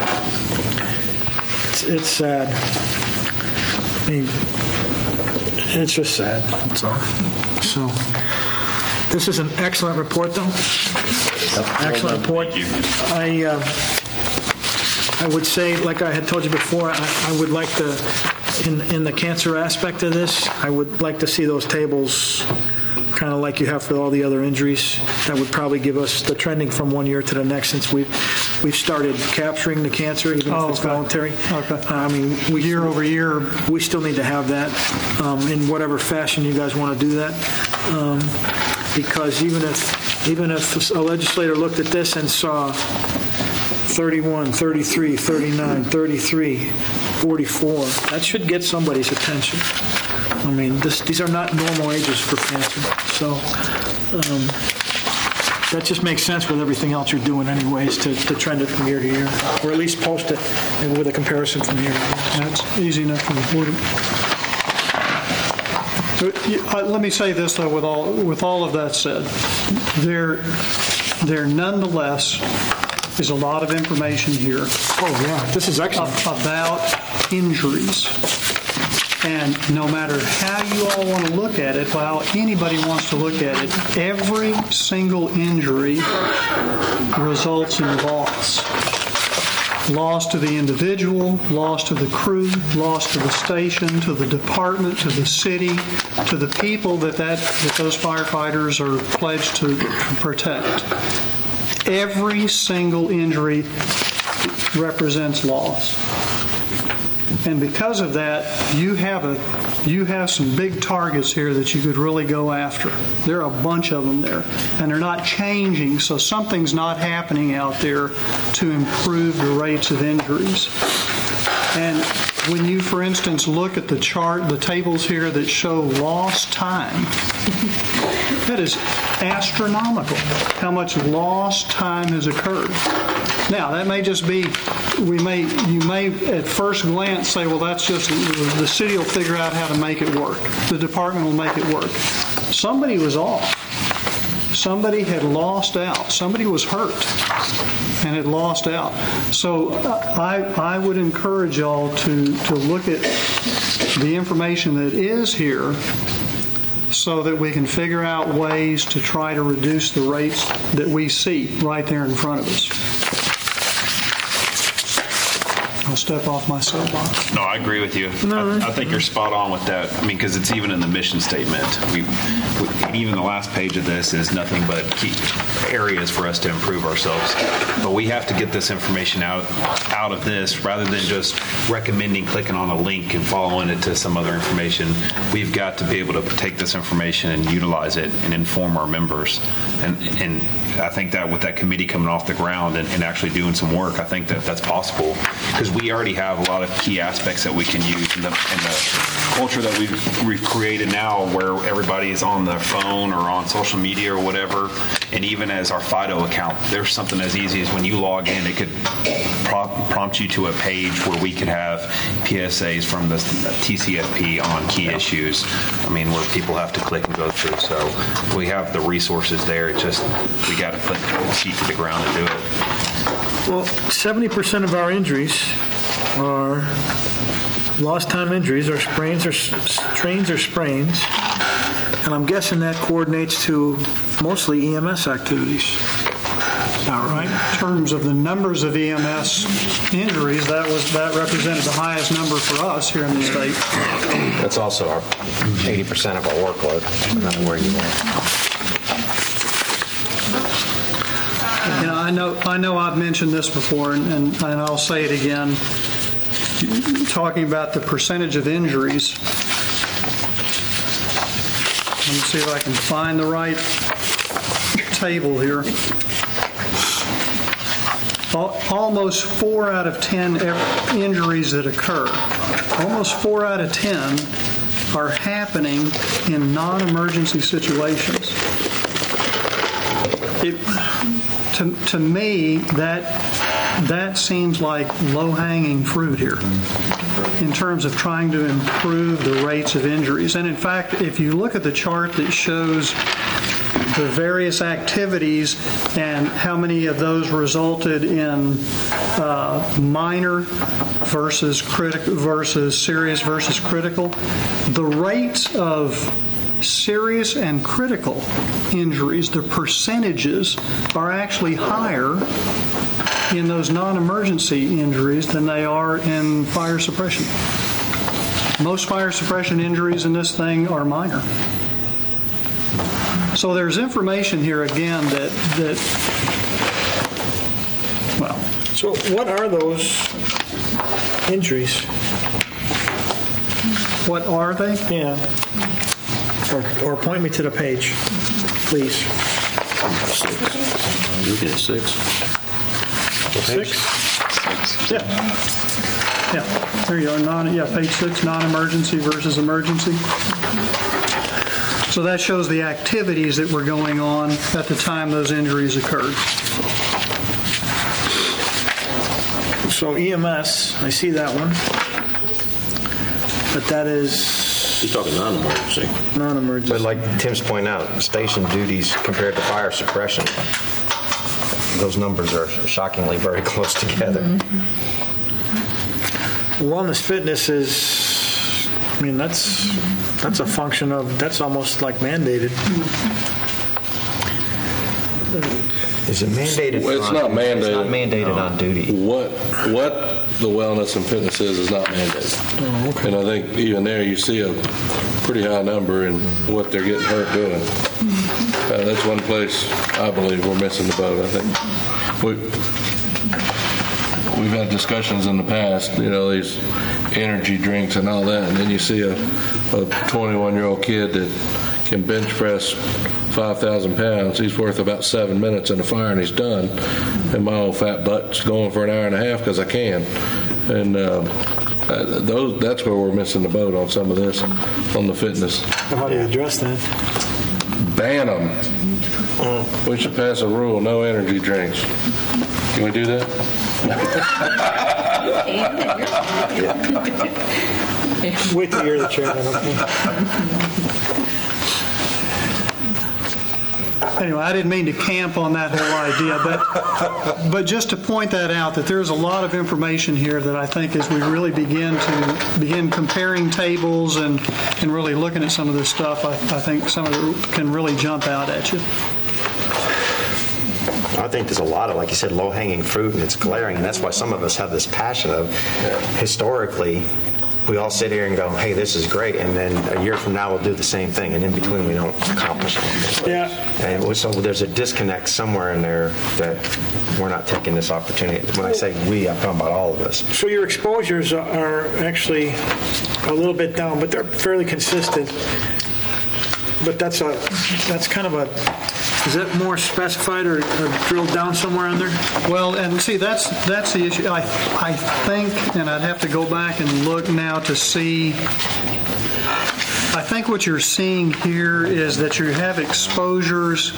sad. I mean, it's just sad. That's all. So this is an excellent report, though. Excellent report. I would say, like I had told you before, I would like to, in the cancer aspect of this, I would like to see those tables kind of like you have for all the other injuries. That would probably give us the trending from one year to the next, since we've started capturing the cancer, even if it's voluntary. Okay. I mean, year over year, we still need to have that in whatever fashion you guys want to do that, because even if a legislator looked at this and saw 31, 33, 39, 33, 44, that should get somebody's attention. I mean, these are not normal ages for cancer. So that just makes sense with everything else you're doing anyways, to trend it from year to year, or at least post it with a comparison from year to year. That's easy enough to report. Let me say this, though, with all of that said, there nonetheless is a lot of information here. Oh, yeah. This is excellent. About injuries. And no matter how you all want to look at it, how anybody wants to look at it, every single injury results in loss. Loss to the individual, loss to the crew, loss to the station, to the department, to the city, to the people that those firefighters are pledged to protect. Every single injury represents loss. And because of that, you have some big targets here that you could really go after. There are a bunch of them there, and they're not changing, so something's not happening out there to improve the rates of injuries. And when you, for instance, look at the chart, the tables here that show lost time, that is astronomical, how much lost time has occurred. Now, that may just be, you may at first glance say, well, that's just, the city will figure out how to make it work. The department will make it work. Somebody was off. somebody had lost out. Somebody was hurt and had lost out. So I would encourage y'all to look at the information that is here so that we can figure out ways to try to reduce the rates that we see right there in front of us. I'll step off my soapbox. No, I agree with you. I think you're spot on with that. I mean, because it's even in the mission statement. Even the last page of this is nothing but key areas for us to improve ourselves. But we have to get this information out of this rather than just recommending clicking on a link and following it to some other information. We've got to be able to take this information and utilize it and inform our members. And I think that with that committee coming off the ground and actually doing some work, I think that's possible because we already have a lot of key aspects that we can use in the culture that we've created now where everybody is on their phone or on social media or whatever. And even as our FIDO account, there's something as easy as when you log in, it could prompt you to a page where we could have PSAs from the TCFP on key issues. I mean, where people have to click and go through. So we have the resources there. It's just we got to put the feet to the ground and do it. Well, 70% of our injuries are lost time injuries or sprains or strains or sprains. And I'm guessing that coordinates to mostly EMS activities. Is that right? In terms of the numbers of EMS injuries, that represented the highest number for us here in the state. That's also our 80% of our workload, no matter where you are. You know, I know I've mentioned this before, and I'll say it again. Talking about the percentage of injuries. Let me see if I can find the right table here. Almost 4 out of 10 injuries that occur, almost 4 out of 10 are happening in non-emergency situations. To me, that seems like low-hanging fruit here in terms of trying to improve the rates of injuries. And in fact, if you look at the chart that shows the various activities and how many of those resulted in minor versus critical versus serious versus critical, the rates of serious and critical injuries, the percentages are actually higher in those non-emergency injuries than they are in fire suppression. Most fire suppression injuries in this thing are minor. So there's information here again that well. So what are those injuries? What are they? Yeah. Or point me to the page, please. Looking at 6. 6? Yeah. Yeah. There you are. Page 6, non-emergency versus emergency. So that shows the activities that were going on at the time those injuries occurred. So EMS, I see that one. But that is... He's talking non-emergency. Non-emergency. But like Tim's pointing out, station duties compared to fire suppression, those numbers are shockingly very close together. Mm-hmm. Wellness fitness is, I mean, that's a function of, that's almost like mandated. Is it mandated? Well, it's not mandated. It's not mandated on duty. What the wellness and fitness is not mandated. Oh, okay. And I think even there you see a pretty high number in what they're getting hurt doing. That's one place I believe we're missing the boat. I think we've had discussions in the past, these energy drinks and all that, and then you see a 21-year-old kid that can bench press 5,000 pounds. He's worth about 7 minutes in the fire and he's done. And my old fat butt's going for an hour and a half because I can. And that's where we're missing the boat on some of this, on the fitness. How do you address that? Ban them. We should pass a rule, no energy drinks. Can we do that? Wait till you're the chairman, okay? Anyway, I didn't mean to camp on that whole idea, but just to point that out, that there's a lot of information here that I think as we really begin comparing tables and really looking at some of this stuff, I think some of it can really jump out at you. I think there's a lot of, like you said, low-hanging fruit, and it's glaring, and that's why some of us have this passion of, historically, we all sit here and go, hey, this is great, and then a year from now we'll do the same thing, and in between we don't accomplish anything. Yeah. And so there's a disconnect somewhere in there that we're not taking this opportunity. When I say we, I'm talking about all of us. So your exposures are actually a little bit down, but they're fairly consistent. But that's kind of a, is that more specified or drilled down somewhere in there? Well, and see, that's the issue. I think, and I'd have to go back and look now to see. I think what you're seeing here is that you have exposures.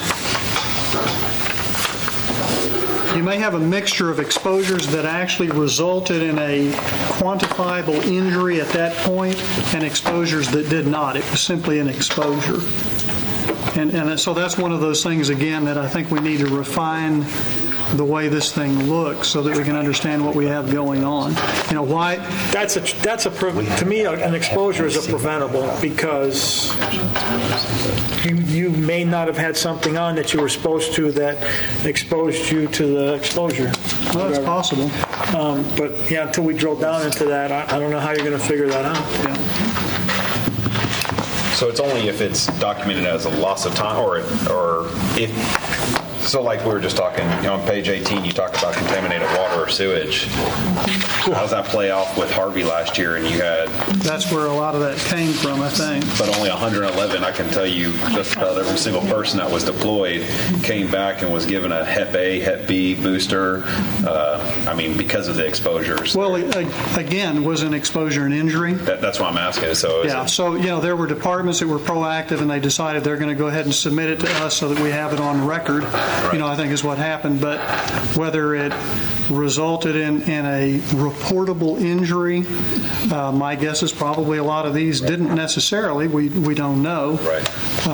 You may have a mixture of exposures that actually resulted in a quantifiable injury at that point and exposures that did not. It was simply an exposure. And so that's one of those things, again, that I think we need to refine the way this thing looks so that we can understand what we have going on. You know, why? To me, an exposure is a preventable because you may not have had something on that you were supposed to that exposed you to the exposure. Well, that's possible. But yeah, until we drill down into that, I don't know how you're going to figure that out. Yeah. So it's only if it's documented as a loss of time, or if. So like we were just talking, on page 18, you talk about contaminated water or sewage. How does that play off with Harvey last year? And you had... That's where a lot of that came from, I think. But only 111, I can tell you, just about every single person that was deployed came back and was given a Hep A, Hep B booster, because of the exposures. Well, again, was an exposure an injury? That's why I'm asking. So there were departments that were proactive and they decided they're going to go ahead and submit it to us so that we have it on record. Right. I think is what happened. But whether it resulted in a reportable injury, my guess is probably a lot of these didn't necessarily. We don't know. Right.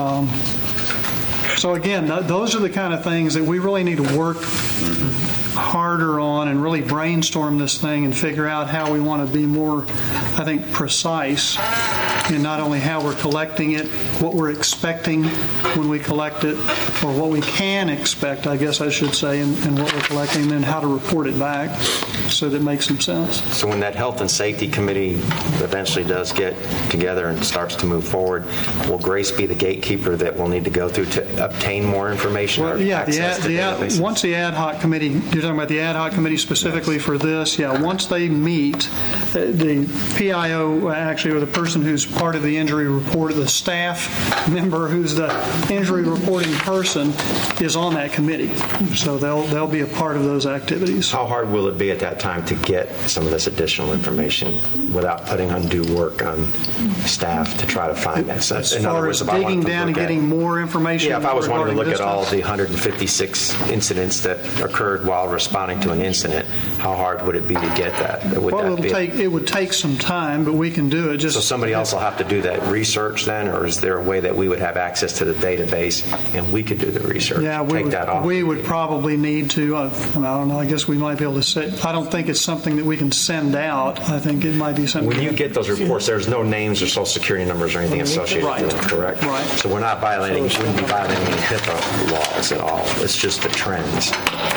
So again, those are the kind of things that we really need to work harder on and really brainstorm this thing and figure out how we want to be more, I think, precise in not only how we're collecting it, what we're expecting when we collect it, or what we can expect, I guess I should say, and what we're collecting, and then how to report it back so that it makes some sense. So when that Health and Safety Committee eventually does get together and starts to move forward, will Grace be the gatekeeper that we'll need to go through to obtain more information? Well, once the ad hoc committee, you're talking about the ad hoc committee specifically for this, once they meet, the PIO actually, or the person who's part of the injury report, the staff member who's the injury reporting person is on that committee. So they'll be a part of those activities. How hard will it be at that time to get some of this additional information without putting undue work on staff to try to find that? So as far as digging down and getting more information? Yeah, if I was wanting to look at all the 156 incidents that occurred while responding to an incident, how hard would it be to get that? It would take some time, but we can do it. So somebody else will have to do that research then, or is there a way that we would have access to the database and we could do the research? Yeah, we would probably need to. I don't know. I guess we might be able to say. I don't think it's something that we can send out. I think it might be something. When you get those reports, there's no names or social security numbers or anything associated with it, correct? Right. So we're not violating. We wouldn't be violating any HIPAA laws at all. It's just the trends.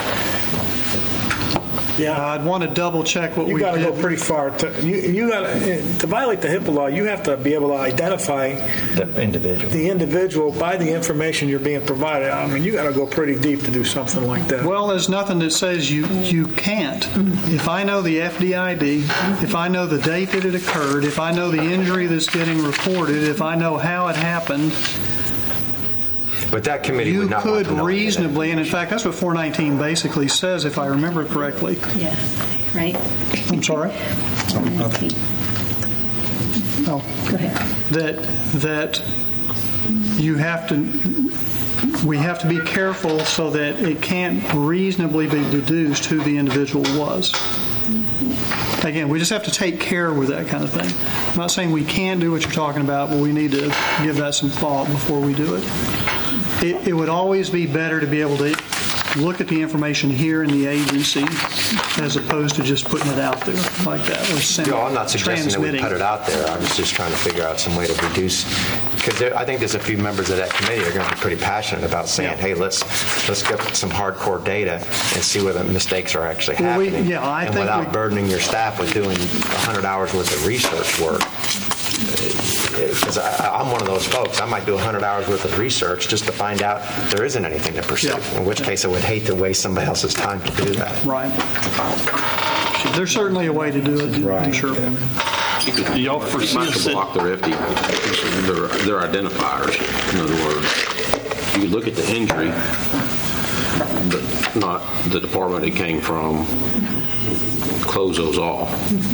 Yeah, I'd want to double check what we did. You got to go pretty far. To violate the HIPAA law, you have to be able to identify the individual by the information you're being provided. I mean, you got to go pretty deep to do something like that. Well, there's nothing that says you can't. If I know the FDID, if I know the date that it occurred, if I know the injury that's getting reported, if I know how it happened. But that committee would not want to know reasonably, and in fact, that's what 419 basically says, if I remember correctly. Yeah, right? I'm sorry? Oh, go ahead. That we have to be careful so that it can't reasonably be deduced who the individual was. Again, we just have to take care with that kind of thing. I'm not saying we can't do what you're talking about, but we need to give that some thought before we do it. it would always be better to be able to look at the information here in the agency as opposed to just putting it out there like that. I'm not suggesting that we put it out there. I was just trying to figure out some way to reduce, because I think there's a few members of that committee that are going to be pretty passionate about saying, hey, let's get some hardcore data and see where the mistakes are actually happening. Without burdening your staff with doing 100 hours worth of research work. Because I'm one of those folks. I might do 100 hours worth of research just to find out there isn't anything to pursue. In which case, I would hate to waste somebody else's time to do that. Right. There's certainly a way to do it. Right. I'm sure. Y'all foresee block their FD, their identifiers. In other words, you look at the injury, but not the department it came from. Close those off.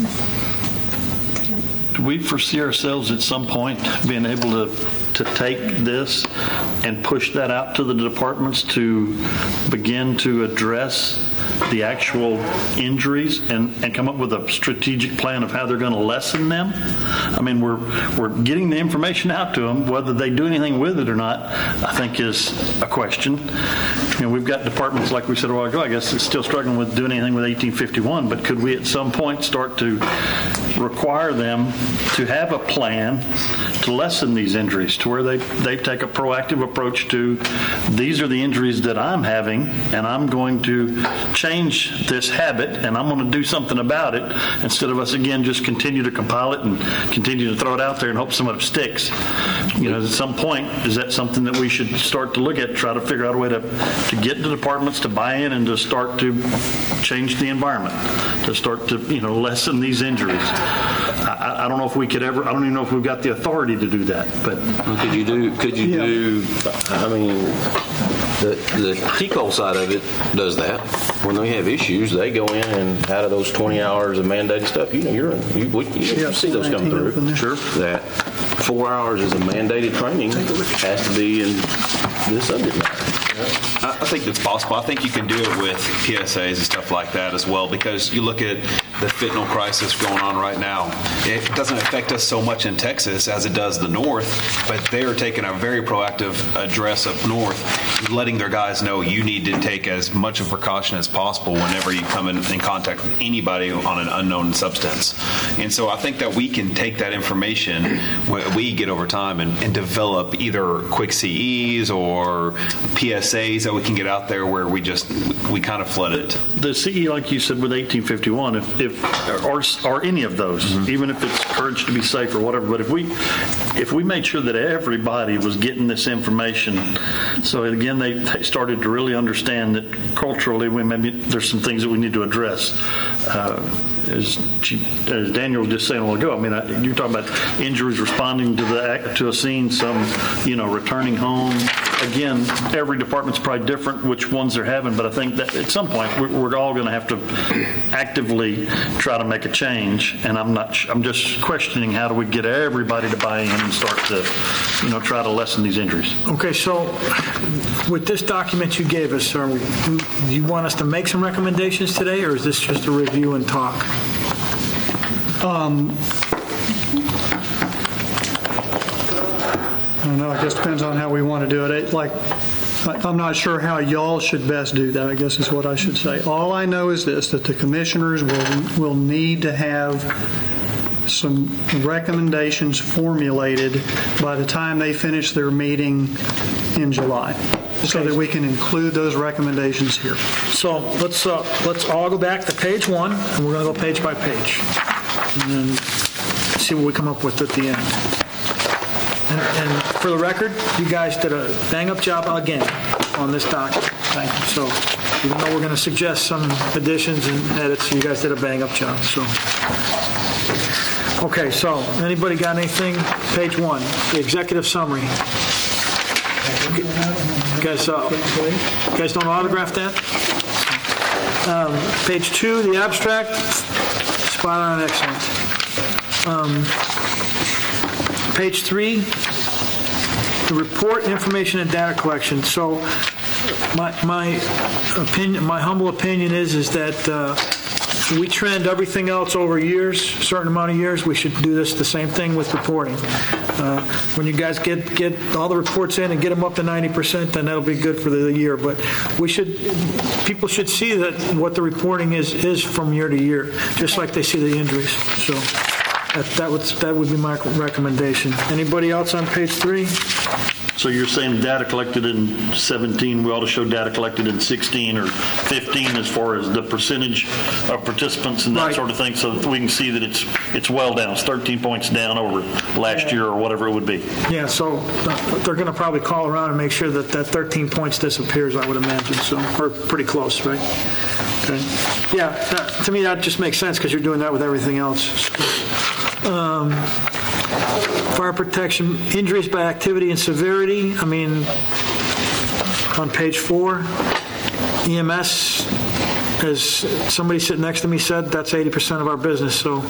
Do we foresee ourselves at some point being able to take this and push that out to the departments to begin to address the actual injuries and come up with a strategic plan of how they're going to lessen them? I mean, we're getting the information out to them. Whether they do anything with it or not, I think is a question. We've got departments, like we said a while ago, I guess, that's still struggling with doing anything with 1851, but could we at some point start to require them to have a plan to lessen these injuries, to where they take a proactive approach to, these are the injuries that I'm having, and I'm going to change this habit, and I'm going to do something about it, instead of us, again, just continue to compile it and continue to throw it out there and hope some of it sticks. At some point, is that something that we should start to look at, try to figure out a way to get the departments to buy in and to start to change the environment, to start to lessen these injuries? I don't know if we could ever. I don't even know if we've got the authority to do that. But could you do? I mean, the TCOL side of it does that. When they have issues, they go in and out of those 20 hours of mandated stuff, you see those come through. Sure. That 4 hours is a mandated training has to be in this subject matter. I think that's possible. I think you can do it with PSAs and stuff like that as well, because you look at the fentanyl crisis going on right now. It doesn't affect us so much in Texas as it does the North, but they're taking a very proactive address up north, letting their guys know you need to take as much of precaution as possible whenever you come in contact with anybody on an unknown substance. And so I think that we can take that information we get over time and develop either quick CEs or PSAs that we can get out there where we kind of flood it. The CE, like you said, with 1851, or any of those, even if it's Courage to Be Safe or whatever, but if we made sure that everybody was getting this information, so again they started to really understand that culturally maybe there's some things that we need to address. As Daniel was just saying a while ago, I mean, you're talking about injuries responding to a scene, some returning home. Again, every department's probably different which ones they're having, but I think that at some point we're all going to have to actively try to make a change. And I'm just questioning, how do we get everybody to buy in and start to try to lessen these injuries? Okay, so with this document you gave us, do you want us to make some recommendations today, or is this just a review and talk? I don't know. I guess it depends on how we want to do it. I'm not sure how y'all should best do that, I guess is what I should say. All I know is this, that the commissioners will need to have some recommendations formulated by the time they finish their meeting in July, so that we can include those recommendations here. So let's all go back to page 1, and we're going to go page by page, and then see what we come up with at the end. And for the record, you guys did a bang-up job again on this document. Thank you. So even though we're going to suggest some additions and edits, you guys did a bang-up job. So, okay, so anybody got anything? Page 1, the executive summary. You guys don't autograph that? Page 2, the abstract. Spot on, excellent. Page 3, the report, information, and data collection. So my opinion, my humble opinion is that we trend everything else over years, a certain amount of years, we should do the same thing with reporting. When you guys get all the reports in and get them up to 90%, then that'll be good for the year. But people should see that what the reporting is from year to year, just like they see the injuries. So that would be my recommendation. Anybody else on page 3? So you're saying data collected in 17, we ought to show data collected in 16 or 15 as far as the percentage of participants and that sort of thing, so that we can see that it's well down. It's 13 points down over last year or whatever it would be. Yeah, so they're going to probably call around and make sure that 13 points disappears, I would imagine. So we're pretty close, right? Okay. Yeah, to me that just makes sense because you're doing that with everything else. Fire protection, injuries by activity and severity. I mean, on page 4, EMS, as somebody sitting next to me said, that's 80% of our business. So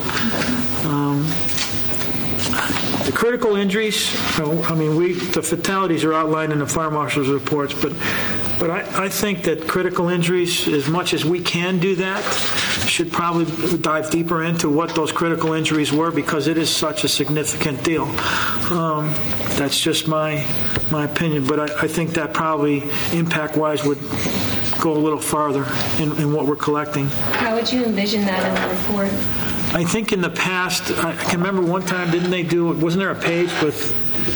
the critical injuries, I mean, the fatalities are outlined in the fire marshal's reports, but I think that critical injuries, as much as we can do that, should probably dive deeper into what those critical injuries were because it is such a significant deal. That's just my opinion, but I think that probably impact-wise would go a little farther in what we're collecting. How would you envision that in the report? I think in the past, I can remember one time, wasn't there a page with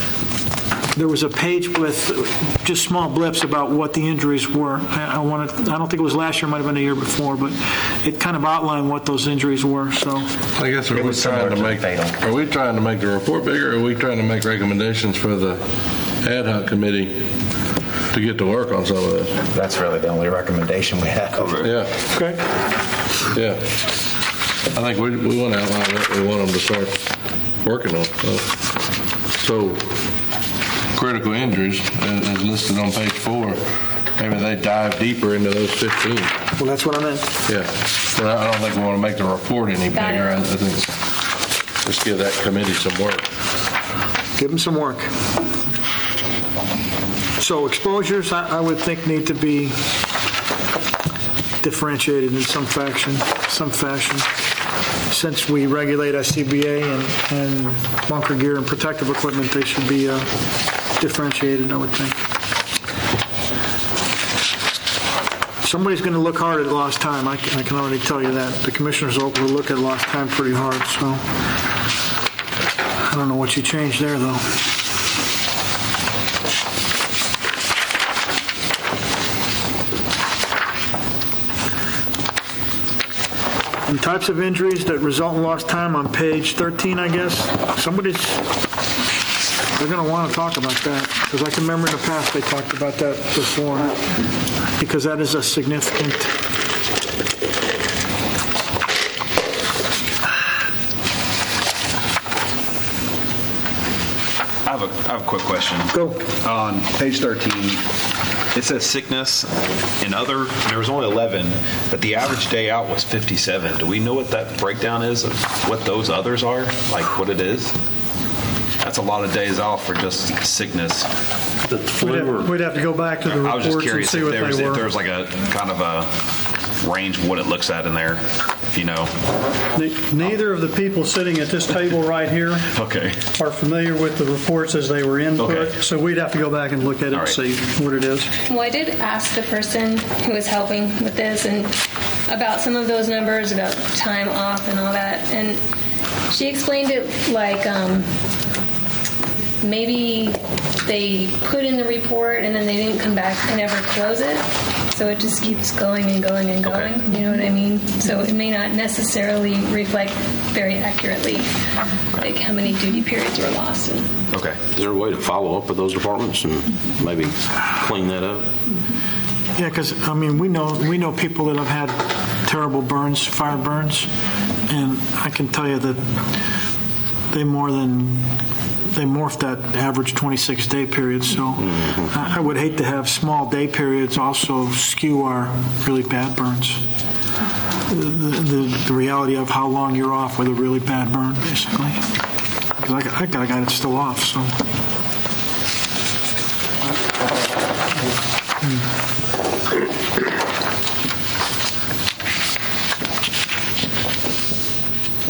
just small blips about what the injuries were. I don't think it was last year, it might have been the year before, but it kind of outlined what those injuries were. So I guess are we trying to make the report bigger, or are we trying to make recommendations for the ad hoc committee to get to work on some of this? That's really the only recommendation we have. Yeah. Okay. Yeah. I think we want to outline what we want them to start working on. So critical injuries, as listed on page 4, maybe they dive deeper into those 15. Well, that's what I meant. Yeah. But I don't think we want to make the report any bigger. I think just give that committee some work. Give them some work. So exposures, I would think, need to be differentiated in some fashion. Since we regulate SCBA and bunker gear and protective equipment, they should be differentiated, I would think. Somebody's going to look hard at lost time. I can already tell you that. The commissioners will look at lost time pretty hard, so I don't know what you changed there, though. And types of injuries that result in lost time on page 13, I guess. They're going to want to talk about that because I can remember in the past they talked about that before because that is a significant. I have a quick question. Go. On page 13, it says sickness and other, there was only 11, but the average day out was 57. Do we know what that breakdown is of what those others are? Like what it is? That's a lot of days off for just sickness. We'd have to go back to the reports. I was just curious and see what if they were. there's like a kind of a range of what it looks at in there, if you know. Neither of the people sitting at this table right here are familiar with the reports as they were input, so we'd have to go back and look at it and see what it is. Well, I did ask the person who was helping with this and about some of those numbers, about time off and all that, and she explained it like maybe they put in the report and then they didn't come back and ever close it. So it just keeps going and going and going. You know what I mean? So it may not necessarily reflect very accurately like how many duty periods were lost. Okay. Is there a way to follow up with those departments and maybe clean that up? Yeah, because I mean we know people that have had terrible burns, fire burns, and I can tell you that they morphed that average 26-day period. So I would hate to have small day periods also skew our really bad burns. The reality of how long you're off with a really bad burn, basically. Because I got a guy that's still off, so.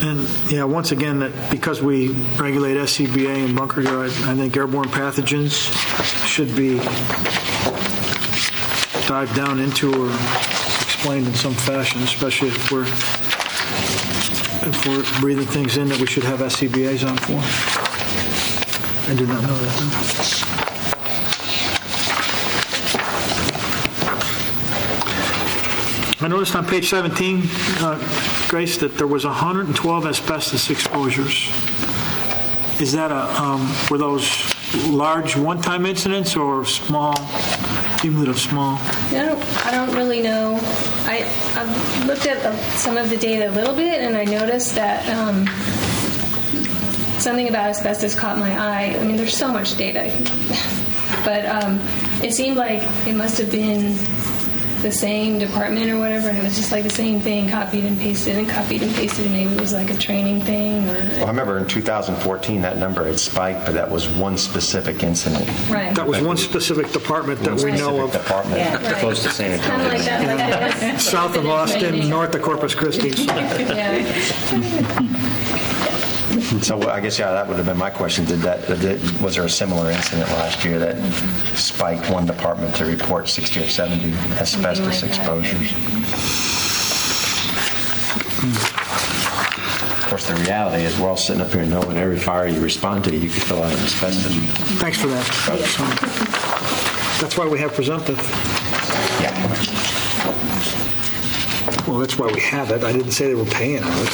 And yeah, once again, that because we regulate SCBA and bunker gear, I think airborne pathogens should be dived down into or explained in some fashion, especially if we're breathing things in that we should have SCBAs on for. I did not know that. I noticed on page 17, Grace, that there was 112 asbestos exposures. Is that were those large one-time incidents or small, cumulative small? I don't really know. I've looked at some of the data a little bit, and I noticed that something about asbestos caught my eye. I mean, there's so much data, but it seemed like it must have been the same department or whatever, and it was just like the same thing, copied and pasted, and maybe it was like a training thing. Well, I remember in 2014 that number had spiked, but that was one specific incident. Right. That was one specific department that we know of. Department. Yeah, right. Close to San Antonio. Kind of like that. South of Austin, north of Corpus Christi. So I guess, that would have been my question. Was there a similar incident last year that spiked one department to report 60 or 70 asbestos exposures? Of course, the reality is we're all sitting up here knowing every fire you respond to, you could fill out an asbestos. Thanks for that. That's why we have presumptive. Yeah. Well, that's why we have it. I didn't say they were paying us.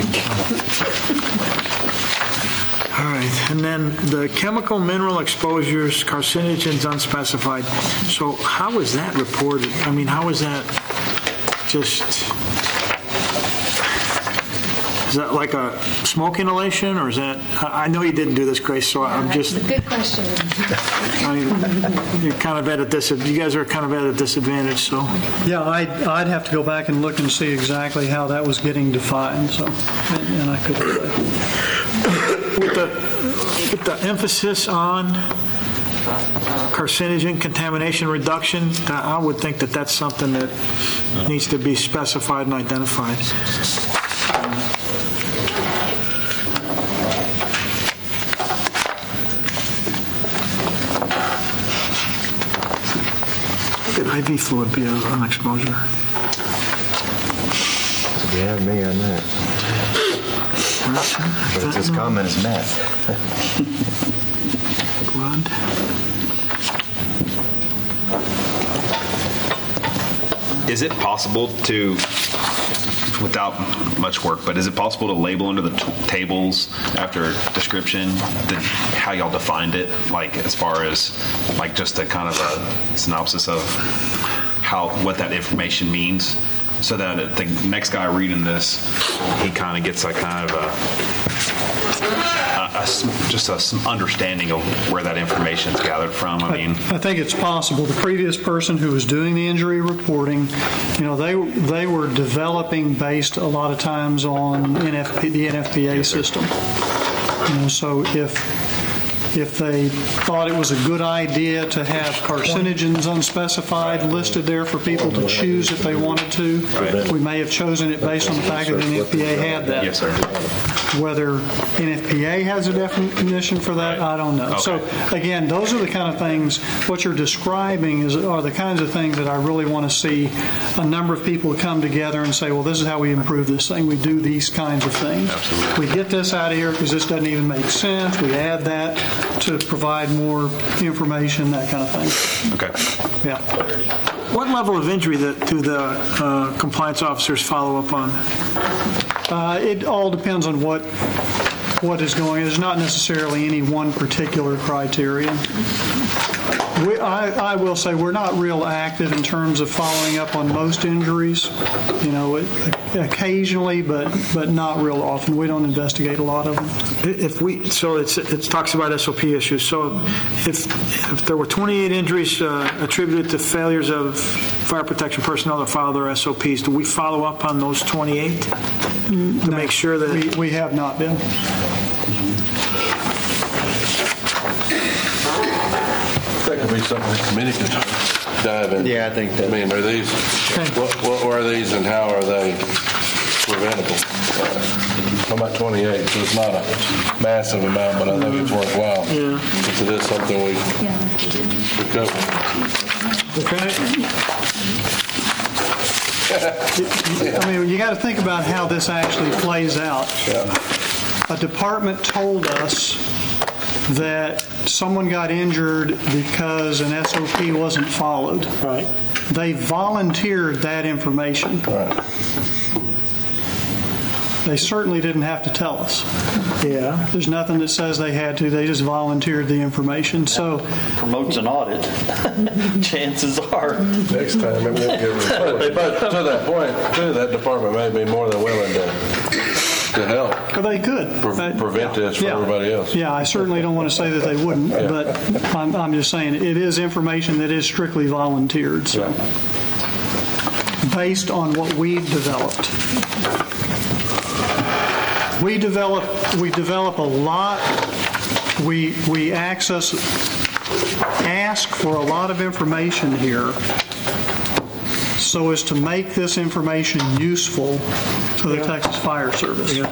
All right, and then the chemical mineral exposures, carcinogens unspecified. So how is that reported? I mean, how is that just... Is that like a smoke inhalation, or is that... I know you didn't do this, Grace, so I'm just... That's a good question. You're kind of at a disadvantage. You guys are kind of at a disadvantage, so... Yeah, I'd have to go back and look and see exactly how that was getting defined, so... And I could... With the emphasis on carcinogen contamination reduction, I would think that that's something that needs to be specified and identified. Could IV fluid be an exposure? Yeah, me on that. But it's as common as meth. Blood. Is it possible to, without much work, but is it possible to label under the tables after a description how y'all defined it, like as far as like just a kind of a synopsis of what that information means? So that the next guy reading this, he kind of gets a kind of some understanding of where that information is gathered from. I think it's possible. The previous person who was doing the injury reporting, they were developing based a lot of times on the NFPA system. So if they thought it was a good idea to have carcinogens unspecified listed there for people to choose if they wanted to, we may have chosen it based on the fact that NFPA had that. Yes, sir. Whether NFPA has a definition for that, I don't know. Okay. So again, those are the kind of things, what you're describing are the kinds of things that I really want to see a number of people come together and say, well, this is how we improve this thing. We do these kinds of things. Absolutely. We get this out of here because this doesn't even make sense. We add that to provide more information, that kind of thing. Okay. Yeah. What level of injury do the compliance officers follow up on? It all depends on what is going on. There's not necessarily any one particular criteria. I will say we're not real active in terms of following up on most injuries. Occasionally, but not real often. We don't investigate a lot of them. It talks about SOP issues. So if there were 28 injuries attributed to failures of fire protection personnel to follow their SOPs, do we follow up on those 28 to make sure that we have not been? That could be something the committee could dive into. Yeah, I think that. Are these, what are these and how are they preventable. I'm at 28, so it's not a massive amount, but I think it's worthwhile. Yeah. If it is something we cover. I mean, you got to think about how this actually plays out. A department told us that someone got injured because an SOP wasn't followed. Right. They volunteered that information. Right. They certainly didn't have to tell us. Yeah. There's nothing that says they had to. They just volunteered the information. So promotes an audit. Chances are. Next time, maybe they'll get reported. But to that point, too, that department may be more than willing to help. Well, they could prevent this for everybody else. Yeah, I certainly don't want to say that they wouldn't, but I'm just saying it is information that is strictly volunteered. So. Based on what we've developed. We develop a lot. We ask for a lot of information here so as to make this information useful to the Texas Fire Service. Yeah.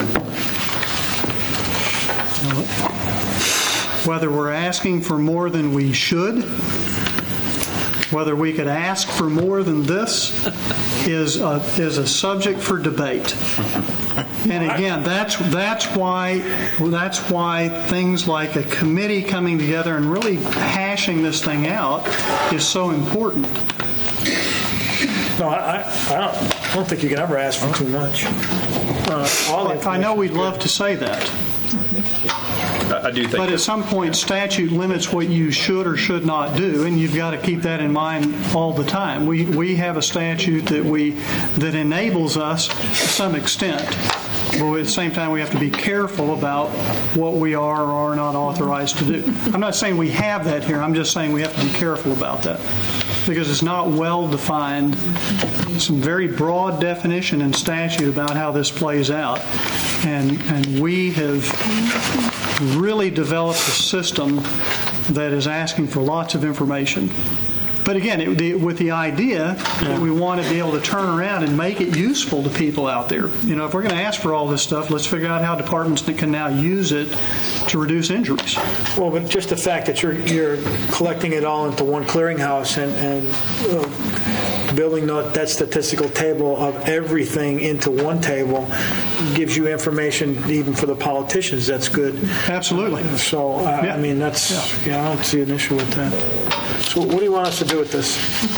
Whether we're asking for more than we should, whether we could ask for more than this is a subject for debate. And again, that's why things like a committee coming together and really hashing this thing out is so important. No, I don't think you can ever ask for too much. I know we'd love to say that. I do think. But at some point, statute limits what you should or should not do, and you've got to keep that in mind all the time. We have a statute that enables us to some extent, but at the same time, we have to be careful about what we are or are not authorized to do. I'm not saying we have that here. I'm just saying we have to be careful about that because it's not well defined. Some very broad definition in statute about how this plays out, and we have really developed a system that is asking for lots of information. But again, with the idea that we want to be able to turn around and make it useful to people out there. You know, if we're going to ask for all this stuff, let's figure out how departments can now use it to reduce injuries. Well, but just the fact that you're collecting it all into one clearinghouse and building that statistical table of everything into one table gives you information even for the politicians. That's good. Absolutely. So, I mean, I don't see an issue with that. So what do you want us to do with this?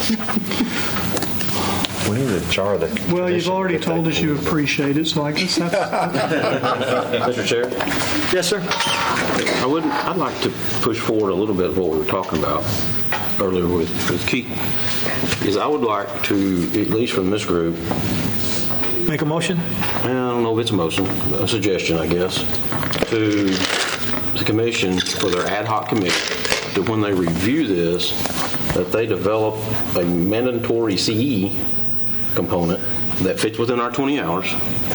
We need to jar the commission. Well, you've already told us you appreciate it, so I guess that's... Mr. Chair? Yes, sir? I'd like to push forward a little bit of what we were talking about earlier with Keith. Is I would like to, at least from this group... Make a motion? I don't know if it's a motion, a suggestion, I guess, to the commission for their ad hoc committee, that when they review this, that they develop a mandatory CE component that fits within our 20 hours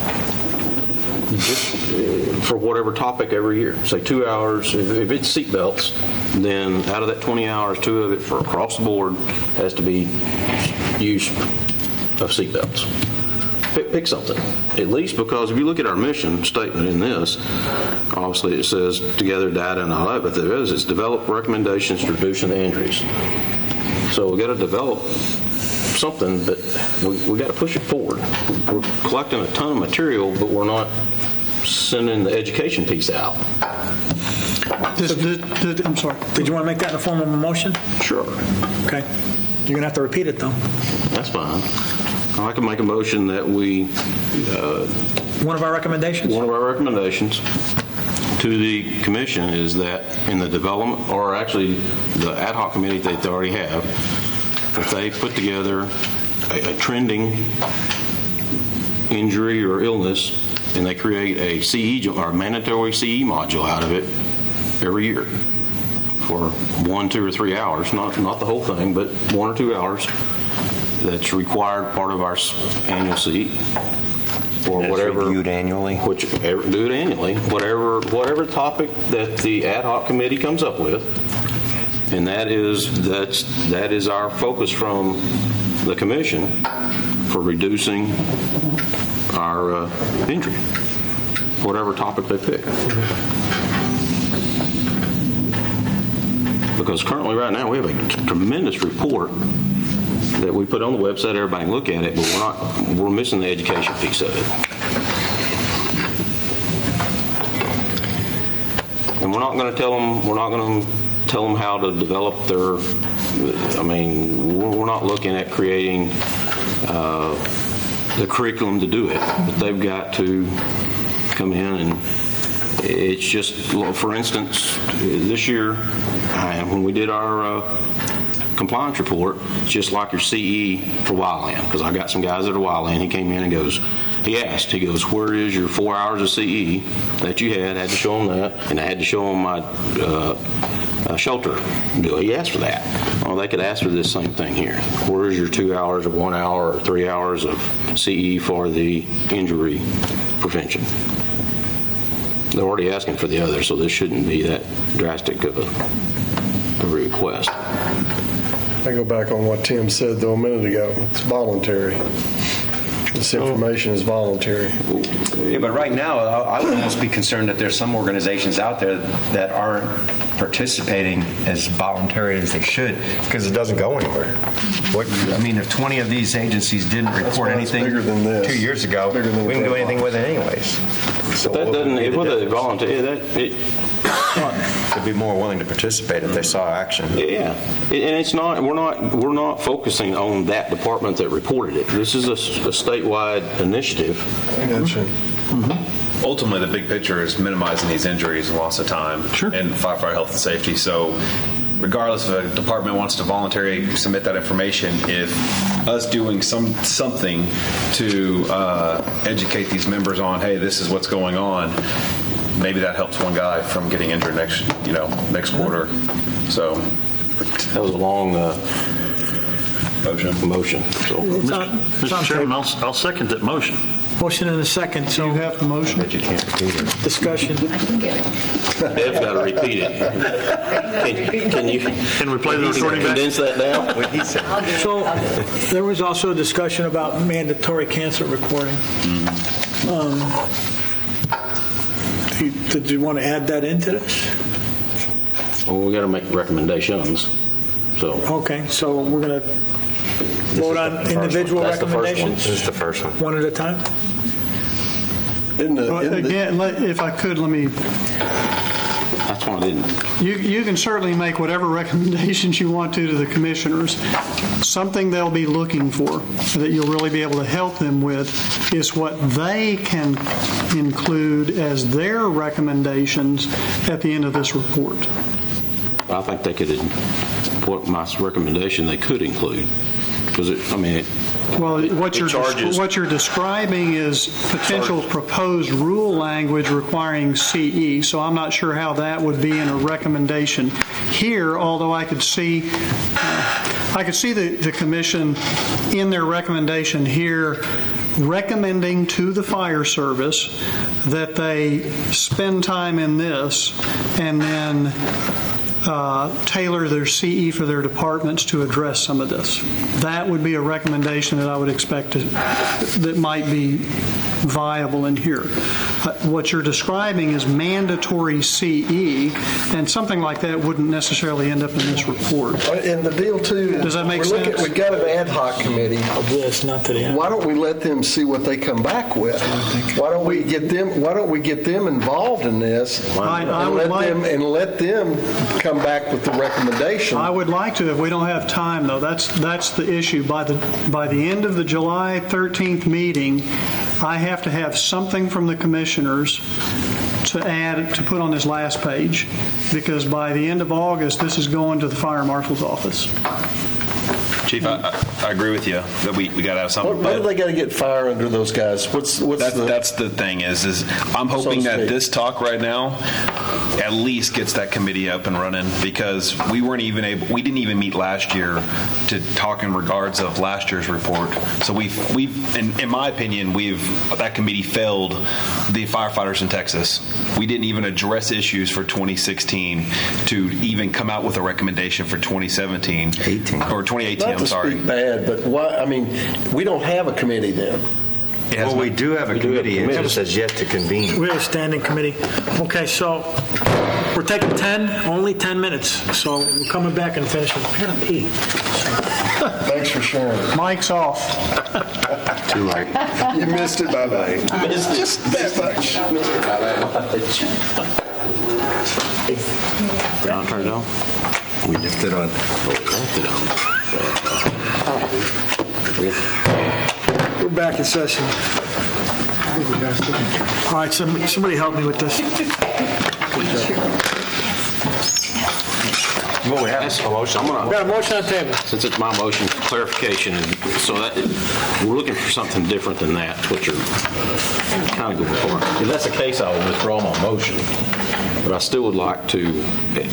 just for whatever topic every year. Say 2 hours. If it's seatbelts, then out of that 20 hours, 2 of it for across the board has to be use of seatbelts. Pick something, at least, because if you look at our mission statement in this, obviously it says to gather data and all that, but there is, it's develop recommendations to reducing the injuries. So we got to develop something, but we got to push it forward. We're collecting a ton of material, but we're not sending the education piece out. I'm sorry. Did you want to make that in the form of a motion? Sure. Okay. You're going to have to repeat it, though. That's fine. I can make a motion that we... one of our recommendations? One of our recommendations to the commission is that in the development, or actually the ad hoc committee that they already have, that they put together a trending injury or illness, and they create a CE or mandatory CE module out of it every year for 1, 2, or 3 hours, not the whole thing, but 1 or 2 hours. That's required part of our annual CE, or whatever. Reviewed annually. Do it annually. Whatever topic that the ad hoc committee comes up with, and that is our focus from the commission for reducing fire injury, whatever topic they pick. Because currently, right now, we have a tremendous report that we put on the website. Everybody can look at it, but we're missing the education piece of it. And we're not going to tell them how to develop their. I mean, we're not looking at creating the curriculum to do it, but they've got to come in and. It's just, for instance, this year when we did our compliance report, it's just like your CE for wildland, because I got some guys that are wildland. He came in and he asked, where is your 4 hours of CE that you had? I had to show him that, and I had to show him my shelter bill. He asked for that. Well, they could ask for this same thing here. Where is your 2 hours of 1 hour or 3 hours of CE for the injury prevention? They're already asking for the other, so this shouldn't be that drastic of a request. I go back on what Tim said, though, a minute ago. It's voluntary. This information is voluntary. Yeah, but right now, I would almost be concerned that there's some organizations out there that aren't participating as voluntary as they should because it doesn't go anywhere. If 20 of these agencies didn't report anything 2 years ago, we didn't do anything with it anyways. So that doesn't, with a volunteer, could be more willing to participate if they saw action. Yeah, and it's not. We're not focusing on that department that reported it. This is a statewide initiative. Mm-hmm. Ultimately, the big picture is minimizing these injuries and loss of time and firefighter health and safety. So, regardless if a department wants to voluntarily submit that information, if us doing something to educate these members on, hey, this is what's going on, maybe that helps one guy from getting injured next quarter. So that was a long motion. So, Mr. Chairman, I'll second that motion. Motion and a second. So you have the motion. But you can't repeat it. Discussion. I can get it. Deb's got to repeat it. Can we play the recording back? Condense that down? What he said. So there was also a discussion about mandatory cancer reporting. Did you want to add that into this? Well, we got to make recommendations. So okay, so we're going to vote on individual recommendations. This is the first one. One at a time. Again, if I could, let me. That's one I didn't. You can certainly make whatever recommendations you want to the commissioners. Something they'll be looking for that you'll really be able to help them with is what they can include as their recommendations at the end of this report. I think they could. What my recommendation they could include, because what you're describing is potential proposed rule language requiring CE. So I'm not sure how that would be in a recommendation here. Although I could see the commission in their recommendation here recommending to the fire service that they spend time in this and then tailor their CE for their departments to address some of this. That would be a recommendation that I would expect that might be viable in here. What you're describing is mandatory CE, and something like that wouldn't necessarily end up in this report. And the deal, too, does that make sense? We've got an ad hoc committee. Yes, not to the end. Why don't we let them see what they come back with? Why don't we get them involved in this and let them come back with the recommendation? I would like to, if we don't have time, though. That's the issue. By the end of the July 13th meeting, I have to have something from the commissioners to put on this last page, because by the end of August, this is going to the fire marshal's office. Chief, I agree with you that we got to have something. What do they got to get fire under those guys? That's the thing is I'm hoping that this talk right now at least gets that committee up and running, because we didn't even meet last year to talk in regards of last year's report. So we've in my opinion, that committee failed the firefighters in Texas. We didn't even address issues for 2016 to even come out with a recommendation for 2017 or 2018. Not to speak bad, but why? I mean, we don't have a committee then. Well, we do have a committee. It just says yet to convene. We have a standing committee. Okay, so we're taking only 10 minutes. So we're coming back and finishing. I gotta pee. Thanks for sharing. Mike's off. Too late. You missed it by late. Just that much. John, turn it on. We left it on. Left it on. We're back in session. All right, somebody help me with this. Well, we have a motion. We got a motion on the table. Since it's my motion, clarification, and so that we're looking for something different than that, what you're kind of going for. If that's the case, I will withdraw my motion. But I still would like to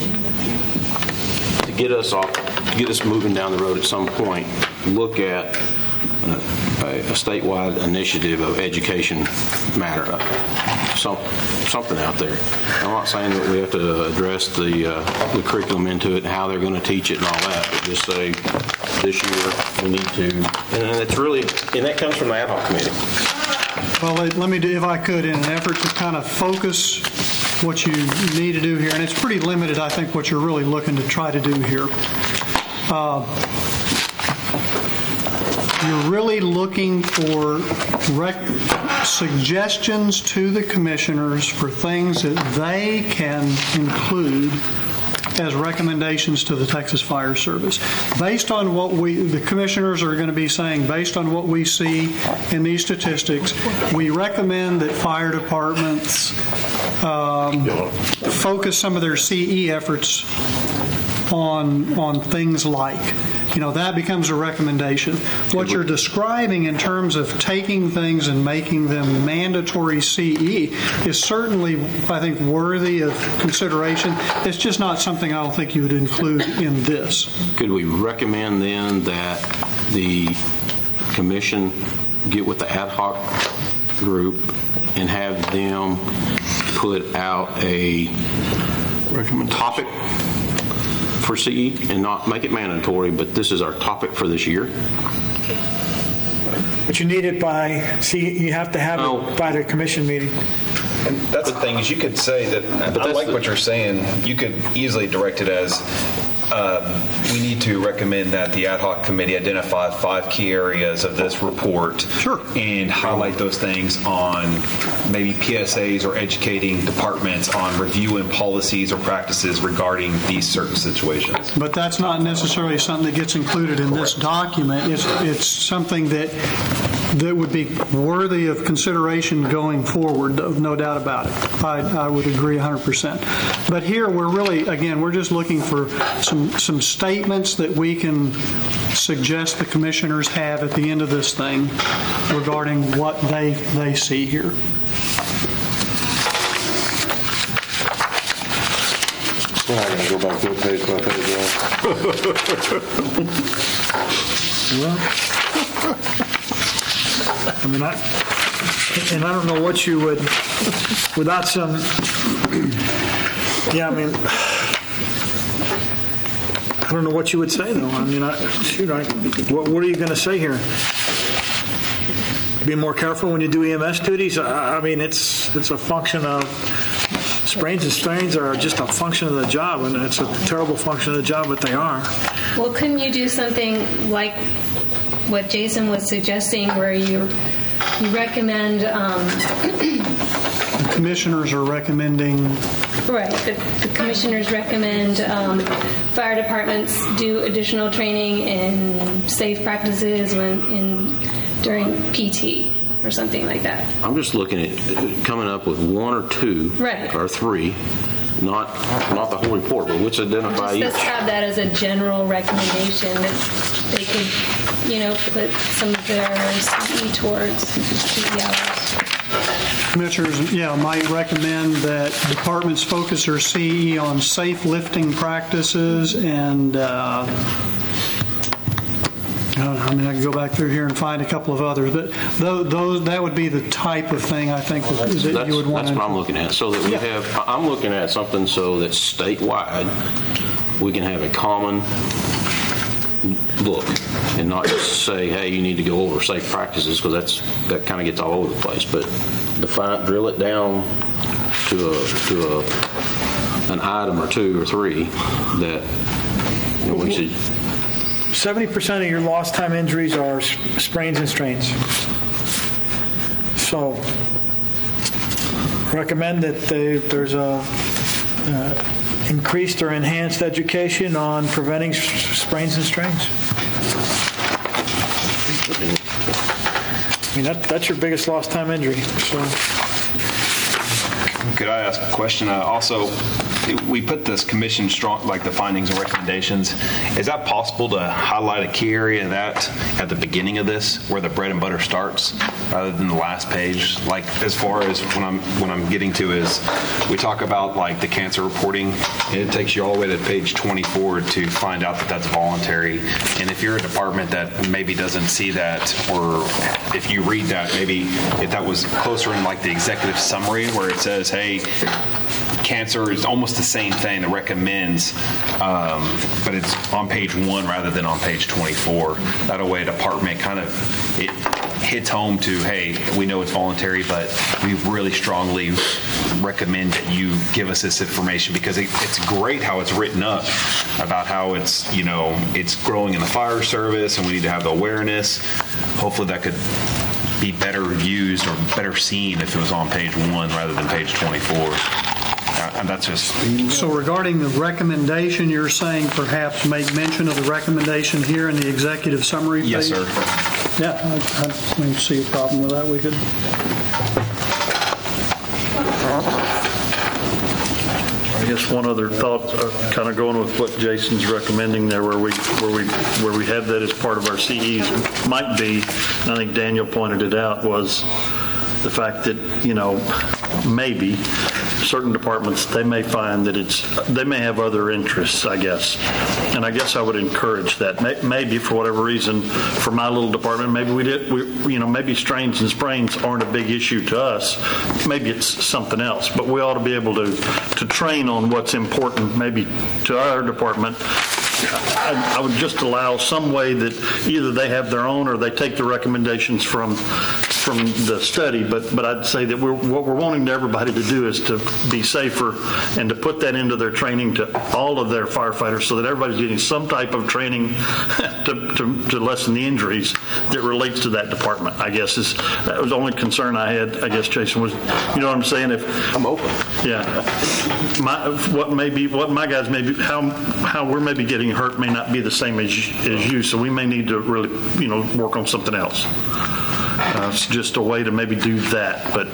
get us moving down the road at some point, look at a statewide initiative of education matter, something out there. I'm not saying that we have to address the curriculum into it and how they're going to teach it and all that, but just say this year we need to, and it's really, and that comes from the ad hoc committee. Well, let me do, if I could, in an effort to kind of focus what you need to do here, and it's pretty limited, I think, what you're really looking to try to do here. You're really looking for suggestions to the commissioners for things that they can include as recommendations to the Texas Fire Service. Based on what the commissioners are going to be saying, based on what we see in these statistics, we recommend that fire departments focus some of their CE efforts on things like, that becomes a recommendation. What you're describing in terms of taking things and making them mandatory CE is certainly, I think, worthy of consideration. It's just not something I don't think you would include in this. Could we recommend then that the commission get with the ad hoc group and have them put out a topic for CE and not make it mandatory, but this is our topic for this year? But you need it you have to have it by the commission meeting. And that's the thing, is you could say that, I like what you're saying, you could easily direct it as, we need to recommend that the ad hoc committee identify 5 key areas of this report. Sure. And highlight those things on maybe PSAs or educating departments on reviewing policies or practices regarding these certain situations. But that's not necessarily something that gets included in this document. It's something that would be worthy of consideration going forward, no doubt about it. I would agree 100%. But here we're just looking for some statements that we can suggest the commissioners have at the end of this thing regarding what they see here. Well, I'm going to go back to the page by I don't know what you would, without some, I don't know what you would say, though. What are you going to say here? Be more careful when you do EMS duties? It's a function of, sprains and strains are just a function of the job, and it's a terrible function of the job, but they are. Well, couldn't you do something like what Jason was suggesting, where you recommend... Commissioners are recommending... Right. The commissioners recommend fire departments do additional training in safe practices during PT or something like that. I'm just looking at coming up with 1 or 2 or 3, not the whole report, but which identify each. Just have that as a general recommendation that they could, put some of their CE towards PT hours. Commissioners, might recommend that departments focus their CE on safe lifting practices and I can go back through here and find a couple of others, but that would be the type of thing I think that you would want to... That's what I'm looking at. So that we have... I'm looking at something so that statewide we can have a common look and not just say, hey, you need to go over safe practices, because that kind of gets all over the place. But drill it down to an item or two or three that we should. 70% of your lost time injuries are sprains and strains. So recommend that there's a increased or enhanced education on preventing sprains and strains. I mean, that's your biggest lost time injury. So, could I ask a question? Also, we put this commission strong, like the findings and recommendations. Is that possible to highlight a key area of that at the beginning of this, where the bread and butter starts, rather than the last page? Like, as far as what I'm getting to is, we talk about like the cancer reporting, and it takes you all the way to page 24 to find out that that's voluntary. And if you're a department that maybe doesn't see that, or if you read that, maybe if that was closer in like the executive summary where it says, hey, cancer is almost the same thing that recommends, but it's on page 1 rather than on page 24. That way, a department kind of it hits home to, hey, we know it's voluntary, but we really strongly recommend that you give us this information, because it's great how it's written up about how it's growing in the fire service, and we need to have the awareness. Hopefully, that could be better used or better seen if it was on page 1 rather than page 24. And that's just. So regarding the recommendation, you're saying perhaps make mention of the recommendation here in the executive summary page? Yes, sir. Yeah, I don't see a problem with that. We could. I guess one other thought, kind of going with what Jason's recommending there, where we have that as part of our CEs, might be, and I think Daniel pointed it out, was the fact that maybe certain departments, they may find that they may have other interests, I guess. And I guess I would encourage that. Maybe for whatever reason, for my little department, maybe maybe strains and sprains aren't a big issue to us. Maybe it's something else. But we ought to be able to train on what's important, maybe to our department. I would just allow some way that either they have their own or they take the recommendations from the study, but I'd say that what we're wanting everybody to do is to be safer and to put that into their training to all of their firefighters, so that everybody's getting some type of training to lessen the injuries that relates to that department. I guess that was the only concern I had. I guess, Jason, was, you know what I'm saying? If I'm open, yeah, what my guys maybe how we're maybe getting hurt may not be the same as you, so we may need to really work on something else. It's just a way to maybe do that, but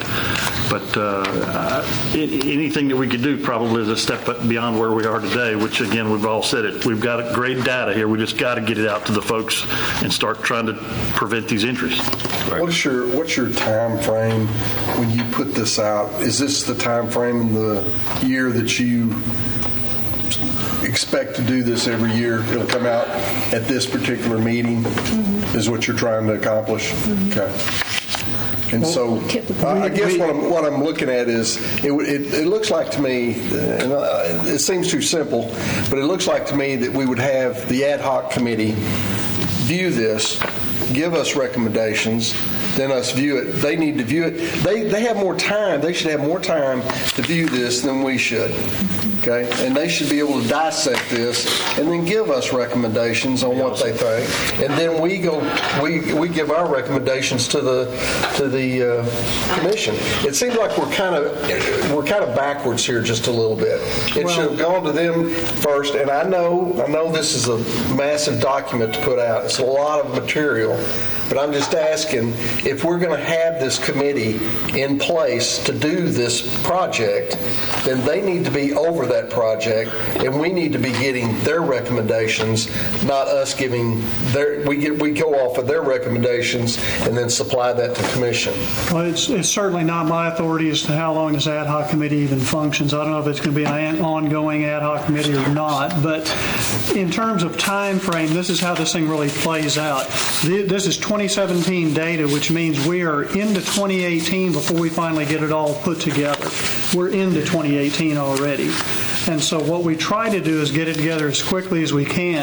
anything that we could do probably is a step beyond where we are today, which, again, we've all said it. We've got great data here. We just got to get it out to the folks and start trying to prevent these injuries. Right. What's your time frame when you put this out? Is this the time frame in the year that you expect to do this every year? It'll come out at this particular meeting, is what you're trying to accomplish? Okay. And so I guess what I'm looking at is it looks like to me, and it seems too simple, but it looks like to me that we would have the ad hoc committee view this, give us recommendations, then us view it. They need to view it. They have more time. They should have more time to view this than we should. Okay, and they should be able to dissect this and then give us recommendations on what they think, and then we give our recommendations to the commission. It seems like we're kind of backwards here just a little bit. It should have gone to them first, and I know this is a massive document to put out. It's a lot of material, but I'm just asking, if we're going to have this committee in place to do this project, then they need to be over that project, and we need to be getting their recommendations, not us giving we go off of their recommendations and then supply that to commission. Well, it's certainly not my authority as to how long this ad hoc committee even functions. I don't know if it's going to be an ongoing ad hoc committee or not, but in terms of time frame, this is how this thing really plays out. This is 2017 data, which means we are into 2018 before we finally get it all put together. We're into 2018 already. And so what we try to do is get it together as quickly as we can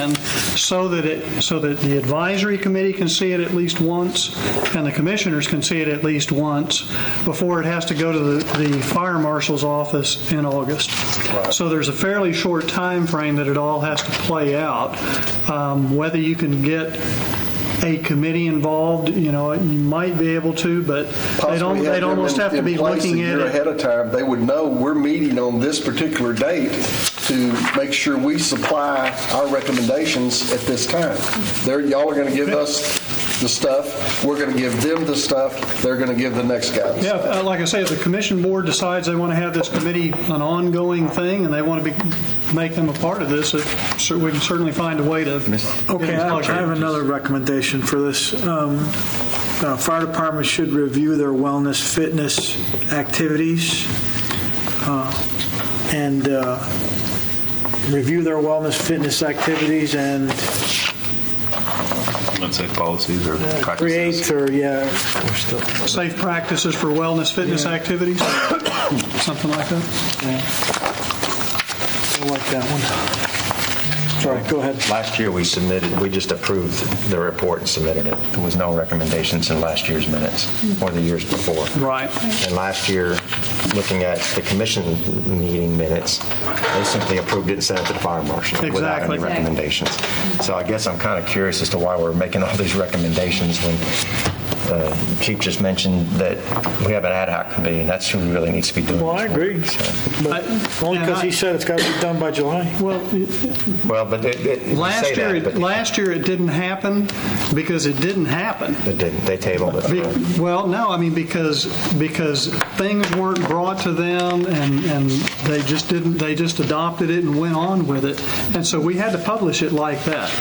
so that the advisory committee can see it at least once and the commissioners can see it at least once before it has to go to the fire marshal's office in August. Right. So there's a fairly short time frame that it all has to play out. Whether you can get a committee involved, you might be able to, but they'd almost have to be looking at it ahead of time. They would know we're meeting on this particular date to make sure we supply our recommendations at this time. Y'all are going to give us the stuff. We're going to give them the stuff. They're going to give the next guys. Yeah, like I say, if the commission board decides they want to have this committee an ongoing thing and they want to make them a part of this, so we can certainly find a way to. Okay, I have another recommendation for this. Fire departments should review their wellness fitness activities and Let's say policies or practices. Safe practices for wellness fitness activities, something like that. Yeah. I like that one. Sorry, go ahead. Last year we just approved the report and submitted it. There was no recommendations in last year's minutes or the years before. Right. And last year, looking at the commission meeting minutes, they simply approved it and sent it to the fire marshal without any recommendations. So I guess I'm kind of curious as to why we're making all these recommendations when Chief just mentioned that we have an ad hoc committee, and that's who really needs to be doing. Well, I agree, but only because he said it's got to be done by July. But last year it didn't happen because it didn't happen. It didn't. They tabled it. Because things weren't brought to them, and they just didn't. They just adopted it and went on with it, and so we had to publish it like that.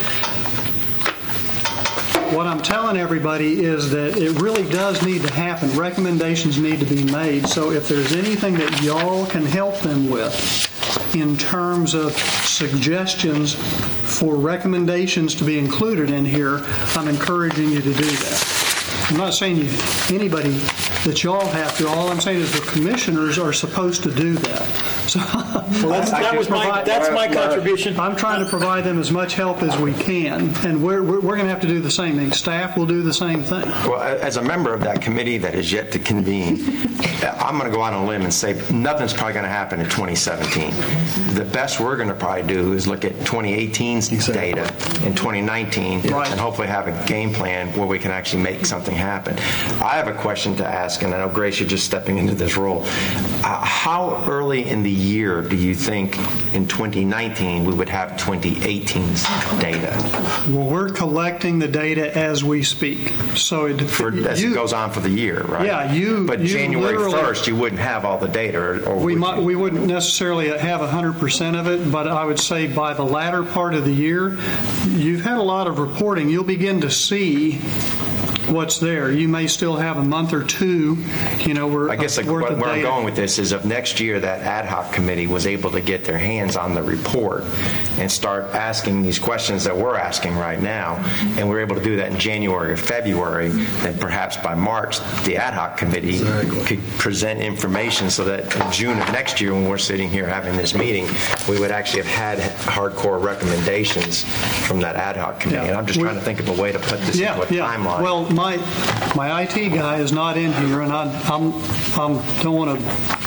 What I'm telling everybody is that it really does need to happen. Recommendations need to be made. So if there's anything that y'all can help them with in terms of suggestions for recommendations to be included in here, I'm encouraging you to do that. I'm not saying anybody that y'all have to. All I'm saying is the commissioners are supposed to do that. So that's my contribution. I'm trying to provide them as much help as we can, and we're going to have to do the same thing. Staff will do the same thing. Well, as a member of that committee that is yet to convene, I'm going to go out on a limb and say nothing's probably going to happen in 2017. The best we're going to probably do is look at 2018's data in 2019 and hopefully have a game plan where we can actually make something happen. I have a question to ask, and I know, Grace, you're just stepping into this role. How early in the year do you think in 2019 we would have 2018's data? Well, we're collecting the data as we speak. So it goes on for the year, right? Yeah, But January 1st, you wouldn't have all the data, or we wouldn't necessarily have 100% of it, but I would say by the latter part of the year, you've had a lot of reporting. You'll begin to see what's there. You may still have a month or two, I guess where I'm going with this is of next year that ad hoc committee was able to get their hands on the report and start asking these questions that we're asking right now, and we're able to do that in January or February, then perhaps by March the ad hoc committee could present information so that in June of next year when we're sitting here having this meeting, we would actually have had hardcore recommendations from that ad hoc committee. And I'm just trying to think of a way to put this into a timeline. Well, my IT guy is not in here, and I'm going to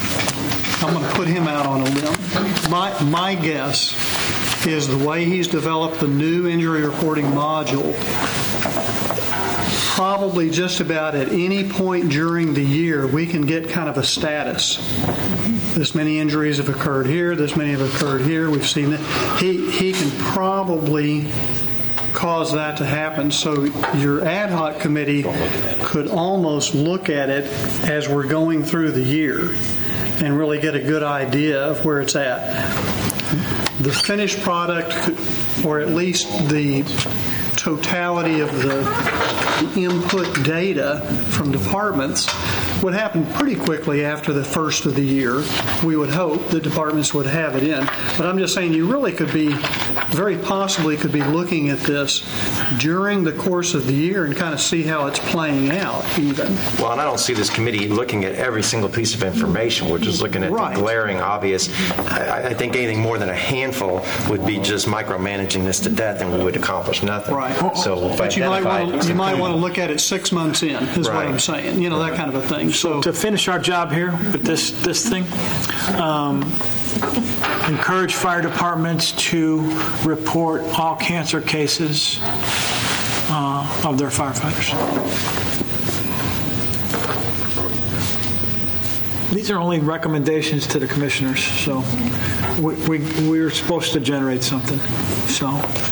put him out on a limb. My guess is the way he's developed the new injury reporting module, probably just about at any point during the year, we can get kind of a status. This many injuries have occurred here, this many have occurred here, we've seen that. He can probably cause that to happen. So your ad hoc committee could almost look at it as we're going through the year and really get a good idea of where it's at. The finished product, or at least the totality of the input data from departments would happen pretty quickly after the first of the year. We would hope the departments would have it in. But I'm just saying you really could be, very possibly could be looking at this during the course of the year and kind of see how it's playing out even. Well, and I don't see this committee looking at every single piece of information. We're just looking at the glaring obvious. I think anything more than a handful would be just micromanaging this to death, and we would accomplish nothing. Right. So, but you might want to look at it 6 months in, is what I'm saying. You know, that kind of a thing. So to finish our job here with this thing, encourage fire departments to report all cancer cases of their firefighters. These are only recommendations to the commissioners, so we're supposed to generate something. So.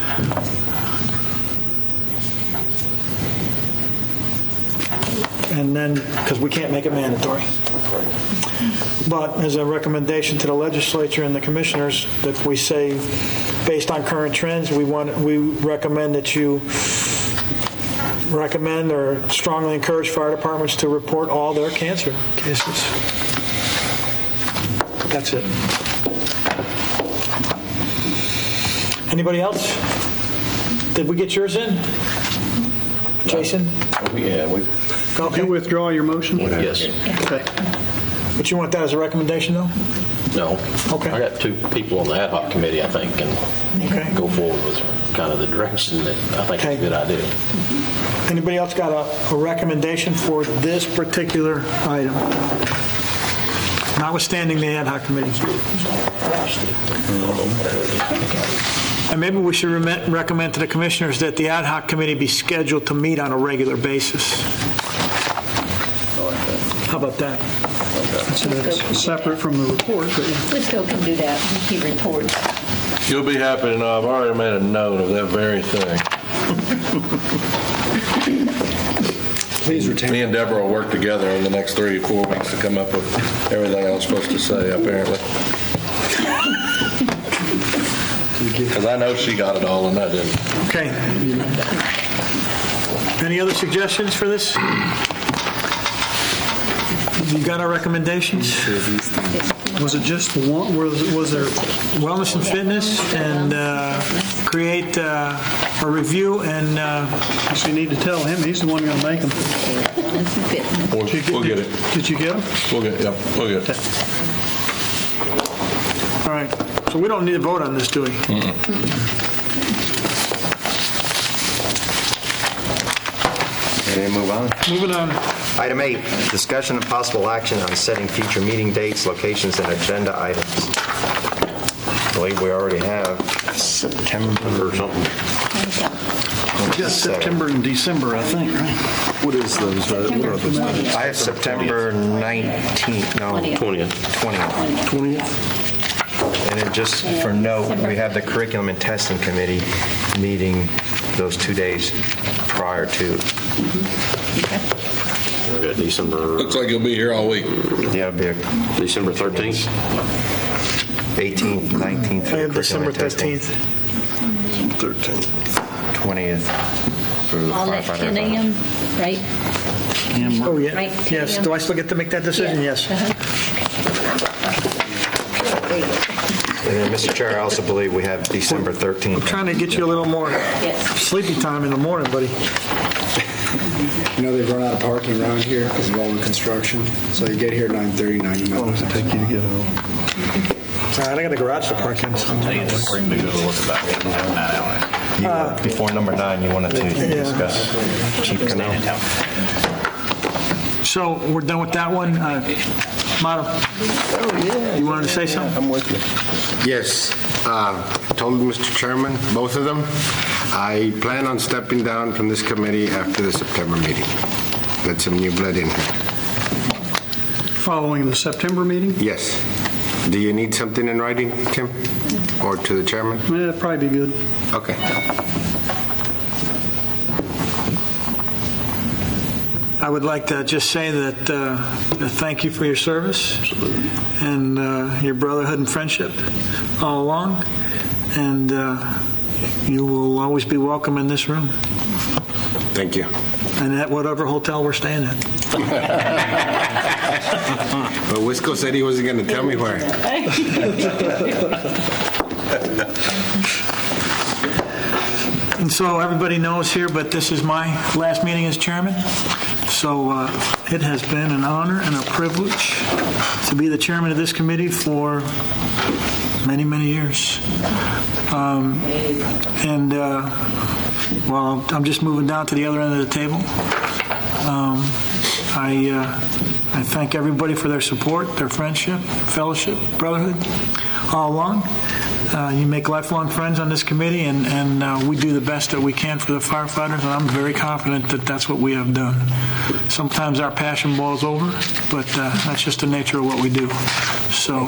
And then, because we can't make it mandatory. But as a recommendation to the legislature and the commissioners, that we say, based on current trends, we recommend that you recommend or strongly encourage fire departments to report all their cancer cases. That's it. Anybody else? Did we get yours in? Jason? Yeah, Did you withdraw your motion? Yes. Okay. But you want that as a recommendation, though? No. Okay. I got 2 people on the ad hoc committee, I think, and go forward with kind of the direction that I think is a good idea. Anybody else got a recommendation for this particular item? Notwithstanding the ad hoc committee. And maybe we should recommend to the commissioners that the ad hoc committee be scheduled to meet on a regular basis. How about that? So that's separate from the report. We still can do that. He reports. You'll be happy to know I've already made a note of that very thing. Please retain. Me and Deborah will work together in the next 3 or 4 weeks to come up with everything I was supposed to say, apparently. Because I know she got it all and I didn't. Okay. Any other suggestions for this? You got our recommendations? Was it just the one? Was there wellness and fitness and create a review and? So you need to tell him he's the one going to make them. We'll get it. Did you get them? We'll get it. Yeah, we'll get it. All right. So we don't need to vote on this, do we? Ready to move on? Moving on. Item 8, discussion and possible action on setting future meeting dates, locations, and agenda items. I believe we already have September or something. Yes, September and December, I think, right? What is those? I have September 19th. No, 20th. 20th. And then just for note, we have the Curriculum and Testing Committee meeting those 2 days prior to. December. Looks like you'll be here all week. Yeah, it'll be December 13th. 18th, 19th. I have December 13th. 13th. 20th. All at 10 a.m., right? Oh, yeah. Right, Yes. Do I still get to make that decision? Yeah. Yes. And then, Mr. Chair, I also believe we have December 13th. I'm trying to get you a little more sleepy time in the morning, buddy. You know, they've run out of parking around here because of all the construction. So you get here at 9:30 now. You might want to take you to get home. I got the garage to park in. Before number 9, you wanted to discuss Chief Canal. So we're done with that one. Mato. Oh, yeah. You wanted to say something? I'm with you. Yes. Told Mr. Chairman, both of them, I plan on stepping down from this committee after the September meeting. Get some new blood in here. Following the September meeting? Yes. Do you need something in writing, Tim? Or to the chairman? Yeah, that'd probably be good. Okay. I would like to just say that thank you for your service and your brotherhood and friendship all along. And you will always be welcome in this room. Thank you. And at whatever hotel we're staying at. But Wisco said he wasn't going to tell me where. And so everybody knows here, but this is my last meeting as chairman. So it has been an honor and a privilege to be the chairman of this committee for many, many years. Well, I'm just moving down to the other end of the table. I thank everybody for their support, their friendship, fellowship, brotherhood, all along. You make lifelong friends on this committee, and we do the best that we can for the firefighters, and I'm very confident that that's what we have done. Sometimes our passion boils over, but that's just the nature of what we do. So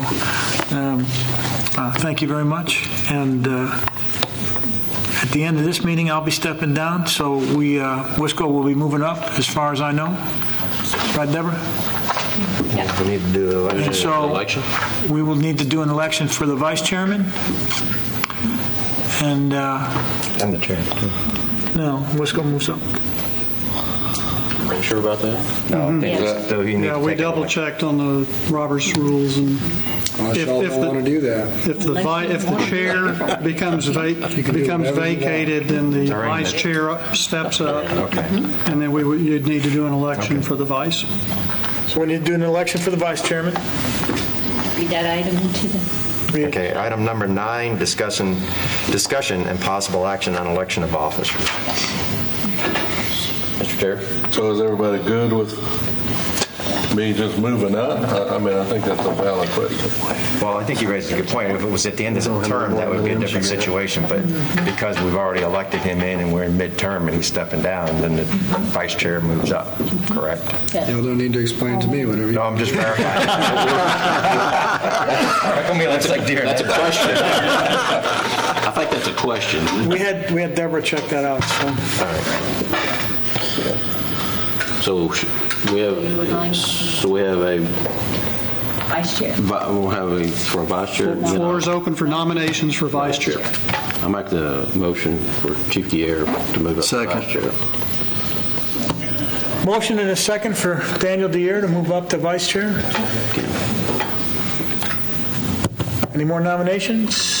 thank you very much. And at the end of this meeting, I'll be stepping down, so Wisco will be moving up, as far as I know. Right, Deborah? Yeah. We need to do an election. We will need to do an election for the vice chairman. And the chair. No, Wisco moves up. Sure about that? No, I think we double checked on the Robert's rules, and if want to do that, if the chair becomes vacated, then the vice chair steps up, and then you'd need to do an election for the vice. So we need to do an election for the vice chairman. Read that item into the... Okay, item number 9, discussion and possible action on election of officers. Mr. Chair. So is everybody good with me just moving up? I mean, I think that's a valid question. Well, I think you raised a good point. If it was at the end of the term, that would be a different situation. But because we've already elected him in and we're in midterm and he's stepping down, then the vice chair moves up, correct? Y'all don't need to explain to me whatever you... No, I'm just verifying. That's a question. I think that's a question. We had Deborah check that out. So. All right. So we have a vice chair. We'll have for a vice chair. The floor is open for nominations for vice chair. I make the motion for Chief Dier to move up to vice chair. Motion and a second for Daniel Dier to move up to vice chair. Any more nominations?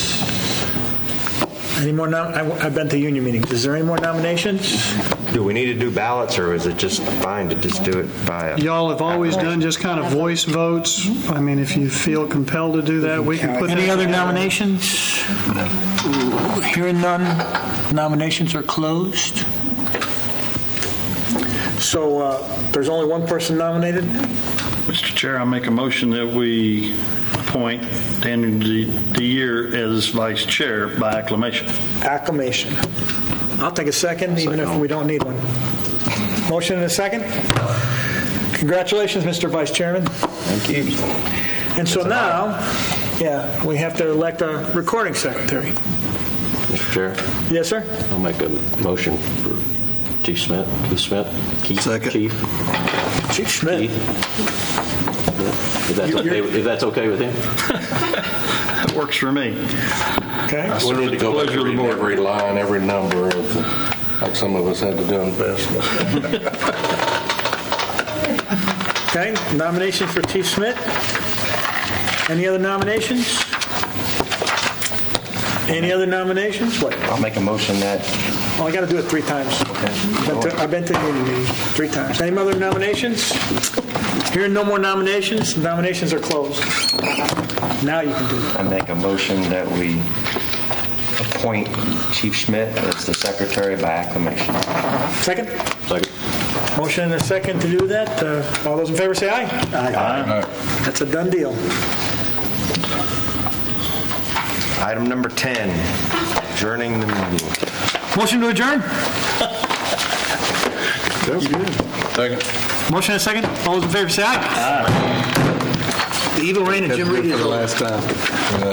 I've been to union meetings. Is there any more nominations? Do we need to do ballots, or is it just fine to just do it by Y'all have always done just kind of voice votes. I mean, if you feel compelled to do that, we can put any that other together. nominations? Hearing none, nominations are closed. So there's only one person nominated? Mr. Chair, I make a motion that we appoint Daniel Dier as vice chair by acclamation. Acclamation. I'll take a second, even if we don't need one. Motion and a second. Congratulations, Mr. Vice Chairman. Thank you. And so now, we have to elect a recording secretary. Mr. Chair? Yes, sir? I'll make a motion for Chief Schmidt. Keith? Second. Chief Schmidt. Keith. If that's okay with him? That works for me. Okay. I still need to go back and read every line, every number, like some of us had to do in basketball. Okay, nomination for Chief Schmidt. Any other nominations? Any other nominations? What? I'll make a motion that... I got to do it 3 times. Okay. I've been to the union meeting 3 times. Any other nominations? Hearing no more nominations, nominations are closed. Now you can do it. I make a motion that we appoint Chief Schmidt as the secretary by acclamation. Second? Second. Motion and a second to do that. All those in favor say aye. Aye. That's a done deal. Item number 10, adjourning the meeting. Motion to adjourn? Second. Motion and a second. All those in favor say aye. The evil reign of Jim Reed is for the last time.